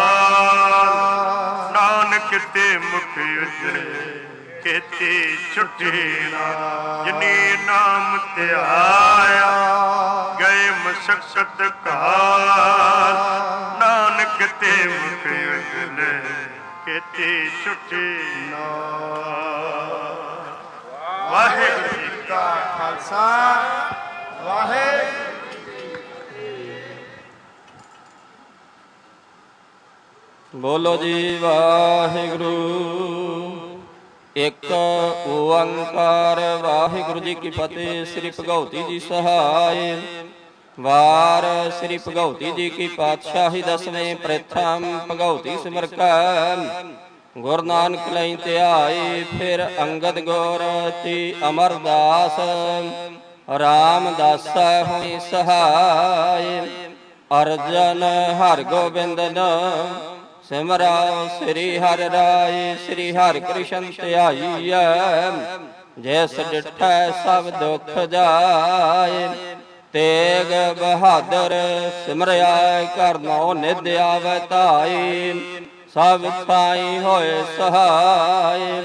A: ਕਾਲ ਨਾਨਕ ਤੇ ਮੁਖ ਉਜੜੇ ਕੀਤੀ ਛੁੱਟੀ ਨਾ ਜਿਨੀ ਨਾਮ ਧਿਆਇਆ ਗਏ ਮਸ਼ਕਤ ਕਾਲ ਨਾਨਕ ਤੇ ਮੁਖ ਉਜੜੇ ਕੀਤੀ ਛੁੱਟੀ ਨਾ। ਵਾਹਿਗੁਰੂ ਜੀ
B: ਕਾ ਖਾਲਸਾ ਵਾਹਿਗੁਰੂ
F: ਬੋਲੋ ਜੀ ਵਾਹਿਗੁਰੂ। ਇੱਕ ਓੰਕਾਰ ਵਾਹਿਗੁਰੂ ਜੀ ਕੀ ਫਤਿਹ। ਸ੍ਰੀ ਭਗਉਤੀ ਜੀ ਸਹਾਇ ਵਾਰ ਸ੍ਰੀ ਭਗਉਤੀ ਜੀ ਕੀ ਪਾਤਸ਼ਾਹੀ ਦਸਵੇਂ ਪ੍ਰਥਮ ਭਗਉਤੀ ਸਿਮਰ ਕੈ ਗੁਰੂ ਨਾਨਕ ਲਈ ਧਿਆਏ ਫਿਰ ਅੰਗਦ ਗੁਰ ਤੀ ਅਮਰਦਾਸ ਰਾਮਦਾਸ ਹੋਈ ਸਹਾਇ ਅਰਜਨ ਹਰਿ ਗੋਬਿੰਦ ਨ ਸਿਮਰਾ ਸ੍ਰੀ ਹਰਿ ਰਾਏ ਸ੍ਰੀ ਹਰਿ ਕ੍ਰਿਸ਼ਨ ਧਿਆਈਐ ਜੈਸ ਡਿਠੈ ਸਭ ਦੁਖ ਜਾਏ ਤੇਗ ਬਹਾਦਰ ਸਿਮਰਿਆ ਕਰਨੋ ਨਿਧ ਆਵੈ ਧਾਈ ਸਭ ਥਾਈ ਹੋਏ ਸਹਾਈ